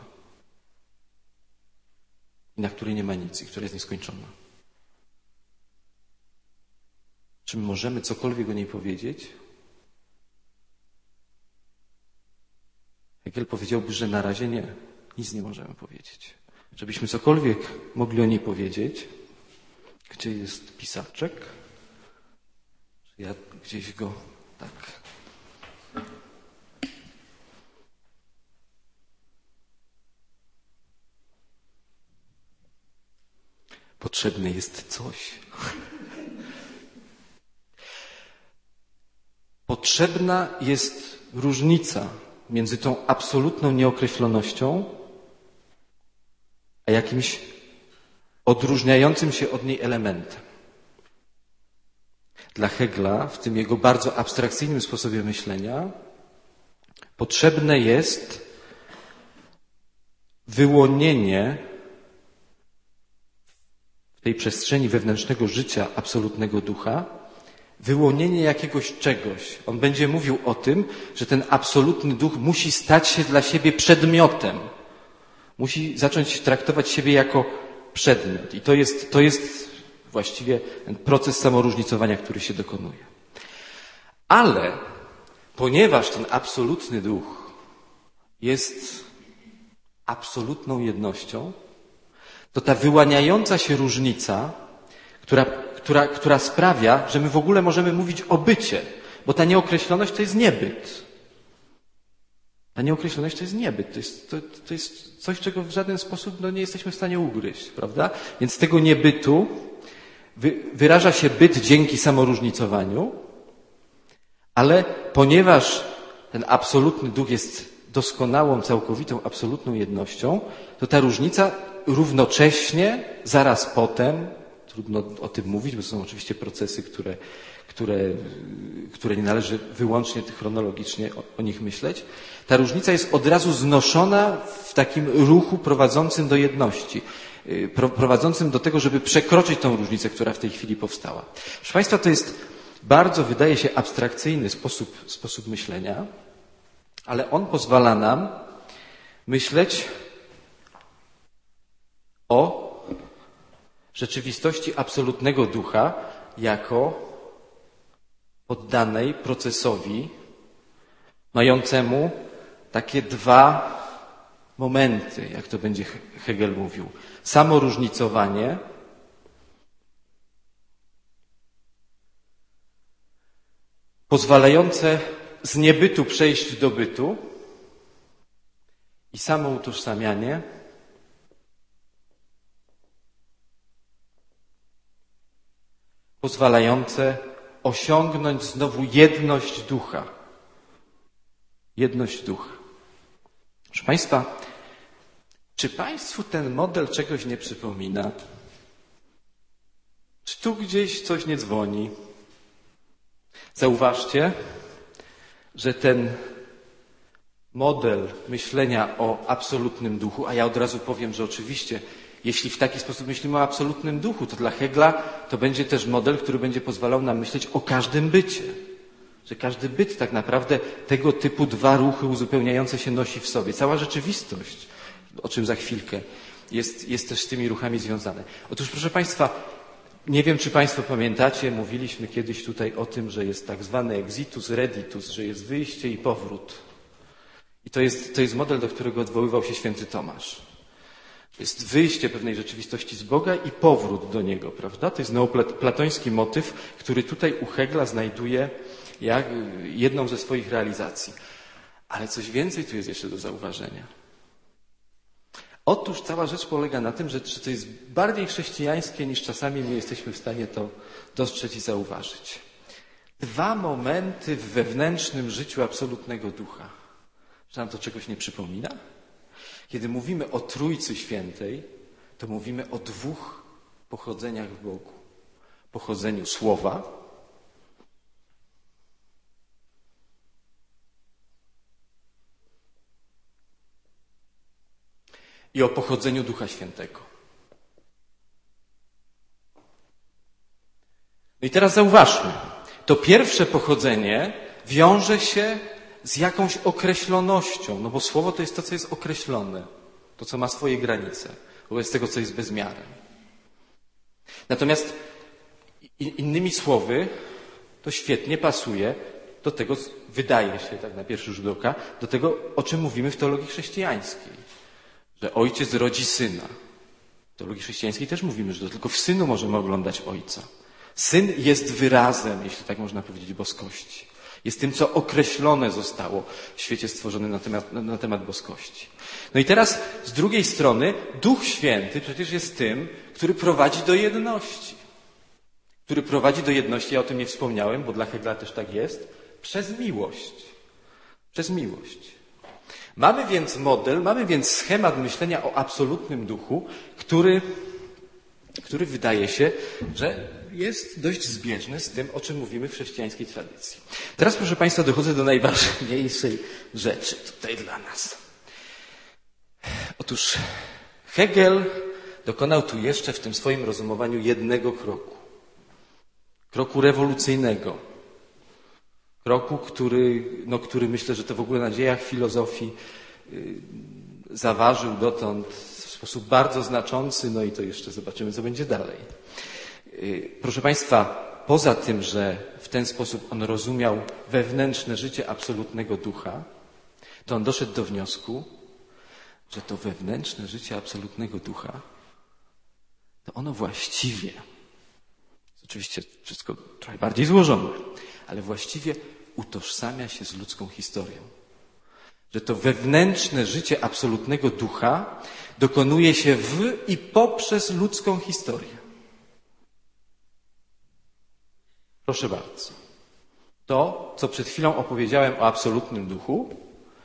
Speaker 1: i na której nie ma nic i która jest nieskończona. Czy my możemy cokolwiek o niej powiedzieć? Hegel powiedziałby, że na razie nie. Nic nie możemy powiedzieć. Żebyśmy cokolwiek mogli o niej powiedzieć, gdzie jest pisaczek? Czy ja gdzieś go tak... Potrzebne jest coś. Potrzebna jest różnica między tą absolutną nieokreślonością a jakimś odróżniającym się od niej elementem. Dla Hegla, w tym jego bardzo abstrakcyjnym sposobie myślenia, potrzebne jest wyłonienie w tej przestrzeni wewnętrznego życia absolutnego ducha, wyłonienie jakiegoś czegoś. On będzie mówił o tym, że ten absolutny duch musi stać się dla siebie przedmiotem. Musi zacząć traktować siebie jako przedmiot. I to jest, to jest właściwie ten proces samoróżnicowania, który się dokonuje. Ale ponieważ ten absolutny duch jest absolutną jednością, to ta wyłaniająca się różnica, która, która, która sprawia, że my w ogóle możemy mówić o bycie, bo ta nieokreśloność to jest niebyt. Ta nieokreśloność to jest niebyt, to jest, to, to jest coś, czego w żaden sposób no, nie jesteśmy w stanie ugryźć, prawda? Więc z tego niebytu wy, wyraża się byt dzięki samoróżnicowaniu, ale ponieważ ten absolutny duch jest doskonałą, całkowitą, absolutną jednością, to ta różnica równocześnie, zaraz potem, trudno o tym mówić, bo są oczywiście procesy, które, które, które nie należy wyłącznie chronologicznie o, o nich myśleć. Ta różnica jest od razu znoszona w takim ruchu prowadzącym do jedności, prowadzącym do tego, żeby przekroczyć tą różnicę, która w tej chwili powstała. Proszę Państwa, to jest bardzo, wydaje się, abstrakcyjny sposób, sposób myślenia, ale on pozwala nam myśleć o rzeczywistości absolutnego ducha jako poddanej procesowi mającemu takie dwa momenty, jak to będzie Hegel mówił. Samoróżnicowanie pozwalające z niebytu przejść do bytu i samoutożsamianie pozwalające osiągnąć znowu jedność ducha. Jedność ducha. Proszę Państwa, czy Państwu ten model czegoś nie przypomina? Czy tu gdzieś coś nie dzwoni? Zauważcie, że ten model myślenia o absolutnym duchu, a ja od razu powiem, że oczywiście, jeśli w taki sposób myślimy o absolutnym duchu, to dla Hegla to będzie też model, który będzie pozwalał nam myśleć o każdym bycie. Że każdy byt tak naprawdę tego typu dwa ruchy uzupełniające się nosi w sobie. Cała rzeczywistość, o czym za chwilkę, jest, jest też z tymi ruchami związane. Otóż, proszę Państwa, nie wiem, czy Państwo pamiętacie, mówiliśmy kiedyś tutaj o tym, że jest tak zwany exitus reditus, że jest wyjście i powrót. I to jest, to jest model, do którego odwoływał się święty Tomasz. Jest wyjście pewnej rzeczywistości z Boga i powrót do Niego, prawda? To jest neoplatoński motyw, który tutaj u Hegla znajduje jak jedną ze swoich realizacji. Ale coś więcej tu jest jeszcze do zauważenia. Otóż cała rzecz polega na tym, że to jest bardziej chrześcijańskie, niż czasami my jesteśmy w stanie to dostrzec i zauważyć. Dwa momenty w wewnętrznym życiu absolutnego ducha. Czy nam to czegoś nie przypomina? Kiedy mówimy o Trójcy Świętej, to mówimy o dwóch pochodzeniach w Bogu. Pochodzeniu Słowa i o pochodzeniu Ducha Świętego. No i teraz zauważmy. To pierwsze pochodzenie wiąże się z jakąś określonością, no bo Słowo to jest to, co jest określone, to, co ma swoje granice, wobec tego, co jest bezmiarem. Natomiast innymi słowy, to świetnie pasuje do tego, wydaje się tak na pierwszy rzut oka, do tego, o czym mówimy w teologii chrześcijańskiej. Że ojciec rodzi syna. W teologii chrześcijańskiej też mówimy, że to tylko w synu możemy oglądać ojca. Syn jest wyrazem, jeśli tak można powiedzieć, boskości. Jest tym, co określone zostało w świecie stworzonym na temat, na, na temat boskości. No i teraz z drugiej strony Duch Święty przecież jest tym, który prowadzi do jedności. Który prowadzi do jedności, ja o tym nie wspomniałem, bo dla Hegla też tak jest, przez miłość. Przez miłość. Mamy więc model, mamy więc schemat myślenia o absolutnym duchu, który, który wydaje się, że jest dość zbieżny z tym, o czym mówimy w chrześcijańskiej tradycji. Teraz, proszę Państwa, dochodzę do najważniejszej rzeczy tutaj dla nas. Otóż Hegel dokonał tu jeszcze w tym swoim rozumowaniu jednego kroku. Kroku rewolucyjnego. Kroku, który, no, który myślę, że to w ogóle na dziejach filozofii yy, zaważył dotąd w sposób bardzo znaczący, no i to jeszcze zobaczymy, co będzie dalej. Yy, proszę Państwa, poza tym, że w ten sposób on rozumiał wewnętrzne życie absolutnego ducha, to on doszedł do wniosku, że to wewnętrzne życie absolutnego ducha, to ono właściwie, oczywiście wszystko trochę bardziej złożone, ale właściwie utożsamia się z ludzką historią. Że to wewnętrzne życie absolutnego ducha dokonuje się w i poprzez ludzką historię. Proszę bardzo. To, co przed chwilą opowiedziałem o absolutnym duchu,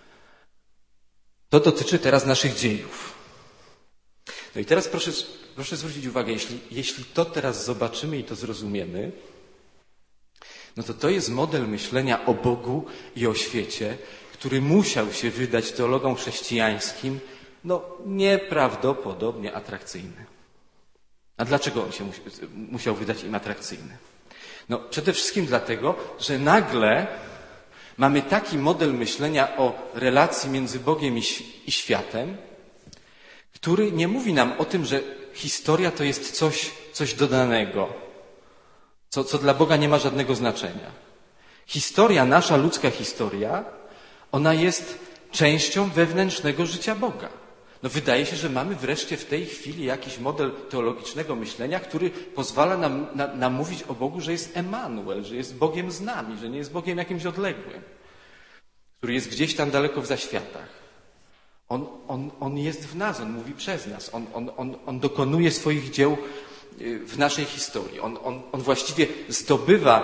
Speaker 1: to dotyczy teraz naszych dziejów. No i teraz proszę, proszę zwrócić uwagę, jeśli, jeśli to teraz zobaczymy i to zrozumiemy, no to to jest model myślenia o Bogu i o świecie, który musiał się wydać teologom chrześcijańskim, no nieprawdopodobnie atrakcyjny. A dlaczego on się musiał wydać im atrakcyjny? No przede wszystkim dlatego, że nagle mamy taki model myślenia o relacji między Bogiem i światem, który nie mówi nam o tym, że historia to jest coś, coś dodanego, co, co dla Boga nie ma żadnego znaczenia. Historia, nasza ludzka historia, ona jest częścią wewnętrznego życia Boga. No wydaje się, że mamy wreszcie w tej chwili jakiś model teologicznego myślenia, który pozwala nam, na, nam mówić o Bogu, że jest Emanuel, że jest Bogiem z nami, że nie jest Bogiem jakimś odległym, który jest gdzieś tam daleko w zaświatach. On, on, on jest w nas, on mówi przez nas, on, on, on, on dokonuje swoich dzieł w naszej historii. On, on, on właściwie zdobywa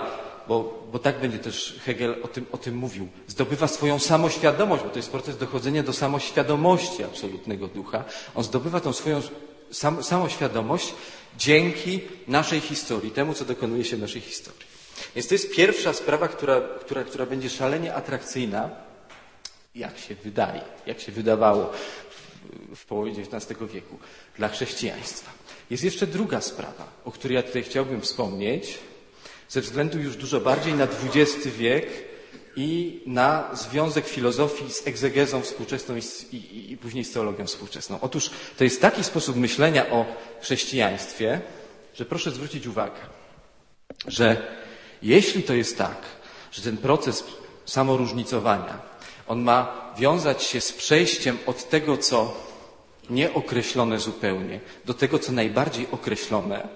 Speaker 1: bo, bo tak będzie też Hegel o tym, o tym mówił, zdobywa swoją samoświadomość, bo to jest proces dochodzenia do samoświadomości absolutnego ducha. On zdobywa tą swoją sam, samoświadomość dzięki naszej historii, temu, co dokonuje się w naszej historii. Więc to jest pierwsza sprawa, która, która, która będzie szalenie atrakcyjna, jak się wydaje, jak się wydawało w połowie dziewiętnastego wieku dla chrześcijaństwa. Jest jeszcze druga sprawa, o której ja tutaj chciałbym wspomnieć, ze względu już dużo bardziej na dwudziesty wiek i na związek filozofii z egzegezą współczesną i, i, i później z teologią współczesną. Otóż to jest taki sposób myślenia o chrześcijaństwie, że proszę zwrócić uwagę, że jeśli to jest tak, że ten proces samoróżnicowania, on ma wiązać się z przejściem od tego, co nieokreślone zupełnie, do tego, co najbardziej określone,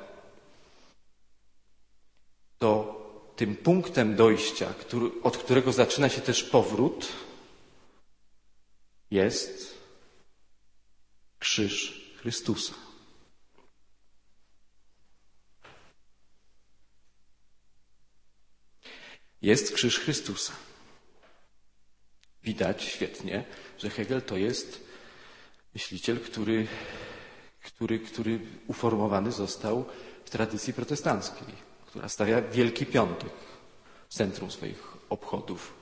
Speaker 1: to tym punktem dojścia, który, od którego zaczyna się też powrót, jest krzyż Chrystusa. Jest krzyż Chrystusa. Widać świetnie, że Hegel to jest myśliciel, który, który, który uformowany został w tradycji protestanckiej, która stawia Wielki Piątek w centrum swoich obchodów.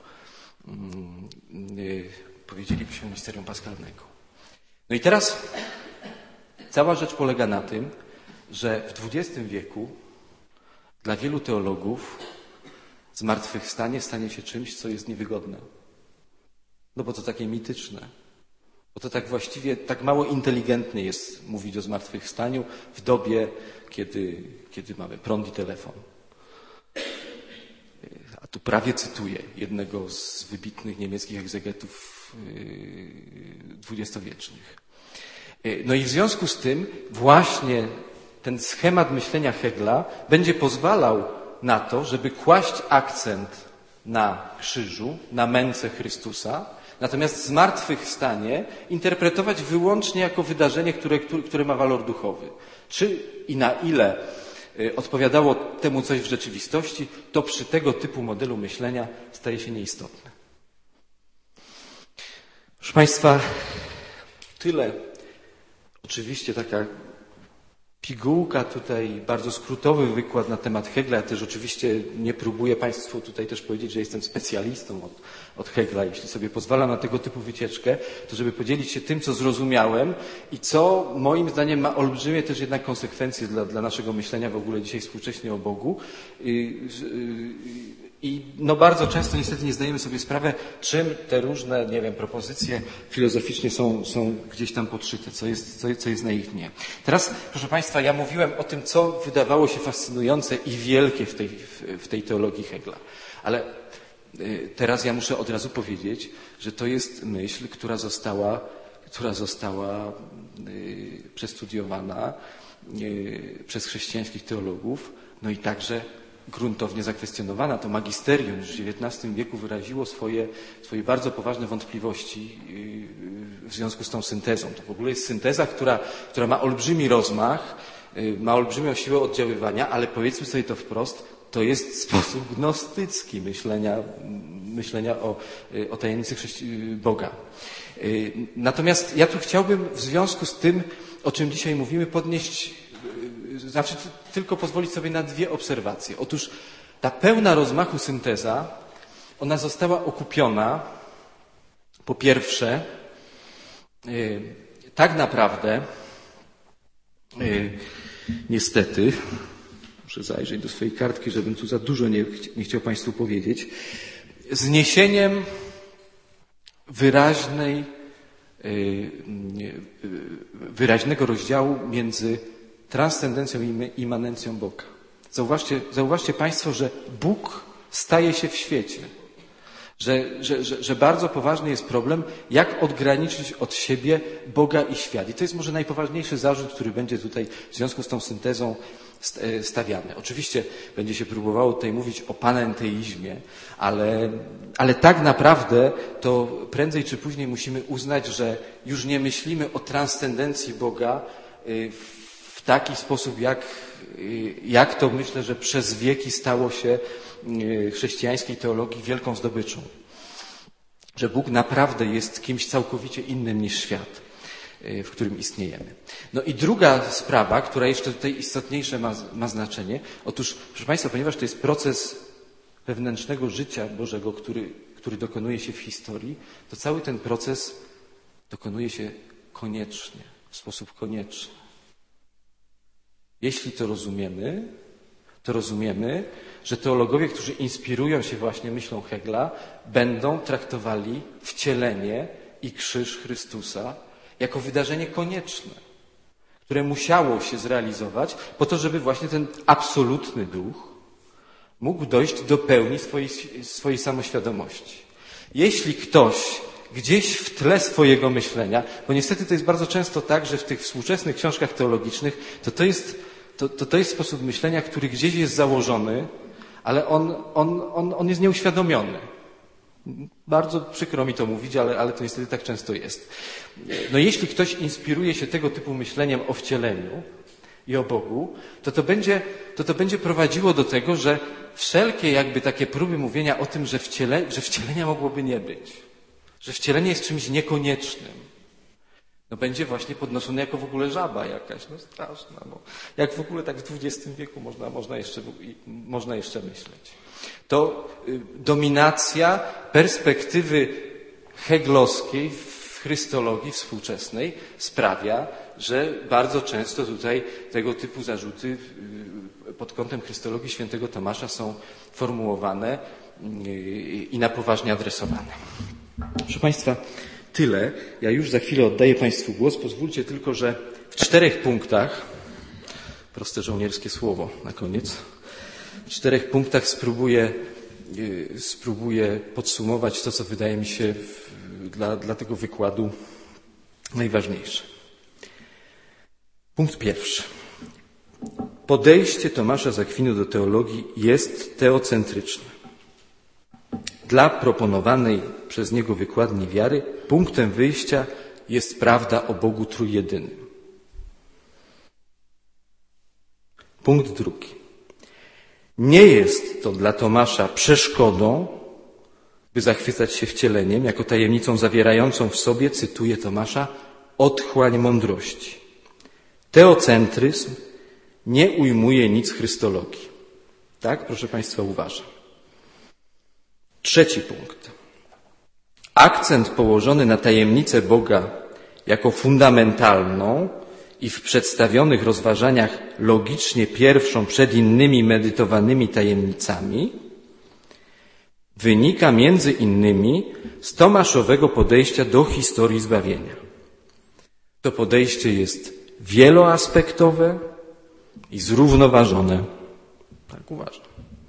Speaker 1: Yy, powiedzielibyśmy misterium paschalnego. No i teraz cała rzecz polega na tym, że w dwudziestym wieku dla wielu teologów zmartwychwstanie stanie się czymś, co jest niewygodne. No bo to takie mityczne. Bo to tak właściwie, tak mało inteligentnie jest mówić o zmartwychwstaniu w dobie, kiedy, kiedy mamy prąd i telefon. A tu prawie cytuję jednego z wybitnych niemieckich egzegetów dwudziestowiecznych. No i w związku z tym właśnie ten schemat myślenia Hegla będzie pozwalał na to, żeby kłaść akcent na krzyżu, na męce Chrystusa, natomiast zmartwychwstanie interpretować wyłącznie jako wydarzenie, które, które ma walor duchowy. Czy i na ile odpowiadało temu coś w rzeczywistości, to przy tego typu modelu myślenia staje się nieistotne. Proszę Państwa, tyle. Oczywiście taka pigułka tutaj, bardzo skrótowy wykład na temat Hegla. Ja też oczywiście nie próbuję Państwu tutaj też powiedzieć, że jestem specjalistą od, od Hegla. Jeśli sobie pozwalam na tego typu wycieczkę, to żeby podzielić się tym, co zrozumiałem i co moim zdaniem ma olbrzymie też jednak konsekwencje dla, dla naszego myślenia w ogóle dzisiaj współcześnie o Bogu. I, i no bardzo często niestety nie zdajemy sobie sprawy, czym te różne, nie wiem, propozycje filozoficznie są, są gdzieś tam podszyte, co jest, co, co jest na ich dnie. Teraz, proszę Państwa, ja mówiłem o tym, co wydawało się fascynujące i wielkie w tej, w tej teologii Hegla. Ale teraz ja muszę od razu powiedzieć, że to jest myśl, która została, która została przestudiowana przez chrześcijańskich teologów, no i także gruntownie zakwestionowana. To magisterium już w dziewiętnastym wieku wyraziło swoje, swoje bardzo poważne wątpliwości w związku z tą syntezą. To w ogóle jest synteza, która, która ma olbrzymi rozmach, ma olbrzymią siłę oddziaływania, ale powiedzmy sobie to wprost, to jest sposób gnostycki myślenia, myślenia o, o tajemnicy Boga. Natomiast ja tu chciałbym w związku z tym, o czym dzisiaj mówimy, podnieść, znaczy tylko pozwolić sobie na dwie obserwacje. Otóż ta pełna rozmachu synteza, ona została okupiona, po pierwsze, tak naprawdę, niestety, muszę zajrzeć do swojej kartki, żebym tu za dużo nie, nie chciał Państwu powiedzieć, zniesieniem wyraźnej, wyraźnego rozdziału między transcendencją i immanencją Boga. Zauważcie, zauważcie Państwo, że Bóg staje się w świecie. Że, że, że, że bardzo poważny jest problem, jak odgraniczyć od siebie Boga i świat. I to jest może najpoważniejszy zarzut, który będzie tutaj w związku z tą syntezą stawiany. Oczywiście będzie się próbowało tutaj mówić o panenteizmie, ale, ale tak naprawdę to prędzej czy później musimy uznać, że już nie myślimy o transcendencji Boga w taki sposób, jak jak to myślę, że przez wieki stało się chrześcijańskiej teologii wielką zdobyczą. Że Bóg naprawdę jest kimś całkowicie innym niż świat, w którym istniejemy. No i druga sprawa, która jeszcze tutaj istotniejsze ma, ma znaczenie. Otóż, proszę Państwa, ponieważ to jest proces wewnętrznego życia Bożego, który, który dokonuje się w historii, to cały ten proces dokonuje się koniecznie, w sposób konieczny. Jeśli to rozumiemy, to rozumiemy, że teologowie, którzy inspirują się właśnie myślą Hegla, będą traktowali wcielenie i krzyż Chrystusa jako wydarzenie konieczne, które musiało się zrealizować po to, żeby właśnie ten absolutny duch mógł dojść do pełni swojej, swojej samoświadomości. Jeśli ktoś gdzieś w tle swojego myślenia, bo niestety to jest bardzo często tak, że w tych współczesnych książkach teologicznych to to jest, to, to, to jest sposób myślenia, który gdzieś jest założony, ale on, on, on, on jest nieuświadomiony. Bardzo przykro mi to mówić, ale, ale to niestety tak często jest. No jeśli ktoś inspiruje się tego typu myśleniem o wcieleniu i o Bogu, to to będzie, to to będzie prowadziło do tego, że wszelkie jakby takie próby mówienia o tym, że, wciele, że wcielenia mogłoby nie być, że wcielenie jest czymś niekoniecznym, no będzie właśnie podnoszone jako w ogóle żaba jakaś, no straszna. No. Jak w ogóle tak w dwudziestym wieku można, można, jeszcze, można jeszcze myśleć. To y, dominacja perspektywy heglowskiej w chrystologii współczesnej sprawia, że bardzo często tutaj tego typu zarzuty y, pod kątem chrystologii świętego Tomasza są formułowane y, i na poważnie adresowane. Proszę Państwa, tyle. Ja już za chwilę oddaję Państwu głos. Pozwólcie tylko, że w czterech punktach, proste żołnierskie słowo na koniec, w czterech punktach spróbuję, spróbuję podsumować to, co wydaje mi się w, dla, dla tego wykładu najważniejsze. Punkt pierwszy. Podejście Tomasza z Akwinu do teologii jest teocentryczne. Dla proponowanej przez niego wykładni wiary punktem wyjścia jest prawda o Bogu Trójjedynym. Punkt drugi. Nie jest to dla Tomasza przeszkodą, by zachwycać się wcieleniem, jako tajemnicą zawierającą w sobie, cytuję Tomasza, otchłań mądrości. Teocentryzm nie ujmuje nic chrystologii. Tak, proszę Państwa, uważam. Trzeci punkt. Akcent położony na tajemnicę Boga jako fundamentalną i w przedstawionych rozważaniach logicznie pierwszą przed innymi medytowanymi tajemnicami wynika między innymi z tomaszowego podejścia do historii zbawienia. To podejście jest wieloaspektowe i zrównoważone. Tak uważam.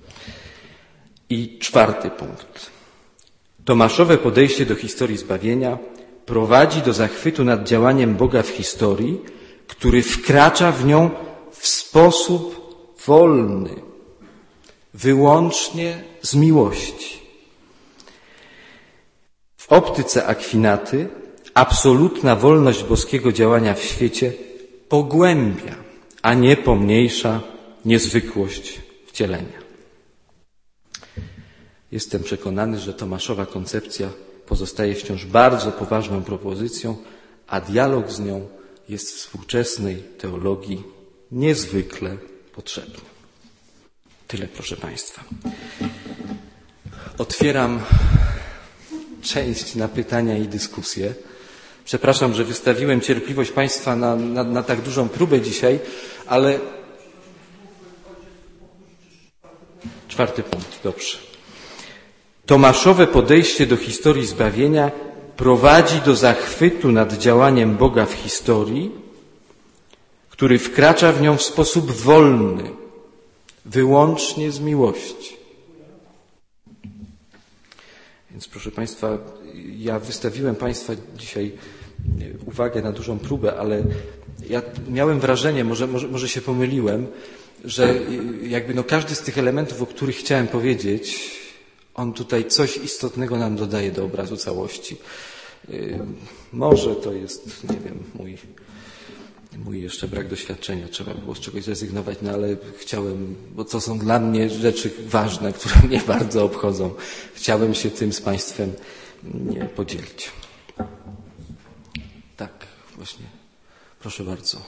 Speaker 1: I czwarty punkt. Tomaszowe podejście do historii zbawienia prowadzi do zachwytu nad działaniem Boga w historii, który wkracza w nią w sposób wolny, wyłącznie z miłości. W optyce Akwinaty absolutna wolność boskiego działania w świecie pogłębia, a nie pomniejsza niezwykłość wcielenia. Jestem przekonany, że Tomaszowa koncepcja pozostaje wciąż bardzo poważną propozycją, a dialog z nią jest współczesnej teologii niezwykle potrzebny. Tyle, proszę Państwa. Otwieram część na pytania i dyskusje. Przepraszam, że wystawiłem cierpliwość Państwa na, na, na tak dużą próbę dzisiaj, ale... Czwarty punkt, dobrze. Tomaszowe podejście do historii zbawienia prowadzi do zachwytu nad działaniem Boga w historii, który wkracza w nią w sposób wolny, wyłącznie z miłości. Więc proszę Państwa, ja wystawiłem Państwa dzisiaj uwagę na dużą próbę, ale ja miałem wrażenie, może, może, może się pomyliłem, że jakby no każdy z tych elementów, o których chciałem powiedzieć, on tutaj coś istotnego nam dodaje do obrazu całości. Może to jest, nie wiem, mój mój jeszcze brak doświadczenia. Trzeba było z czegoś zrezygnować, no ale chciałem, bo to są dla mnie rzeczy ważne, które mnie bardzo obchodzą. Chciałem się tym z Państwem nie podzielić. Tak, właśnie. Proszę bardzo.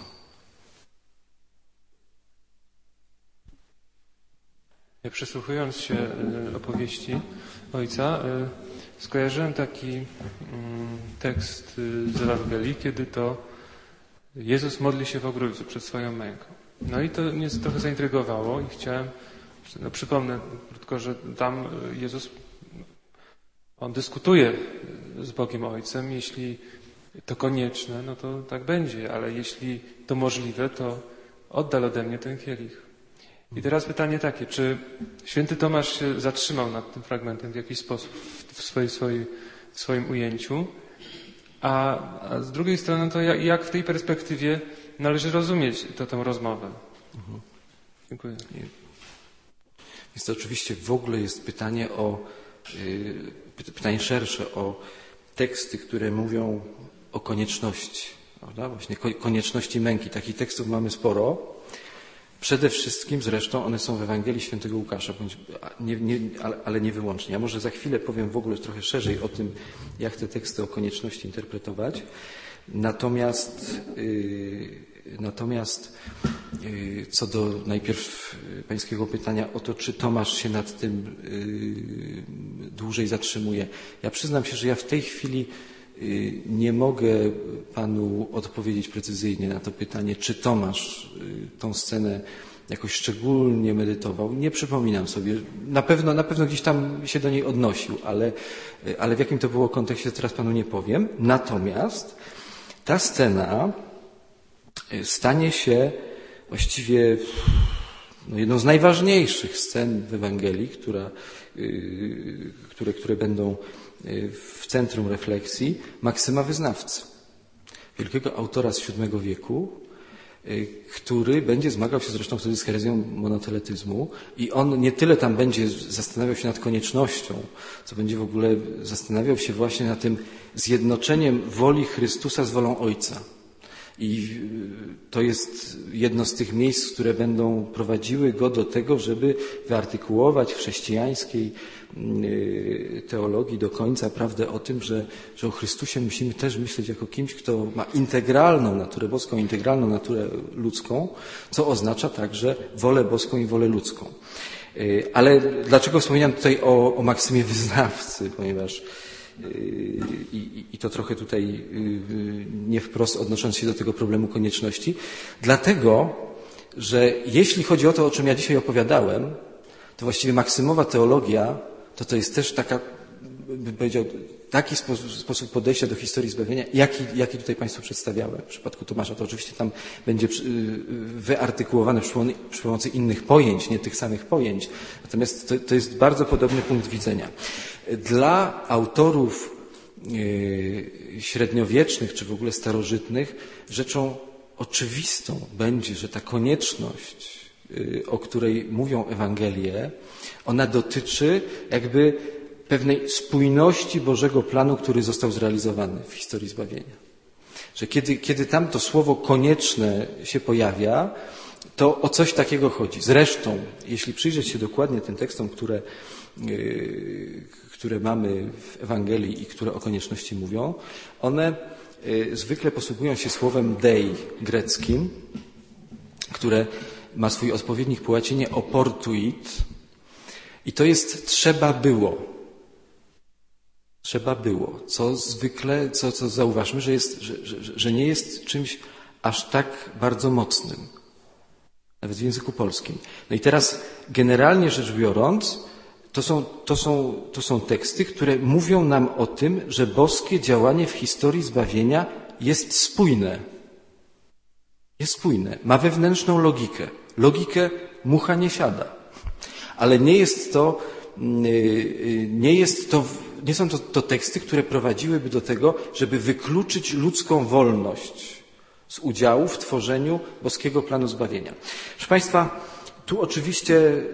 Speaker 2: Ja przysłuchując się opowieści ojca, skojarzyłem taki tekst z Ewangelii, kiedy to Jezus modli się w ogrójcu przed swoją męką. No i to mnie trochę zaintrygowało i chciałem, no przypomnę krótko, że tam Jezus, on dyskutuje z Bogiem Ojcem, jeśli to konieczne, no to tak będzie, ale jeśli to możliwe, to oddal ode mnie ten kielich. I teraz pytanie takie, czy święty Tomasz się zatrzymał nad tym fragmentem w jakiś sposób w, swojej, swojej, w swoim ujęciu, a, a z drugiej strony to jak, jak w tej perspektywie należy rozumieć to, tę rozmowę? Mhm. Dziękuję.
Speaker 1: Więc to oczywiście w ogóle jest pytanie o, yy, pytanie szersze o teksty, które mówią o konieczności, prawda? Właśnie konieczności męki. Takich tekstów mamy sporo. Przede wszystkim zresztą one są w Ewangelii Świętego Łukasza, bądź, nie, nie, ale, ale nie wyłącznie. Ja może za chwilę powiem w ogóle trochę szerzej o tym, jak te teksty o konieczności interpretować. Natomiast, yy, natomiast yy, co do najpierw pańskiego pytania o to, czy Tomasz się nad tym yy, dłużej zatrzymuje. Ja przyznam się, że ja w tej chwili nie mogę Panu odpowiedzieć precyzyjnie na to pytanie, czy Tomasz tą scenę jakoś szczególnie medytował. Nie przypominam sobie. Na pewno, na pewno gdzieś tam się do niej odnosił, ale, ale w jakim to było kontekście, teraz Panu nie powiem. Natomiast ta scena stanie się właściwie no, jedną z najważniejszych scen w Ewangelii, która, yy, które, które będą w centrum refleksji Maksyma Wyznawcy, wielkiego autora z siódmego wieku, który będzie zmagał się zresztą wtedy z herezją monoteletyzmu i on nie tyle tam będzie zastanawiał się nad koniecznością, co będzie w ogóle zastanawiał się właśnie nad tym zjednoczeniem woli Chrystusa z wolą Ojca. I to jest jedno z tych miejsc, które będą prowadziły go do tego, żeby wyartykułować w chrześcijańskiej teologii do końca prawdę o tym, że, że o Chrystusie musimy też myśleć jako kimś, kto ma integralną naturę boską, integralną naturę ludzką, co oznacza także wolę boską i wolę ludzką. Ale dlaczego wspomniałem tutaj o, o Maksymie Wyznawcy? Ponieważ I, i to trochę tutaj nie wprost odnosząc się do tego problemu konieczności. Dlatego, że jeśli chodzi o to, o czym ja dzisiaj opowiadałem, to właściwie maksymowa teologia to to jest też taka, bym powiedział, taki sposób, sposób podejścia do historii zbawienia, jaki, jaki tutaj Państwu przedstawiałem. W przypadku Tomasza to oczywiście tam będzie wyartykułowane przy pomocy innych pojęć, nie tych samych pojęć. Natomiast to, to jest bardzo podobny punkt widzenia. Dla autorów średniowiecznych, czy w ogóle starożytnych, rzeczą oczywistą będzie, że ta konieczność, o której mówią Ewangelie, ona dotyczy jakby pewnej spójności Bożego planu, który został zrealizowany w historii zbawienia. Że kiedy, kiedy tam to słowo konieczne się pojawia, to o coś takiego chodzi. Zresztą, jeśli przyjrzeć się dokładnie tym tekstom, które, yy, które mamy w Ewangelii i które o konieczności mówią, one yy, zwykle posługują się słowem dei greckim, które ma swój odpowiednik po łacinie oportuit i to jest trzeba było. Trzeba było, co zwykle, co, co zauważmy, że, jest, że, że, że nie jest czymś aż tak bardzo mocnym, nawet w języku polskim. No i teraz generalnie rzecz biorąc, to są, to są, to są teksty, które mówią nam o tym, że boskie działanie w historii zbawienia jest spójne. Jest spójne, ma wewnętrzną logikę. Logikę mucha nie siada. Ale nie jest to, nie jest to, nie są to, to teksty, które prowadziłyby do tego, żeby wykluczyć ludzką wolność z udziału w tworzeniu boskiego planu zbawienia. Proszę Państwa, tu oczywiście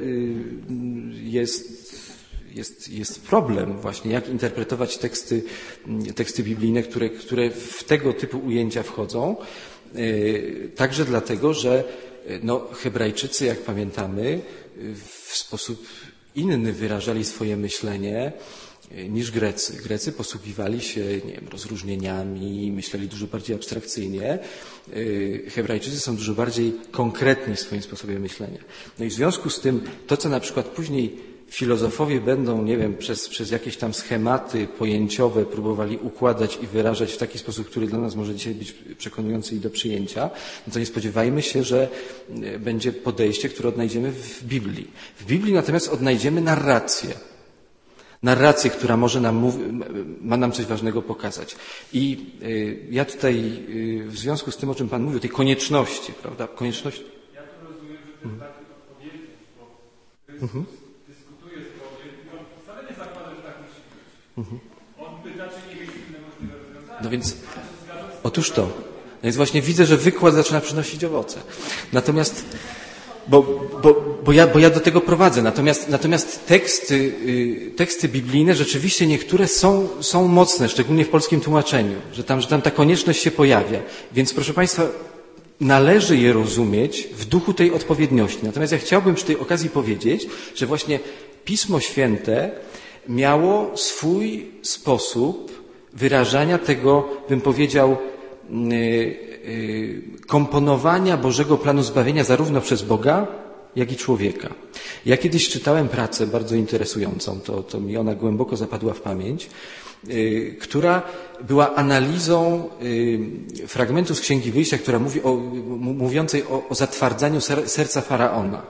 Speaker 1: jest, jest, jest problem właśnie, jak interpretować teksty, teksty biblijne, które, które w tego typu ujęcia wchodzą. Także dlatego, że no, Hebrajczycy, jak pamiętamy, w sposób inny wyrażali swoje myślenie niż Grecy. Grecy posługiwali się, nie wiem, rozróżnieniami, myśleli dużo bardziej abstrakcyjnie. Hebrajczycy są dużo bardziej konkretni w swoim sposobie myślenia. No i w związku z tym to, co na przykład później filozofowie będą, nie wiem, przez, przez jakieś tam schematy pojęciowe próbowali układać i wyrażać w taki sposób, który dla nas może dzisiaj być przekonujący i do przyjęcia, no to nie spodziewajmy się, że będzie podejście, które odnajdziemy w Biblii. W Biblii natomiast odnajdziemy narrację. Narrację, która może nam mów, ma nam coś ważnego pokazać. I y, ja tutaj y, w związku z tym, o czym Pan mówił, tej konieczności, prawda? Konieczność.
Speaker 2: Ja to rozumiem, że to jest taki odpowiednik, bo Chrystus mhm. dyskutuje z Bogiem i on wcale nie zakłada, że tak musi być. Mhm. On pyta, czy nie jest inne możliwe rozwiązanie.
Speaker 1: No więc, otóż to. No więc właśnie widzę, że wykład zaczyna przynosić owoce. Natomiast Bo, bo, bo, ja, bo ja do tego prowadzę. Natomiast, natomiast teksty, y, teksty biblijne rzeczywiście niektóre są, są mocne, szczególnie w polskim tłumaczeniu, że tam, że tam ta konieczność się pojawia. Więc proszę Państwa, należy je rozumieć w duchu tej odpowiedniości. Natomiast ja chciałbym przy tej okazji powiedzieć, że właśnie Pismo Święte miało swój sposób wyrażania tego, bym powiedział, y, komponowania Bożego planu zbawienia zarówno przez Boga, jak i człowieka. Ja kiedyś czytałem pracę bardzo interesującą, to, to mi ona głęboko zapadła w pamięć, yy, która była analizą yy, fragmentu z Księgi Wyjścia, która mówi o, mówiącej o, o zatwardzaniu ser, serca Faraona.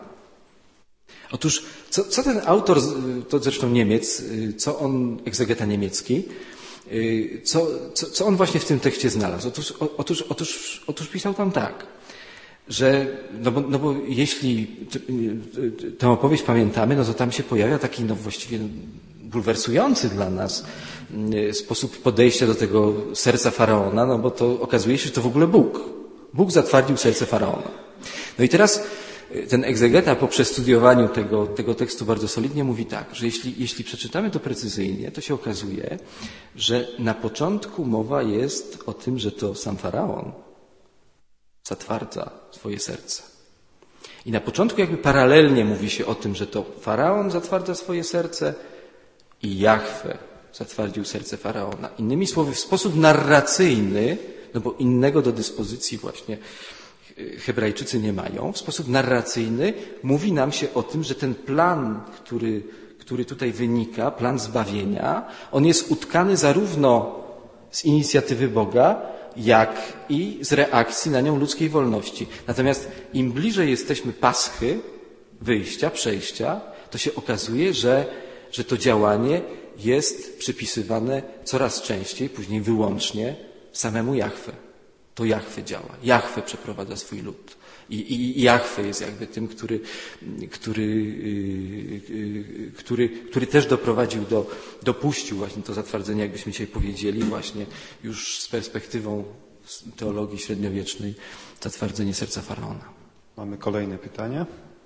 Speaker 1: Otóż, co, co ten autor, to zresztą Niemiec, yy, co on, egzegeta niemiecki, Co, co, co on właśnie w tym tekście znalazł? Otóż, otóż, otóż, otóż pisał tam tak, że, no bo, no bo jeśli tę opowieść pamiętamy, no to tam się pojawia taki, no właściwie bulwersujący dla nas sposób podejścia do tego serca Faraona, no bo to okazuje się, że to w ogóle Bóg. Bóg zatwardził serce Faraona. No i teraz ten egzegeta po przestudiowaniu tego, tego tekstu bardzo solidnie mówi tak, że jeśli, jeśli przeczytamy to precyzyjnie, to się okazuje, że na początku mowa jest o tym, że to sam Faraon zatwardza swoje serce. I na początku jakby paralelnie mówi się o tym, że to Faraon zatwardza swoje serce i Jahwe zatwardził serce Faraona. Innymi słowy, w sposób narracyjny, no bo innego do dyspozycji właśnie Hebrajczycy nie mają, w sposób narracyjny mówi nam się o tym, że ten plan, który, który tutaj wynika, plan zbawienia, on jest utkany zarówno z inicjatywy Boga, jak i z reakcji na nią ludzkiej wolności. Natomiast im bliżej jesteśmy Paschy, wyjścia, przejścia, to się okazuje, że, że to działanie jest przypisywane coraz częściej, później wyłącznie samemu Jahwe. To Jahwe działa. Jahwe przeprowadza swój lud. I, i, i Jahwe jest jakby tym, który, który, yy, który, który też doprowadził do, dopuścił właśnie to zatwardzenie, jakbyśmy dzisiaj powiedzieli, właśnie już z perspektywą teologii średniowiecznej, zatwardzenie serca Faraona.
Speaker 3: Mamy kolejne pytanie.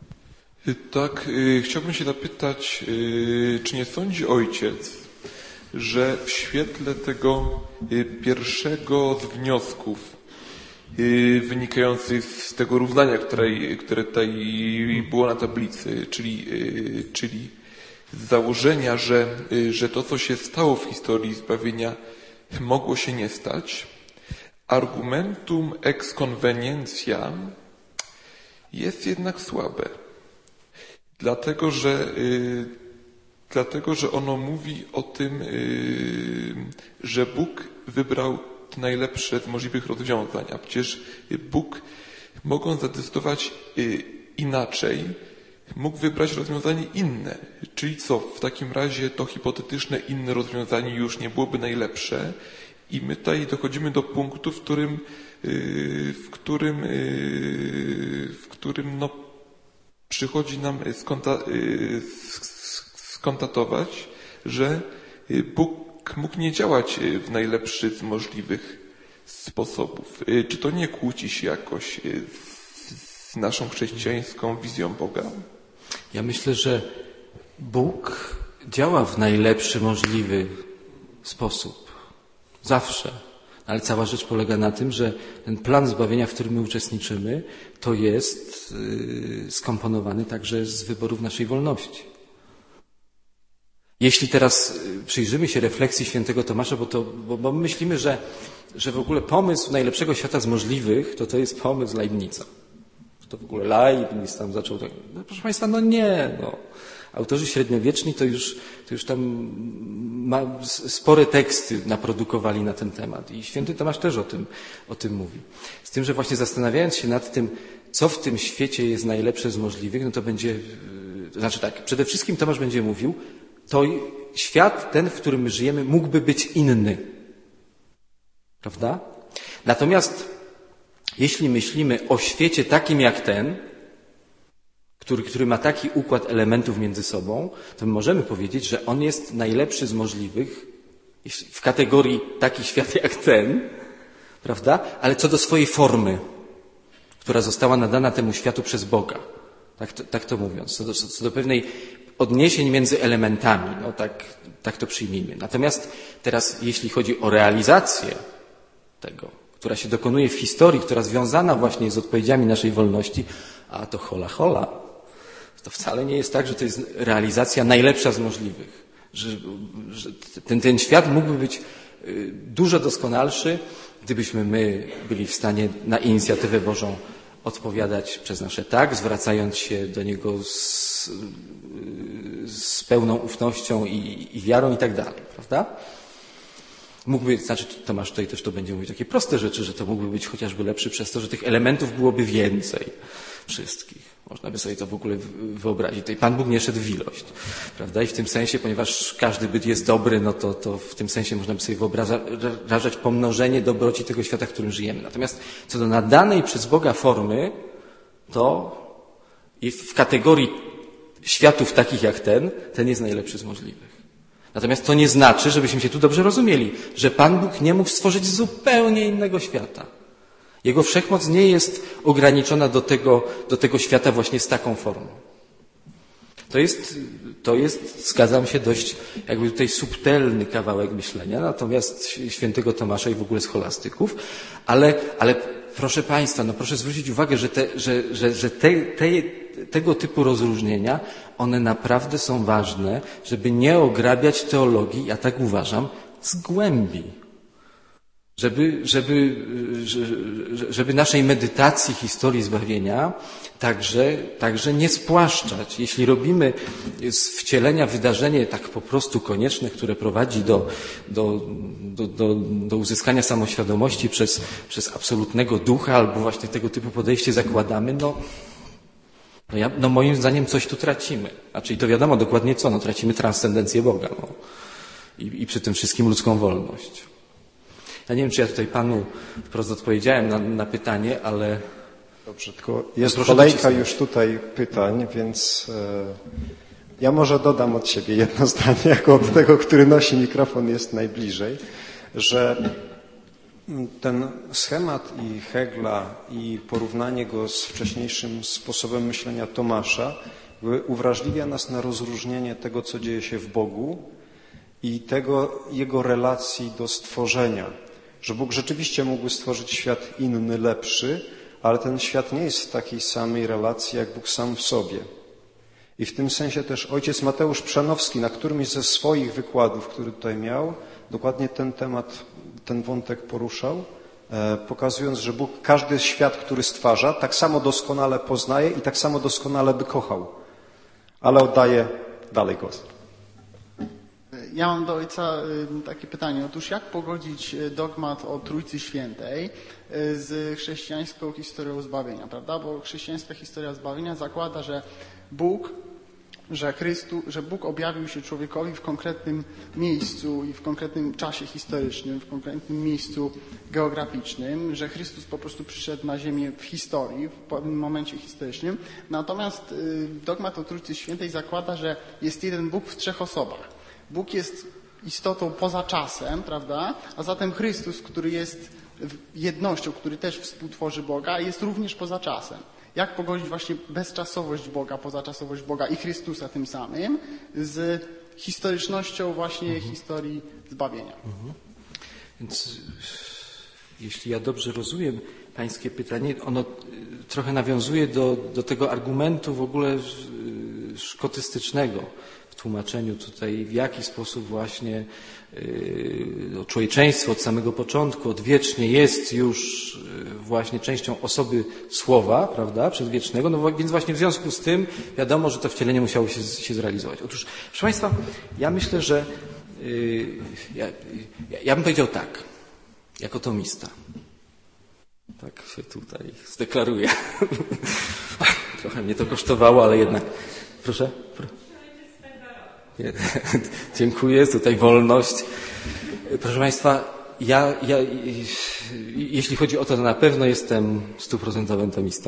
Speaker 4: Tak, yy, chciałbym się zapytać, yy, czy nie sądzi ojciec, że w świetle tego yy, pierwszego z wniosków wynikających z tego równania, które, które tutaj było na tablicy, czyli, czyli z założenia, że, że to, co się stało w historii zbawienia, mogło się nie stać, argumentum ex convenientia jest jednak słabe. Dlatego, że, dlatego, że ono mówi o tym, że Bóg wybrał najlepsze z możliwych rozwiązań, a przecież Bóg, mogąc zadecydować inaczej, mógł wybrać rozwiązanie inne. Czyli co? W takim razie to hipotetyczne inne rozwiązanie już nie byłoby najlepsze i my tutaj dochodzimy do punktu, w którym, w którym, w którym no, przychodzi nam skonta, skontatować, że Bóg mógł nie działać w najlepszy z możliwych sposobów. Czy to nie kłóci się jakoś z naszą chrześcijańską wizją Boga?
Speaker 1: Ja myślę, że Bóg działa w najlepszy możliwy sposób. Zawsze. Ale cała rzecz polega na tym, że ten plan zbawienia, w którym my uczestniczymy, to jest yy, skomponowany także z wyborów naszej wolności. Jeśli teraz przyjrzymy się refleksji świętego Tomasza, bo, to, bo, bo my myślimy, że, że w ogóle pomysł najlepszego świata z możliwych, to to jest pomysł Leibniza. To w ogóle Leibniz tam zaczął tak, no proszę Państwa, no nie, no. Autorzy średniowieczni to już, to już tam ma, spore teksty naprodukowali na ten temat i święty Tomasz też o tym, o tym mówi. Z tym, że właśnie zastanawiając się nad tym, co w tym świecie jest najlepsze z możliwych, no to będzie, to znaczy tak, przede wszystkim Tomasz będzie mówił, to świat ten, w którym my żyjemy, mógłby być inny. Prawda? Natomiast jeśli myślimy o świecie takim jak ten, który, który ma taki układ elementów między sobą, to my możemy powiedzieć, że on jest najlepszy z możliwych w kategorii taki świat jak ten, prawda? Ale co do swojej formy, która została nadana temu światu przez Boga. Tak to, tak to mówiąc. Co do, co do pewnej odniesień między elementami. No tak, tak to przyjmijmy. Natomiast teraz, jeśli chodzi o realizację tego, która się dokonuje w historii, która związana właśnie jest z odpowiedziami naszej wolności, a to hola hola, to wcale nie jest tak, że to jest realizacja najlepsza z możliwych. Że, że ten, ten świat mógłby być dużo doskonalszy, gdybyśmy my byli w stanie na inicjatywę Bożą odpowiadać przez nasze tak, zwracając się do Niego z, z pełną ufnością i, i wiarą i tak dalej, prawda? Mógłby, znaczy Tomasz tutaj też to będzie mówić takie proste rzeczy, że to mógłby być chociażby lepszy przez to, że tych elementów byłoby więcej wszystkich. Można by sobie to w ogóle wyobrazić. Tutaj Pan Bóg nie szedł w ilość, prawda? I w tym sensie, ponieważ każdy byt jest dobry, no to, to w tym sensie można by sobie wyobrażać pomnożenie dobroci tego świata, w którym żyjemy. Natomiast co do nadanej przez Boga formy, to w kategorii światów takich jak ten, ten jest najlepszy z możliwych. Natomiast to nie znaczy, żebyśmy się tu dobrze rozumieli, że Pan Bóg nie mógł stworzyć zupełnie innego świata. Jego wszechmoc nie jest ograniczona do tego, do tego świata właśnie z taką formą. To jest, to jest, zgadzam się, dość jakby tutaj subtelny kawałek myślenia, natomiast świętego Tomasza i w ogóle scholastyków, ale, ale proszę Państwa, no proszę zwrócić uwagę, że, te, że, że, że te, te, tego typu rozróżnienia, one naprawdę są ważne, żeby nie ograbiać teologii, ja tak uważam, z głębi. Żeby, żeby, żeby naszej medytacji historii zbawienia także, także nie spłaszczać. Jeśli robimy z wcielenia wydarzenie tak po prostu konieczne, które prowadzi do, do, do, do, do uzyskania samoświadomości przez, przez absolutnego ducha albo właśnie tego typu podejście zakładamy, no, no, ja, no moim zdaniem coś tu tracimy. Znaczy i to wiadomo dokładnie co, no tracimy transcendencję Boga no. I, i przy tym wszystkim ludzką wolność. Ja nie wiem, czy ja tutaj Panu wprost odpowiedziałem na, na pytanie, ale...
Speaker 3: Dobrze, tylko jest kolejka już tutaj pytań, więc e, ja może dodam od siebie jedno zdanie, jako od tego, który nosi mikrofon jest najbliżej, że ten schemat i Hegla i porównanie go z wcześniejszym sposobem myślenia Tomasza uwrażliwia nas na rozróżnienie tego, co dzieje się w Bogu i tego jego relacji do stworzenia. Że Bóg rzeczywiście mógł stworzyć świat inny, lepszy, ale ten świat nie jest w takiej samej relacji jak Bóg sam w sobie. I w tym sensie też ojciec Mateusz Przanowski na którymś ze swoich wykładów, który tutaj miał, dokładnie ten temat, ten wątek poruszał, pokazując, że Bóg każdy świat, który stwarza, tak samo doskonale poznaje i tak samo doskonale by kochał. Ale oddaję dalej głos.
Speaker 5: Ja mam do ojca takie pytanie. Otóż jak pogodzić dogmat o Trójcy Świętej z chrześcijańską historią zbawienia, prawda? Bo chrześcijańska historia zbawienia zakłada, że Bóg, że Chrystus, że Bóg objawił się człowiekowi w konkretnym miejscu i w konkretnym czasie historycznym, w konkretnym miejscu geograficznym, że Chrystus po prostu przyszedł na ziemię w historii, w pewnym momencie historycznym. Natomiast dogmat o Trójcy Świętej zakłada, że jest jeden Bóg w trzech osobach. Bóg jest istotą poza czasem, prawda? A zatem Chrystus, który jest jednością, który też współtworzy Boga, jest również poza czasem. Jak pogodzić właśnie bezczasowość Boga, pozaczasowość Boga i Chrystusa tym samym z historycznością właśnie mhm. historii zbawienia?
Speaker 1: Mhm. Więc jeśli ja dobrze rozumiem pańskie pytanie, ono trochę nawiązuje do, do tego argumentu w ogóle szkotystycznego w tłumaczeniu tutaj, w jaki sposób właśnie yy, człowieczeństwo od samego początku, odwiecznie jest już właśnie częścią osoby Słowa, prawda, przedwiecznego, no więc właśnie w związku z tym wiadomo, że to wcielenie musiało się, się zrealizować. Otóż, proszę Państwa, ja myślę, że yy, ja, ja, ja bym powiedział tak, jako tomista. Tak się tutaj zdeklaruję. Trochę mnie to kosztowało, ale jednak. Proszę? Nie. Dziękuję, tutaj wolność. Proszę Państwa, ja, ja, jeśli chodzi o to, to na pewno jestem stuprocentowym tomistą.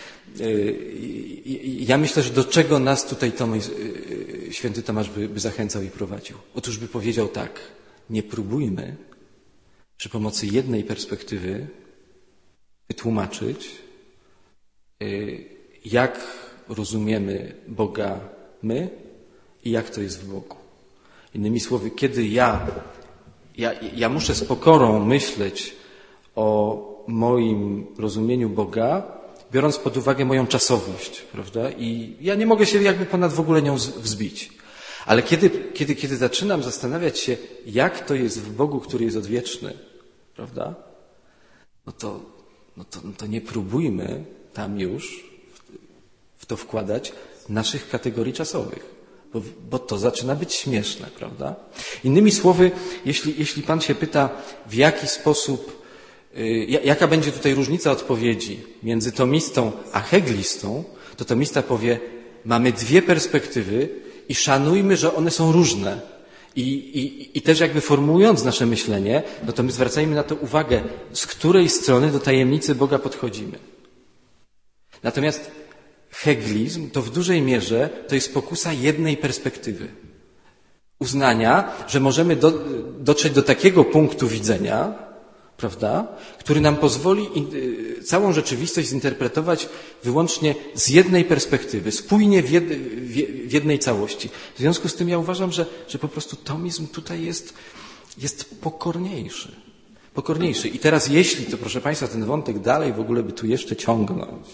Speaker 1: Ja myślę, że do czego nas tutaj Tomasz, święty Tomasz by, by zachęcał i prowadził. Otóż by powiedział tak, nie próbujmy przy pomocy jednej perspektywy wytłumaczyć, jak rozumiemy Boga my i jak to jest w Bogu. Innymi słowy, kiedy ja, ja, ja muszę z pokorą myśleć o moim rozumieniu Boga, biorąc pod uwagę moją czasowość, prawda? I ja nie mogę się jakby ponad w ogóle nią wzbić. Ale kiedy, kiedy, kiedy zaczynam zastanawiać się, jak to jest w Bogu, który jest odwieczny, prawda? No to, no to, no to nie próbujmy tam już w to wkładać naszych kategorii czasowych, bo, bo to zaczyna być śmieszne, prawda? Innymi słowy, jeśli, jeśli Pan się pyta, w jaki sposób, yy, jaka będzie tutaj różnica odpowiedzi między tomistą a heglistą, to tomista powie, mamy dwie perspektywy i szanujmy, że one są różne. I, i, I też jakby formułując nasze myślenie, no to my zwracajmy na to uwagę, z której strony do tajemnicy Boga podchodzimy. Natomiast heglizm to w dużej mierze to jest pokusa jednej perspektywy. Uznania, że możemy do, dotrzeć do takiego punktu widzenia, prawda, który nam pozwoli in, całą rzeczywistość zinterpretować wyłącznie z jednej perspektywy, spójnie w, jed, w jednej całości. W związku z tym ja uważam, że, że po prostu tomizm tutaj jest, jest pokorniejszy. Pokorniejszy. I teraz jeśli, to proszę Państwa, ten wątek dalej w ogóle by tu jeszcze ciągnąć,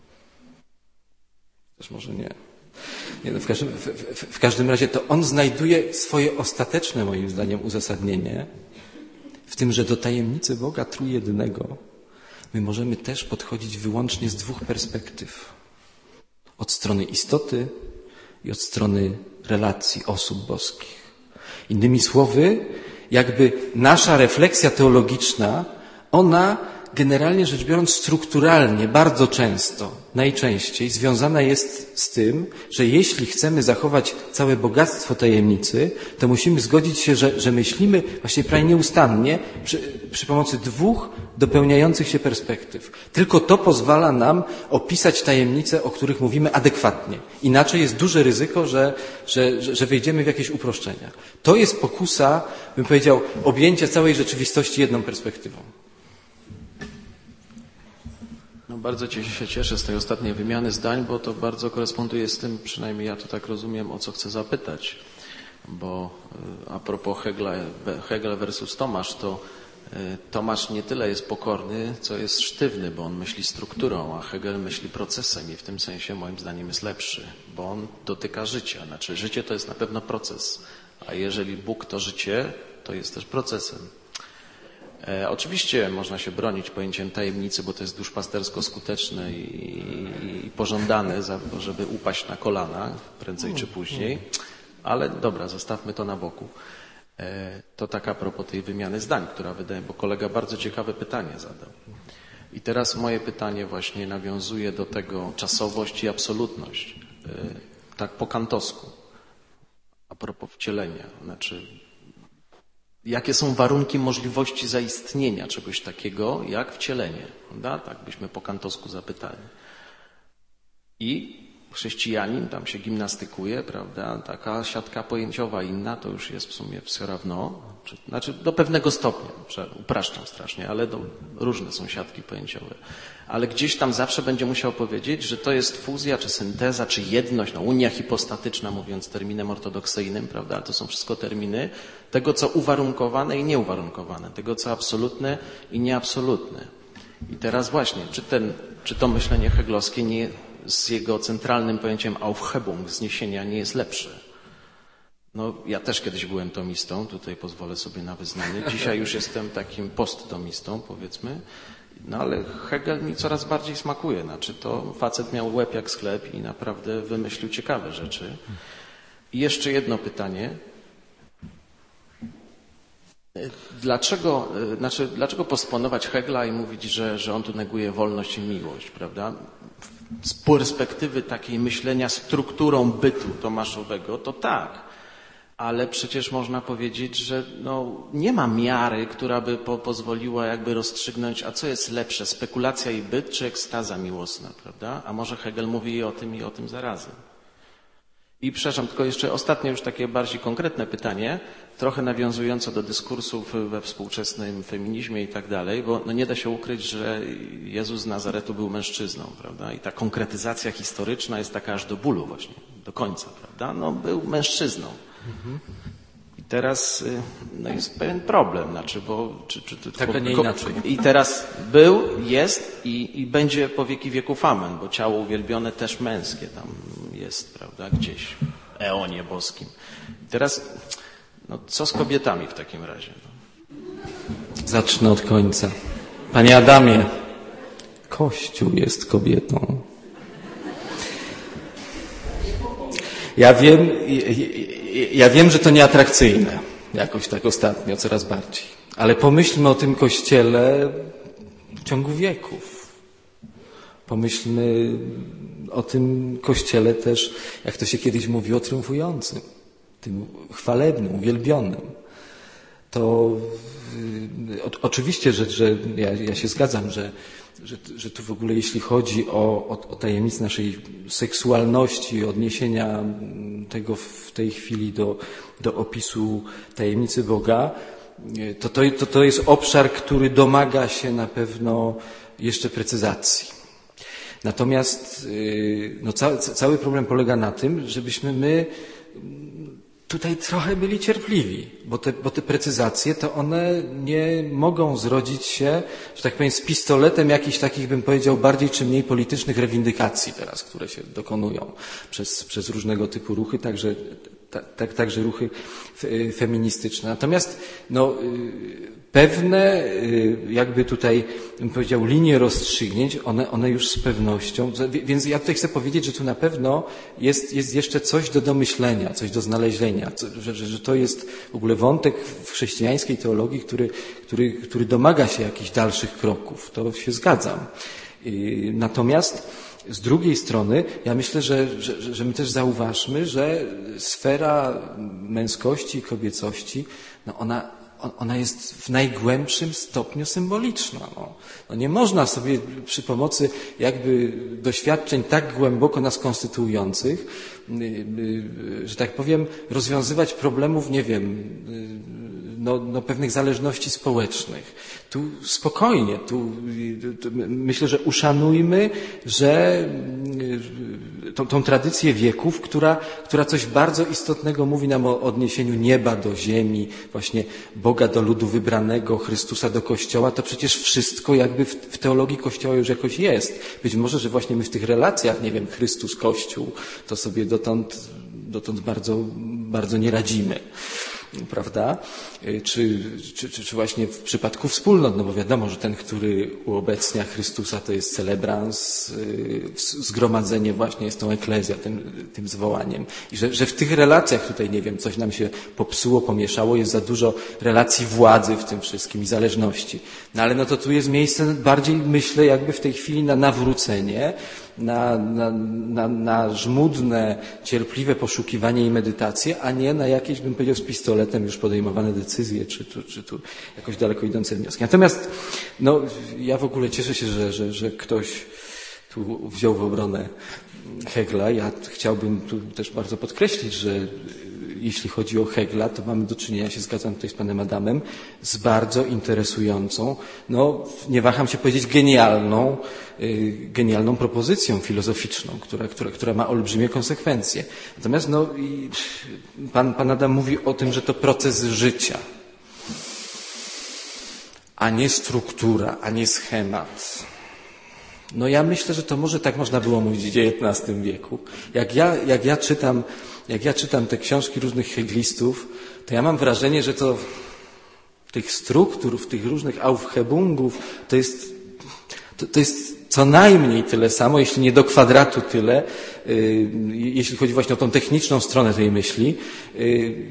Speaker 1: też może nie. nie no w, każdym, w, w, w każdym razie to on znajduje swoje ostateczne, moim zdaniem, uzasadnienie w tym, że do tajemnicy Boga Trójjedynego my możemy też podchodzić wyłącznie z dwóch perspektyw. Od strony istoty i od strony relacji osób boskich. Innymi słowy, jakby nasza refleksja teologiczna, ona generalnie rzecz biorąc strukturalnie, bardzo często, najczęściej związana jest z tym, że jeśli chcemy zachować całe bogactwo tajemnicy, to musimy zgodzić się, że, że myślimy właśnie prawie nieustannie przy, przy pomocy dwóch dopełniających się perspektyw. Tylko to pozwala nam opisać tajemnice, o których mówimy adekwatnie. Inaczej jest duże ryzyko, że, że, że wejdziemy w jakieś uproszczenia. To jest pokusa, bym powiedział, objęcia całej rzeczywistości jedną perspektywą.
Speaker 6: No, bardzo się cieszę z tej ostatniej wymiany zdań, bo to bardzo koresponduje z tym, przynajmniej ja to tak rozumiem, o co chcę zapytać. Bo a propos Hegla, Hegel versus Tomasz, to Tomasz nie tyle jest pokorny, co jest sztywny, bo on myśli strukturą, a Hegel myśli procesem i w tym sensie moim zdaniem jest lepszy, bo on dotyka życia. Znaczy życie to jest na pewno proces, a jeżeli Bóg to życie, to jest też procesem. E, oczywiście można się bronić pojęciem tajemnicy, bo to jest duszpastersko skuteczne i, i, i pożądane, żeby upaść na kolana prędzej czy później, ale dobra, zostawmy to na boku. E, to tak a propos tej wymiany zdań, która wydaje, bo kolega bardzo ciekawe pytanie zadał. I teraz moje pytanie właśnie nawiązuje do tego czasowość i absolutność, e, tak po kantowsku, a propos wcielenia, znaczy jakie są warunki możliwości zaistnienia czegoś takiego jak wcielenie? Prawda? Tak byśmy po kantowsku zapytali. I chrześcijanin tam się gimnastykuje, prawda? Taka siatka pojęciowa inna to już jest w sumie все равно. Czy, znaczy do pewnego stopnia, upraszczam strasznie, ale do, różne są siatki pojęciowe. Ale gdzieś tam zawsze będzie musiał powiedzieć, że to jest fuzja, czy synteza, czy jedność, no unia hipostatyczna, mówiąc terminem ortodoksyjnym, prawda? Ale to są wszystko terminy tego, co uwarunkowane i nieuwarunkowane, tego, co absolutne i nieabsolutne. I teraz właśnie, czy, ten, czy to myślenie heglowskie nie, z jego centralnym pojęciem Aufhebung, zniesienia, nie jest lepsze? No, ja też kiedyś byłem tomistą, tutaj pozwolę sobie na wyznanie. Dzisiaj już jestem takim posttomistą, powiedzmy. No ale Hegel mi coraz bardziej smakuje. Znaczy to facet miał łeb jak sklep i naprawdę wymyślił ciekawe rzeczy. I jeszcze jedno pytanie. Dlaczego, znaczy, dlaczego postponować Hegla i mówić, że, że on tu neguje wolność i miłość, prawda? Z perspektywy takiej myślenia strukturą bytu tomaszowego, to tak. Ale przecież można powiedzieć, że no, nie ma miary, która by po, pozwoliła jakby rozstrzygnąć, a co jest lepsze, spekulacja i byt, czy ekstaza miłosna, prawda? A może Hegel mówi i o tym, i o tym zarazem. I przepraszam, tylko jeszcze ostatnie już takie bardziej konkretne pytanie, trochę nawiązujące do dyskursów we współczesnym feminizmie i tak dalej, bo no nie da się ukryć, że Jezus z Nazaretu był mężczyzną, prawda? I ta konkretyzacja historyczna jest taka aż do bólu właśnie, do końca, prawda? No był mężczyzną. Mhm. I teraz no jest pewien problem, znaczy, bo... Czy, czy, czy,
Speaker 1: tak, nie inaczej.
Speaker 6: I teraz był, jest i, i będzie po wieki wieków amen, bo ciało uwielbione też męskie tam jest, prawda, gdzieś w eonie boskim. I teraz, no co z kobietami w takim razie?
Speaker 1: Zacznę od końca. Panie Adamie, Kościół jest kobietą. Ja wiem, ja wiem, że to nieatrakcyjne, jakoś tak ostatnio, coraz bardziej. Ale pomyślmy o tym Kościele w ciągu wieków. Pomyślmy o tym Kościele też, jak to się kiedyś mówiło, triumfującym, tym chwalebnym, uwielbionym. To o, oczywiście, że, że ja, ja się zgadzam, że, że, że tu w ogóle jeśli chodzi o, o, o tajemnicę naszej seksualności, odniesienia tego w tej chwili do, do opisu tajemnicy Boga, to, to, to, to jest obszar, który domaga się na pewno jeszcze precyzacji. Natomiast no, ca, cały problem polega na tym, żebyśmy my tutaj trochę byli cierpliwi, bo te, bo te precyzacje to one nie mogą zrodzić się, że tak powiem, z pistoletem jakichś takich, bym powiedział, bardziej czy mniej politycznych rewindykacji teraz, które się dokonują przez, przez różnego typu ruchy, także, tak, także ruchy feministyczne. Natomiast no, pewne jakby tutaj, bym powiedział, linie rozstrzygnięć, one, one już z pewnością, więc ja tutaj chcę powiedzieć, że tu na pewno jest, jest jeszcze coś do domyślenia, coś do znalezienia, że, że, że to jest w ogóle wątek w chrześcijańskiej teologii, który, który, który domaga się jakichś dalszych kroków. To się zgadzam. Natomiast z drugiej strony, ja myślę, że, że, że my też zauważmy, że sfera męskości i kobiecości, no ona, ona jest w najgłębszym stopniu symboliczna. No. No nie można sobie przy pomocy jakby doświadczeń tak głęboko nas konstytuujących, że tak powiem, rozwiązywać problemów, nie wiem, no, no pewnych zależności społecznych. Tu spokojnie, tu, tu myślę, że uszanujmy, że tą, tą tradycję wieków, która, która coś bardzo istotnego mówi nam o odniesieniu nieba do ziemi, właśnie Boga do ludu wybranego, Chrystusa do Kościoła, to przecież wszystko jakby w, w teologii Kościoła już jakoś jest. Być może, że właśnie my w tych relacjach, nie wiem, Chrystus, Kościół, to sobie dotąd, dotąd bardzo, bardzo nie radzimy. Prawda? Czy, czy, czy właśnie w przypadku wspólnot, no bo wiadomo, że ten, który uobecnia Chrystusa, to jest celebrans, zgromadzenie właśnie jest tą eklezją, tym, tym zwołaniem. I że, że w tych relacjach tutaj, nie wiem, coś nam się popsuło, pomieszało, jest za dużo relacji władzy w tym wszystkim i zależności. No ale no to tu jest miejsce bardziej, myślę, jakby w tej chwili na nawrócenie, na, na, na, na żmudne, cierpliwe poszukiwanie i medytację, a nie na jakieś, bym powiedział, z pistoletem już podejmowane decyzje, czy tu, czy tu jakoś daleko idące wnioski. Natomiast no, ja w ogóle cieszę się, że, że, że ktoś tu wziął w obronę Hegla. Ja chciałbym tu też bardzo podkreślić, że jeśli chodzi o Hegla, to mamy do czynienia, się zgadzam tutaj z panem Adamem, z bardzo interesującą, no nie waham się powiedzieć genialną, genialną propozycją filozoficzną, która, która, która ma olbrzymie konsekwencje. Natomiast no, pan, pan Adam mówi o tym, że to proces życia, a nie struktura, a nie schemat. No ja myślę, że to może tak można było mówić w dziewiętnastym wieku. Jak ja, jak ja czytam, jak ja czytam te książki różnych heglistów, to ja mam wrażenie, że to tych struktur, tych różnych Aufhebungów, to jest, to, to jest co najmniej tyle samo, jeśli nie do kwadratu tyle, yy, jeśli chodzi właśnie o tą techniczną stronę tej myśli, yy,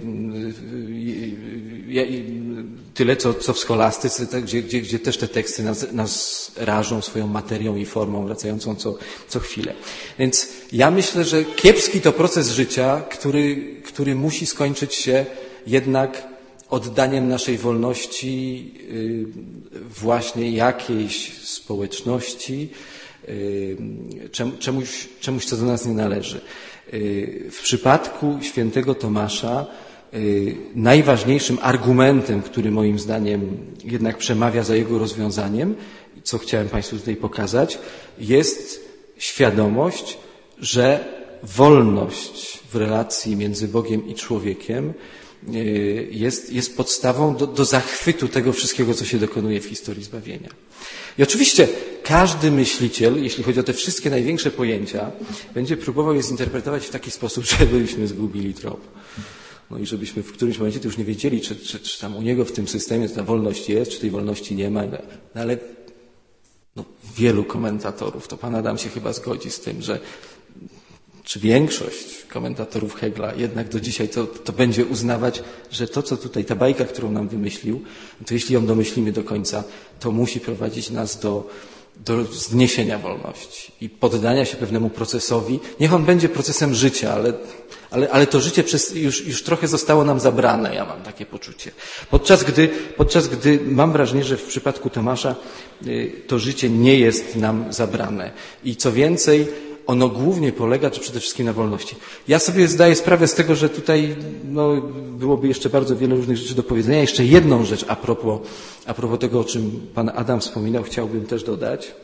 Speaker 1: yy, yy, tyle co, co w scholastyce, tak, gdzie, gdzie, gdzie też te teksty nas, nas rażą swoją materią i formą, wracającą co, co chwilę. Więc ja myślę, że kiepski to proces życia, który, który musi skończyć się jednak oddaniem naszej wolności yy, właśnie jakiejś społeczności, yy, czemuś, czemuś, co do nas nie należy. Yy, w przypadku świętego Tomasza yy, najważniejszym argumentem, który moim zdaniem jednak przemawia za jego rozwiązaniem, co chciałem Państwu tutaj pokazać, jest świadomość, że wolność w relacji między Bogiem i człowiekiem Jest, jest podstawą do, do zachwytu tego wszystkiego, co się dokonuje w historii zbawienia. I oczywiście każdy myśliciel, jeśli chodzi o te wszystkie największe pojęcia, będzie próbował je zinterpretować w taki sposób, żebyśmy zgubili trop. No i żebyśmy w którymś momencie to już nie wiedzieli, czy, czy, czy tam u niego w tym systemie ta wolność jest, czy tej wolności nie ma. No ale no, wielu komentatorów, to pan Adam się chyba zgodzi z tym, że czy większość komentatorów Hegla jednak do dzisiaj to, to będzie uznawać, że to, co tutaj, ta bajka, którą nam wymyślił, to jeśli ją domyślimy do końca, to musi prowadzić nas do, do zniesienia wolności i poddania się pewnemu procesowi. Niech on będzie procesem życia, ale, ale, ale to życie przez, już, już trochę zostało nam zabrane, ja mam takie poczucie. Podczas gdy, podczas gdy mam wrażenie, że w przypadku Tomasza to życie nie jest nam zabrane. I co więcej, ono głównie polega, czy przede wszystkim na wolności. Ja sobie zdaję sprawę z tego, że tutaj no, byłoby jeszcze bardzo wiele różnych rzeczy do powiedzenia. Jeszcze jedną rzecz a propos, a propos tego, o czym pan Adam wspominał, chciałbym też dodać.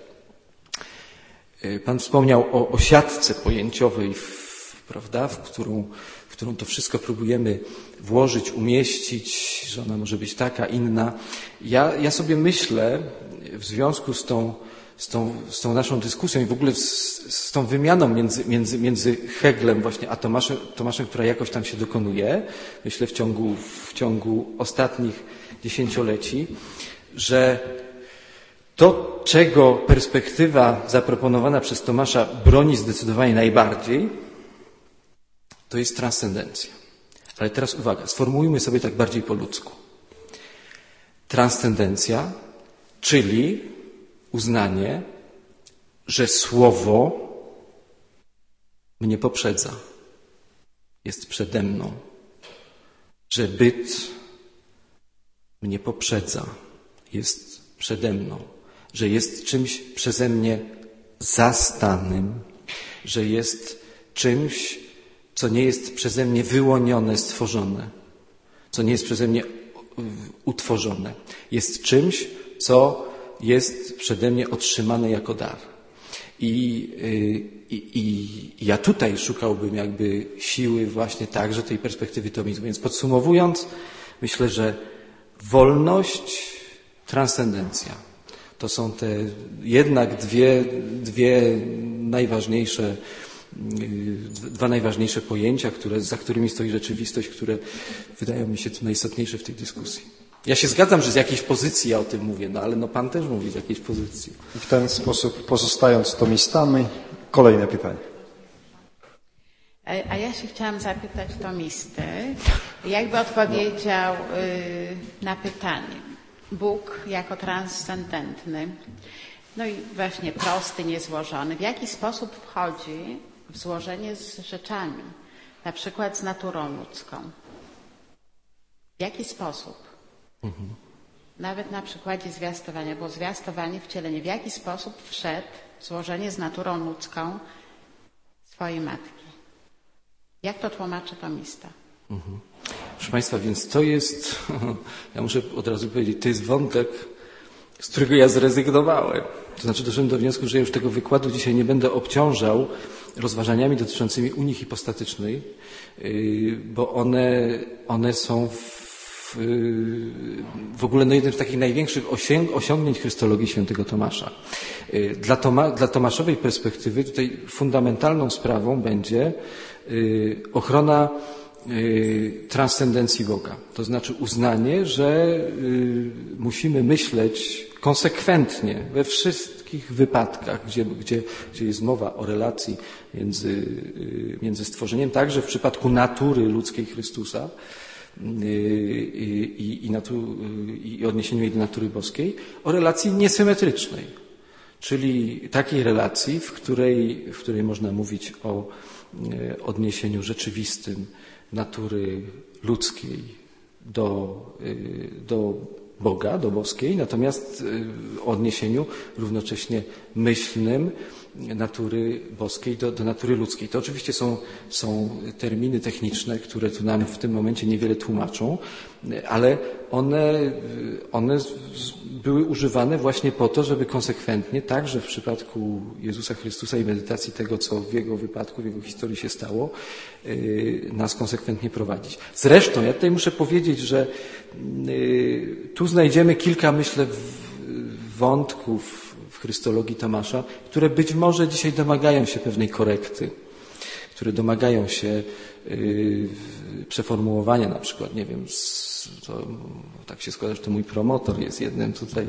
Speaker 1: Pan wspomniał o, o siatce pojęciowej, w, prawda, w którą, w którą to wszystko próbujemy włożyć, umieścić, że ona może być taka, inna. Ja, ja sobie myślę w związku z tą Z tą, z tą naszą dyskusją i w ogóle z, z tą wymianą między, między, między Heglem właśnie a Tomaszem, Tomaszem, która jakoś tam się dokonuje, myślę w ciągu, w ciągu ostatnich dziesięcioleci, że to, czego perspektywa zaproponowana przez Tomasza broni zdecydowanie najbardziej, to jest transcendencja. Ale teraz uwaga, sformułujmy sobie tak bardziej po ludzku. Transcendencja, czyli uznanie, że słowo mnie poprzedza, jest przede mną, że byt mnie poprzedza, jest przede mną, że jest czymś przeze mnie zastanym, że jest czymś, co nie jest przeze mnie wyłonione, stworzone, co nie jest przeze mnie utworzone. Jest czymś, co jest przede mnie otrzymane jako dar. I, i, i ja tutaj szukałbym jakby siły właśnie także tej perspektywy tomizmu. Więc podsumowując, myślę, że wolność, transcendencja to są te jednak dwie, dwie najważniejsze, dwa najważniejsze pojęcia, które, za którymi stoi rzeczywistość, które wydają mi się tu najistotniejsze w tej dyskusji. Ja się zgadzam, że z jakiejś pozycji ja o tym mówię, no ale no pan też mówi z jakiejś pozycji.
Speaker 3: I w ten sposób, pozostając tomistami, kolejne pytanie.
Speaker 7: A ja się chciałam zapytać tomisty, jakby odpowiedział na pytanie. Bóg jako transcendentny, no i właśnie prosty, niezłożony, w jaki sposób wchodzi w złożenie z rzeczami, na przykład z naturą ludzką? W jaki sposób? Mhm. Nawet na przykładzie zwiastowania, bo zwiastowanie, wcielenie, w jaki sposób wszedł w złożenie z naturą ludzką swojej matki? Jak to tłumaczy tomista?
Speaker 1: Mhm. Proszę Państwa, więc to jest, ja muszę od razu powiedzieć, to jest wątek, z którego ja zrezygnowałem. To znaczy doszedłem do wniosku, że już tego wykładu dzisiaj nie będę obciążał rozważaniami dotyczącymi Unii hipostatycznej, bo one, one są w, w ogóle no jednym z takich największych osiągnięć chrystologii świętego Tomasza. Dla, Toma, dla Tomaszowej perspektywy tutaj fundamentalną sprawą będzie ochrona transcendencji Boga. To znaczy uznanie, że musimy myśleć konsekwentnie we wszystkich wypadkach, gdzie, gdzie, gdzie jest mowa o relacji między, między stworzeniem, także w przypadku natury ludzkiej Chrystusa i, i, i, natu, i odniesieniu jej do natury boskiej, o relacji niesymetrycznej, czyli takiej relacji, w której, w której można mówić o odniesieniu rzeczywistym natury ludzkiej do, do Boga, do boskiej, natomiast o odniesieniu równocześnie myślnym natury boskiej do, do natury ludzkiej. To oczywiście są, są terminy techniczne, które tu nam w tym momencie niewiele tłumaczą, ale one, one były używane właśnie po to, żeby konsekwentnie, także w przypadku Jezusa Chrystusa i medytacji tego, co w Jego wypadku, w Jego historii się stało, nas konsekwentnie prowadzić. Zresztą, ja tutaj muszę powiedzieć, że tu znajdziemy kilka, myślę, wątków w chrystologii Tomasza, które być może dzisiaj domagają się pewnej korekty, które domagają się przeformułowania, na przykład, nie wiem, to, tak się składa, że to mój promotor jest jednym tutaj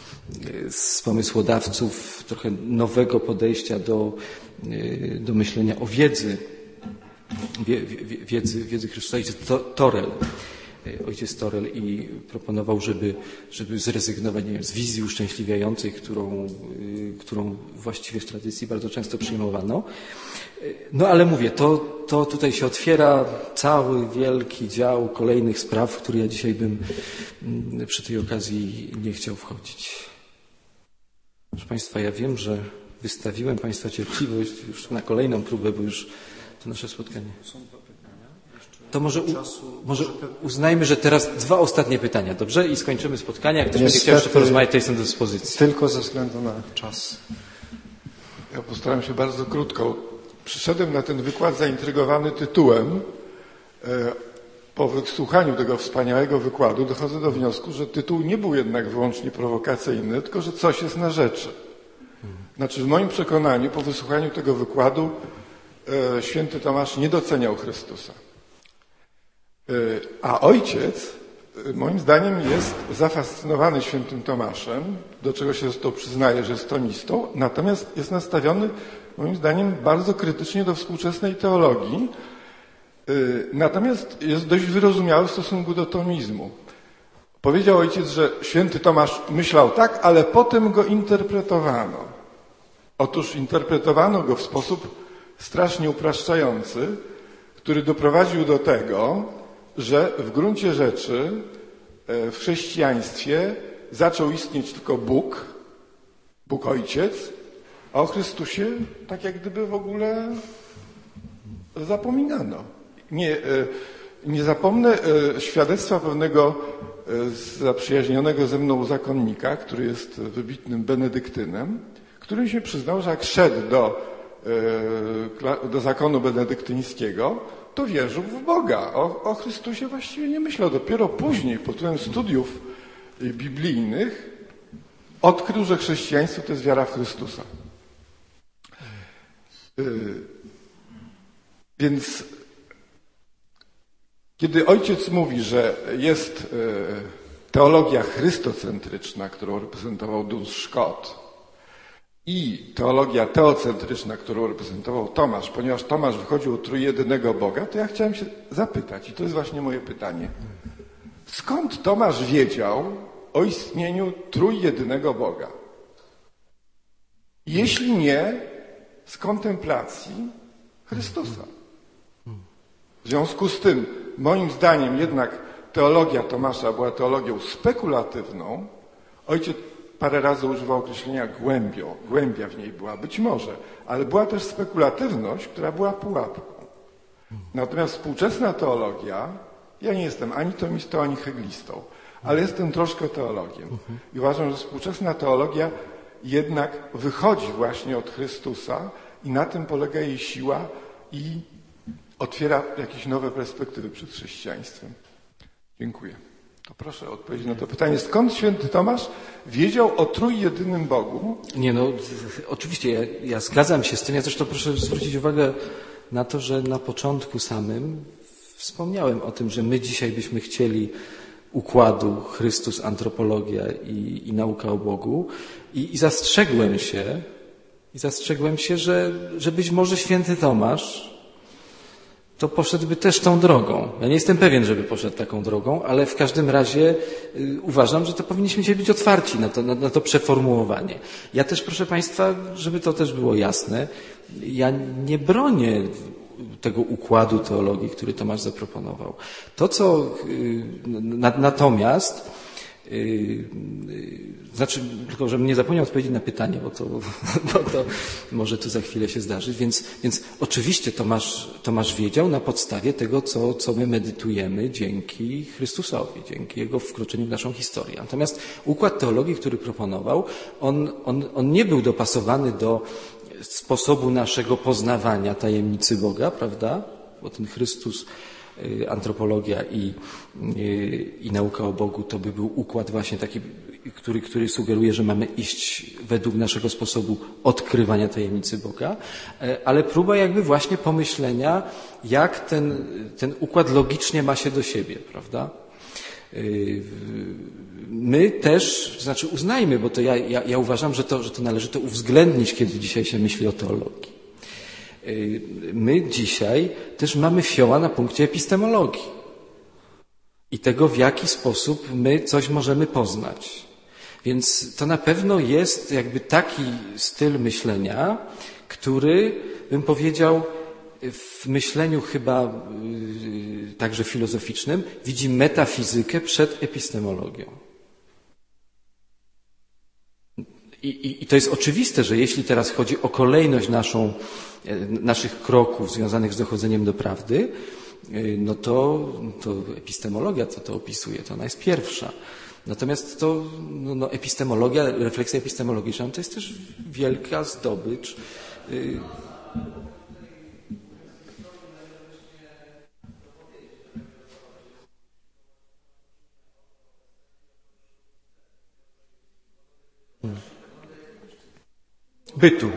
Speaker 1: z pomysłodawców trochę nowego podejścia do, do myślenia o wiedzy, wiedzy, wiedzy Chrystusa, ojciec Torel. Ojciec Torel i proponował, żeby, żeby zrezygnować, nie wiem, z wizji uszczęśliwiającej, którą, którą właściwie w tradycji bardzo często przyjmowano. No ale mówię, to, to tutaj się otwiera cały wielki dział kolejnych spraw, w który ja dzisiaj bym przy tej okazji nie chciał wchodzić. Proszę Państwa, ja wiem, że wystawiłem Państwa cierpliwość już na kolejną próbę, bo już to nasze spotkanie. To może, u, może uznajmy, że teraz dwa ostatnie pytania, dobrze? I skończymy spotkanie. Jak ktoś będzie chciał jeszcze porozmawiać, to jestem do dyspozycji.
Speaker 3: Tylko ze względu na czas.
Speaker 8: Ja postaram się bardzo krótko. Przyszedłem na ten wykład zaintrygowany tytułem. Po wysłuchaniu tego wspaniałego wykładu dochodzę do wniosku, że tytuł nie był jednak wyłącznie prowokacyjny, tylko że coś jest na rzeczy. Znaczy w moim przekonaniu po wysłuchaniu tego wykładu święty Tomasz nie doceniał Chrystusa. A ojciec, moim zdaniem, jest zafascynowany świętym Tomaszem, do czego się zresztą przyznaje, że jest tomistą, natomiast jest nastawiony, moim zdaniem, bardzo krytycznie do współczesnej teologii, natomiast jest dość wyrozumiały w stosunku do tomizmu. Powiedział ojciec, że święty Tomasz myślał tak, ale potem go interpretowano. Otóż interpretowano go w sposób strasznie upraszczający, który doprowadził do tego, że w gruncie rzeczy w chrześcijaństwie zaczął istnieć tylko Bóg, Bóg Ojciec, a o Chrystusie tak jak gdyby w ogóle zapominano. Nie, nie zapomnę świadectwa pewnego zaprzyjaźnionego ze mną zakonnika, który jest wybitnym benedyktynem, który się przyznał, że jak szedł do, do zakonu benedyktyńskiego, to wierzył w Boga. O, o Chrystusie właściwie nie myślał. Dopiero później, pod wpływem studiów biblijnych, odkrył, że chrześcijaństwo to jest wiara w Chrystusa. Więc kiedy ojciec mówi, że jest teologia chrystocentryczna, którą reprezentował Duns Scott, i teologia teocentryczna, którą reprezentował Tomasz, ponieważ Tomasz wychodził od trójjedynego Boga, to ja chciałem się zapytać, i to jest właśnie moje pytanie, skąd Tomasz wiedział o istnieniu trójjedynego Boga? Jeśli nie z kontemplacji Chrystusa. W związku z tym, moim zdaniem jednak teologia Tomasza była teologią spekulatywną. Ojciec parę razy używał określenia głębio, głębia w niej była, być może, ale była też spekulatywność, która była pułapką. Natomiast współczesna teologia, ja nie jestem ani tomistą, ani heglistą, ale jestem troszkę teologiem. I uważam, że współczesna teologia jednak wychodzi właśnie od Chrystusa i na tym polega jej siła i otwiera jakieś nowe perspektywy przed chrześcijaństwem. Dziękuję. To proszę o odpowiedź na to pytanie. Skąd święty Tomasz wiedział o trójjedynym Bogu?
Speaker 1: Nie no, oczywiście ja, ja zgadzam się z tym. Ja zresztą proszę zwrócić uwagę na to, że na początku samym wspomniałem o tym, że my dzisiaj byśmy chcieli układu Chrystus, antropologia i, i nauka o Bogu i, i zastrzegłem się, i zastrzegłem się, że, że być może święty Tomasz to poszedłby też tą drogą. Ja nie jestem pewien, żeby poszedł taką drogą, ale w każdym razie y, uważam, że to powinniśmy dzisiaj być otwarci na to, na, na to przeformułowanie. Ja też, proszę Państwa, żeby to też było jasne, ja nie bronię tego układu teologii, który Tomasz zaproponował. To, co y, na, natomiast Yy, yy, znaczy, tylko żebym nie zapomniał odpowiedzieć na pytanie, bo to, bo to może tu za chwilę się zdarzyć. Więc, więc oczywiście Tomasz, Tomasz wiedział na podstawie tego, co, co my medytujemy dzięki Chrystusowi, dzięki Jego wkroczeniu w naszą historię. Natomiast układ teologii, który proponował, on, on, on nie był dopasowany do sposobu naszego poznawania tajemnicy Boga, prawda? Bo ten Chrystus, antropologia i, i, i nauka o Bogu to by był układ właśnie taki, który, który sugeruje, że mamy iść według naszego sposobu odkrywania tajemnicy Boga, ale próba jakby właśnie pomyślenia, jak ten, ten układ logicznie ma się do siebie, prawda? My też, to znaczy uznajmy, bo to ja, ja, ja uważam, że to, że to należy to uwzględnić, kiedy dzisiaj się myśli o teologii. My dzisiaj też mamy fioła na punkcie epistemologii i tego, w jaki sposób my coś możemy poznać. Więc to na pewno jest jakby taki styl myślenia, który, bym powiedział, w myśleniu chyba yy, także filozoficznym widzi metafizykę przed epistemologią. I, i, I to jest oczywiste, że jeśli teraz chodzi o kolejność naszą, naszych kroków związanych z dochodzeniem do prawdy, no to, to epistemologia, co to opisuje, to ona jest pierwsza. Natomiast to no, no, epistemologia, refleksja epistemologiczna to jest też wielka zdobycz. Bytu.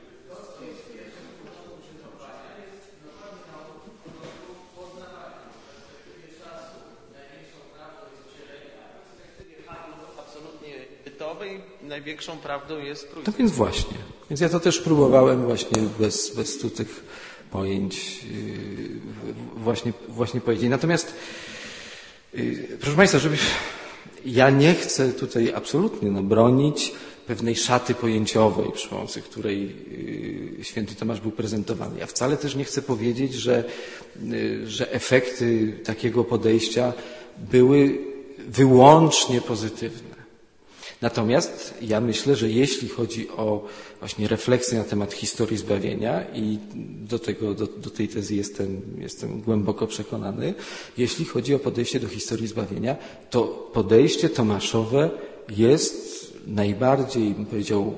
Speaker 6: Absolutnie bytowej największą prawdą jest trójca.
Speaker 1: No więc właśnie. Więc ja to też próbowałem właśnie bez, bez tu tych pojęć yy, właśnie, właśnie powiedzieć. Natomiast yy, proszę Państwa, żeby ja nie chcę tutaj absolutnie no, bronić pewnej szaty pojęciowej, przy pomocy której święty Tomasz był prezentowany. Ja wcale też nie chcę powiedzieć, że, że efekty takiego podejścia były wyłącznie pozytywne. Natomiast ja myślę, że jeśli chodzi o właśnie refleksję na temat historii zbawienia i do, tego, do, do tej tezy jestem, jestem głęboko przekonany, jeśli chodzi o podejście do historii zbawienia, to podejście tomaszowe jest najbardziej, bym powiedział,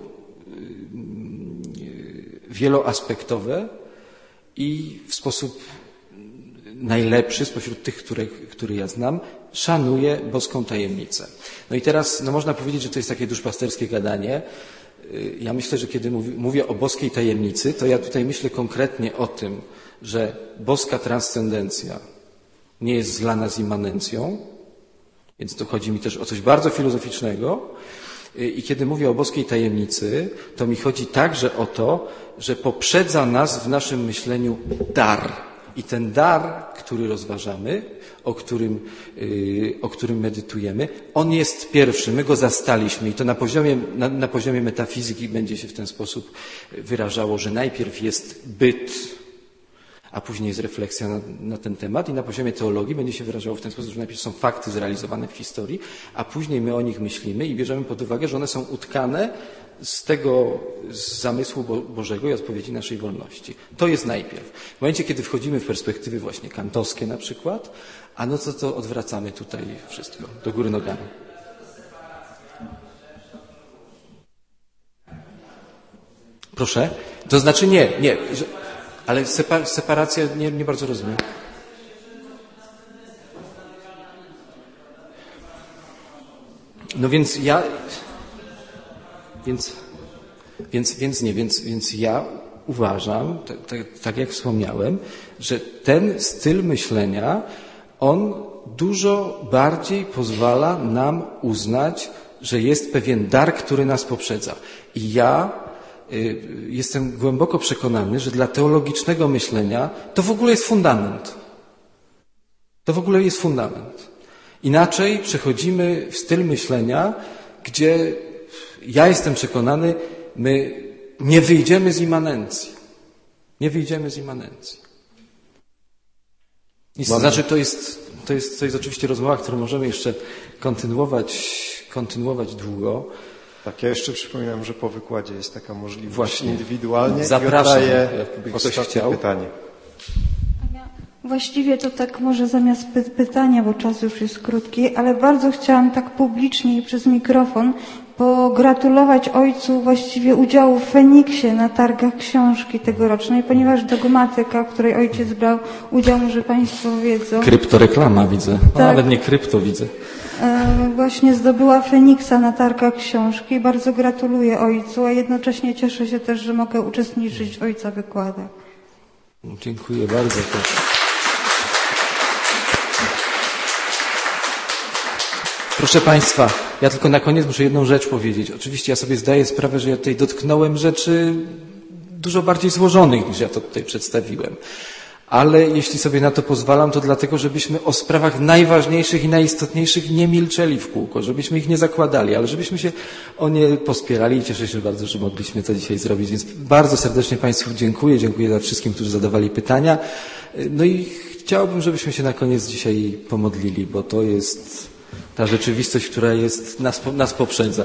Speaker 1: wieloaspektowe i w sposób najlepszy spośród tych, które, które ja znam, szanuje boską tajemnicę. No i teraz no można powiedzieć, że to jest takie duszpasterskie gadanie. Ja myślę, że kiedy mówi, mówię o boskiej tajemnicy, to ja tutaj myślę konkretnie o tym, że boska transcendencja nie jest dla nas immanencją, więc to chodzi mi też o coś bardzo filozoficznego. I kiedy mówię o boskiej tajemnicy, to mi chodzi także o to, że poprzedza nas w naszym myśleniu dar. I ten dar, który rozważamy, o którym, yy, o którym medytujemy, on jest pierwszy. My go zastaliśmy i to na poziomie, na, na poziomie metafizyki będzie się w ten sposób wyrażało, że najpierw jest byt, a później jest refleksja na, na ten temat i na poziomie teologii będzie się wyrażało w ten sposób, że najpierw są fakty zrealizowane w historii, a później my o nich myślimy i bierzemy pod uwagę, że one są utkane z tego z zamysłu Bo- Bożego i odpowiedzi naszej wolności. To jest najpierw. W momencie, kiedy wchodzimy w perspektywy właśnie kantowskie na przykład, a no co to odwracamy tutaj wszystko do góry nogami. Proszę? To znaczy nie, nie, że, ale separ, separacja nie, nie bardzo rozumiem. No więc ja, więc, więc, więc nie, więc, więc ja uważam, tak, tak, tak jak wspomniałem, że ten styl myślenia, on dużo bardziej pozwala nam uznać, że jest pewien dar, który nas poprzedza. I ja y, jestem głęboko przekonany, że dla teologicznego myślenia to w ogóle jest fundament. To w ogóle jest fundament. Inaczej przechodzimy w styl myślenia, gdzie ja jestem przekonany, my nie wyjdziemy z immanencji. Nie wyjdziemy z immanencji. I to znaczy, to jest, to jest, to jest oczywiście rozmowa, którą możemy jeszcze kontynuować, kontynuować długo.
Speaker 3: Tak, ja jeszcze przypominam, że po wykładzie jest taka możliwość
Speaker 1: Właśnie.
Speaker 3: indywidualnie.
Speaker 1: Zapraszam,
Speaker 3: I oddaję
Speaker 1: jakby ktoś
Speaker 3: ostatnie
Speaker 1: chciał.
Speaker 3: pytanie.
Speaker 9: Właściwie to tak może zamiast py- pytania, bo czas już jest krótki, ale bardzo chciałam tak publicznie i przez mikrofon pogratulować ojcu właściwie udziału w Feniksie na targach książki tegorocznej, ponieważ dogmatyka, w której ojciec brał udział, może Państwo wiedzą,
Speaker 1: Kryptoreklama widzę. No,
Speaker 9: Tak.
Speaker 1: nawet nie krypto widzę.
Speaker 9: e, właśnie zdobyła Feniksa na targach książki. Bardzo gratuluję ojcu, a jednocześnie cieszę się też, że mogę uczestniczyć w ojca wykładach.
Speaker 1: Dziękuję bardzo. Proszę Państwa, ja tylko na koniec muszę jedną rzecz powiedzieć. Oczywiście ja sobie zdaję sprawę, że ja tutaj dotknąłem rzeczy dużo bardziej złożonych, niż ja to tutaj przedstawiłem. Ale jeśli sobie na to pozwalam, to dlatego, żebyśmy o sprawach najważniejszych i najistotniejszych nie milczeli w kółko, żebyśmy ich nie zakładali, ale żebyśmy się o nie pospierali i cieszę się bardzo, że mogliśmy to dzisiaj zrobić. Więc bardzo serdecznie Państwu dziękuję. Dziękuję za wszystkim, którzy zadawali pytania. No i chciałbym, żebyśmy się na koniec dzisiaj pomodlili, bo to jest ta rzeczywistość, która jest, nas, nas poprzedza.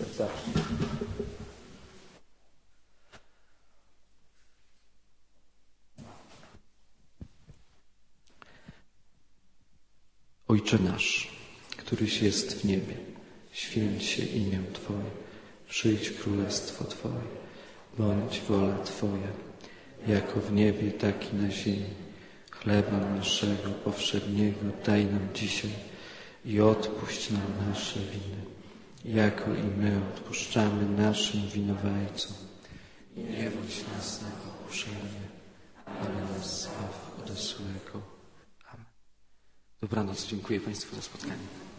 Speaker 1: Ojcze nasz, któryś jest w niebie, święć się imię Twoje, przyjdź królestwo Twoje, bądź wola Twoja, jako w niebie, tak i na ziemi. Chleba naszego powszedniego daj nam dzisiaj i odpuść nam nasze winy, jako i my odpuszczamy naszym winowajcom. I nie wódź nas na pokuszenie, ale nas zbaw ode złego. Dobranoc. Dziękuję Państwu za spotkanie.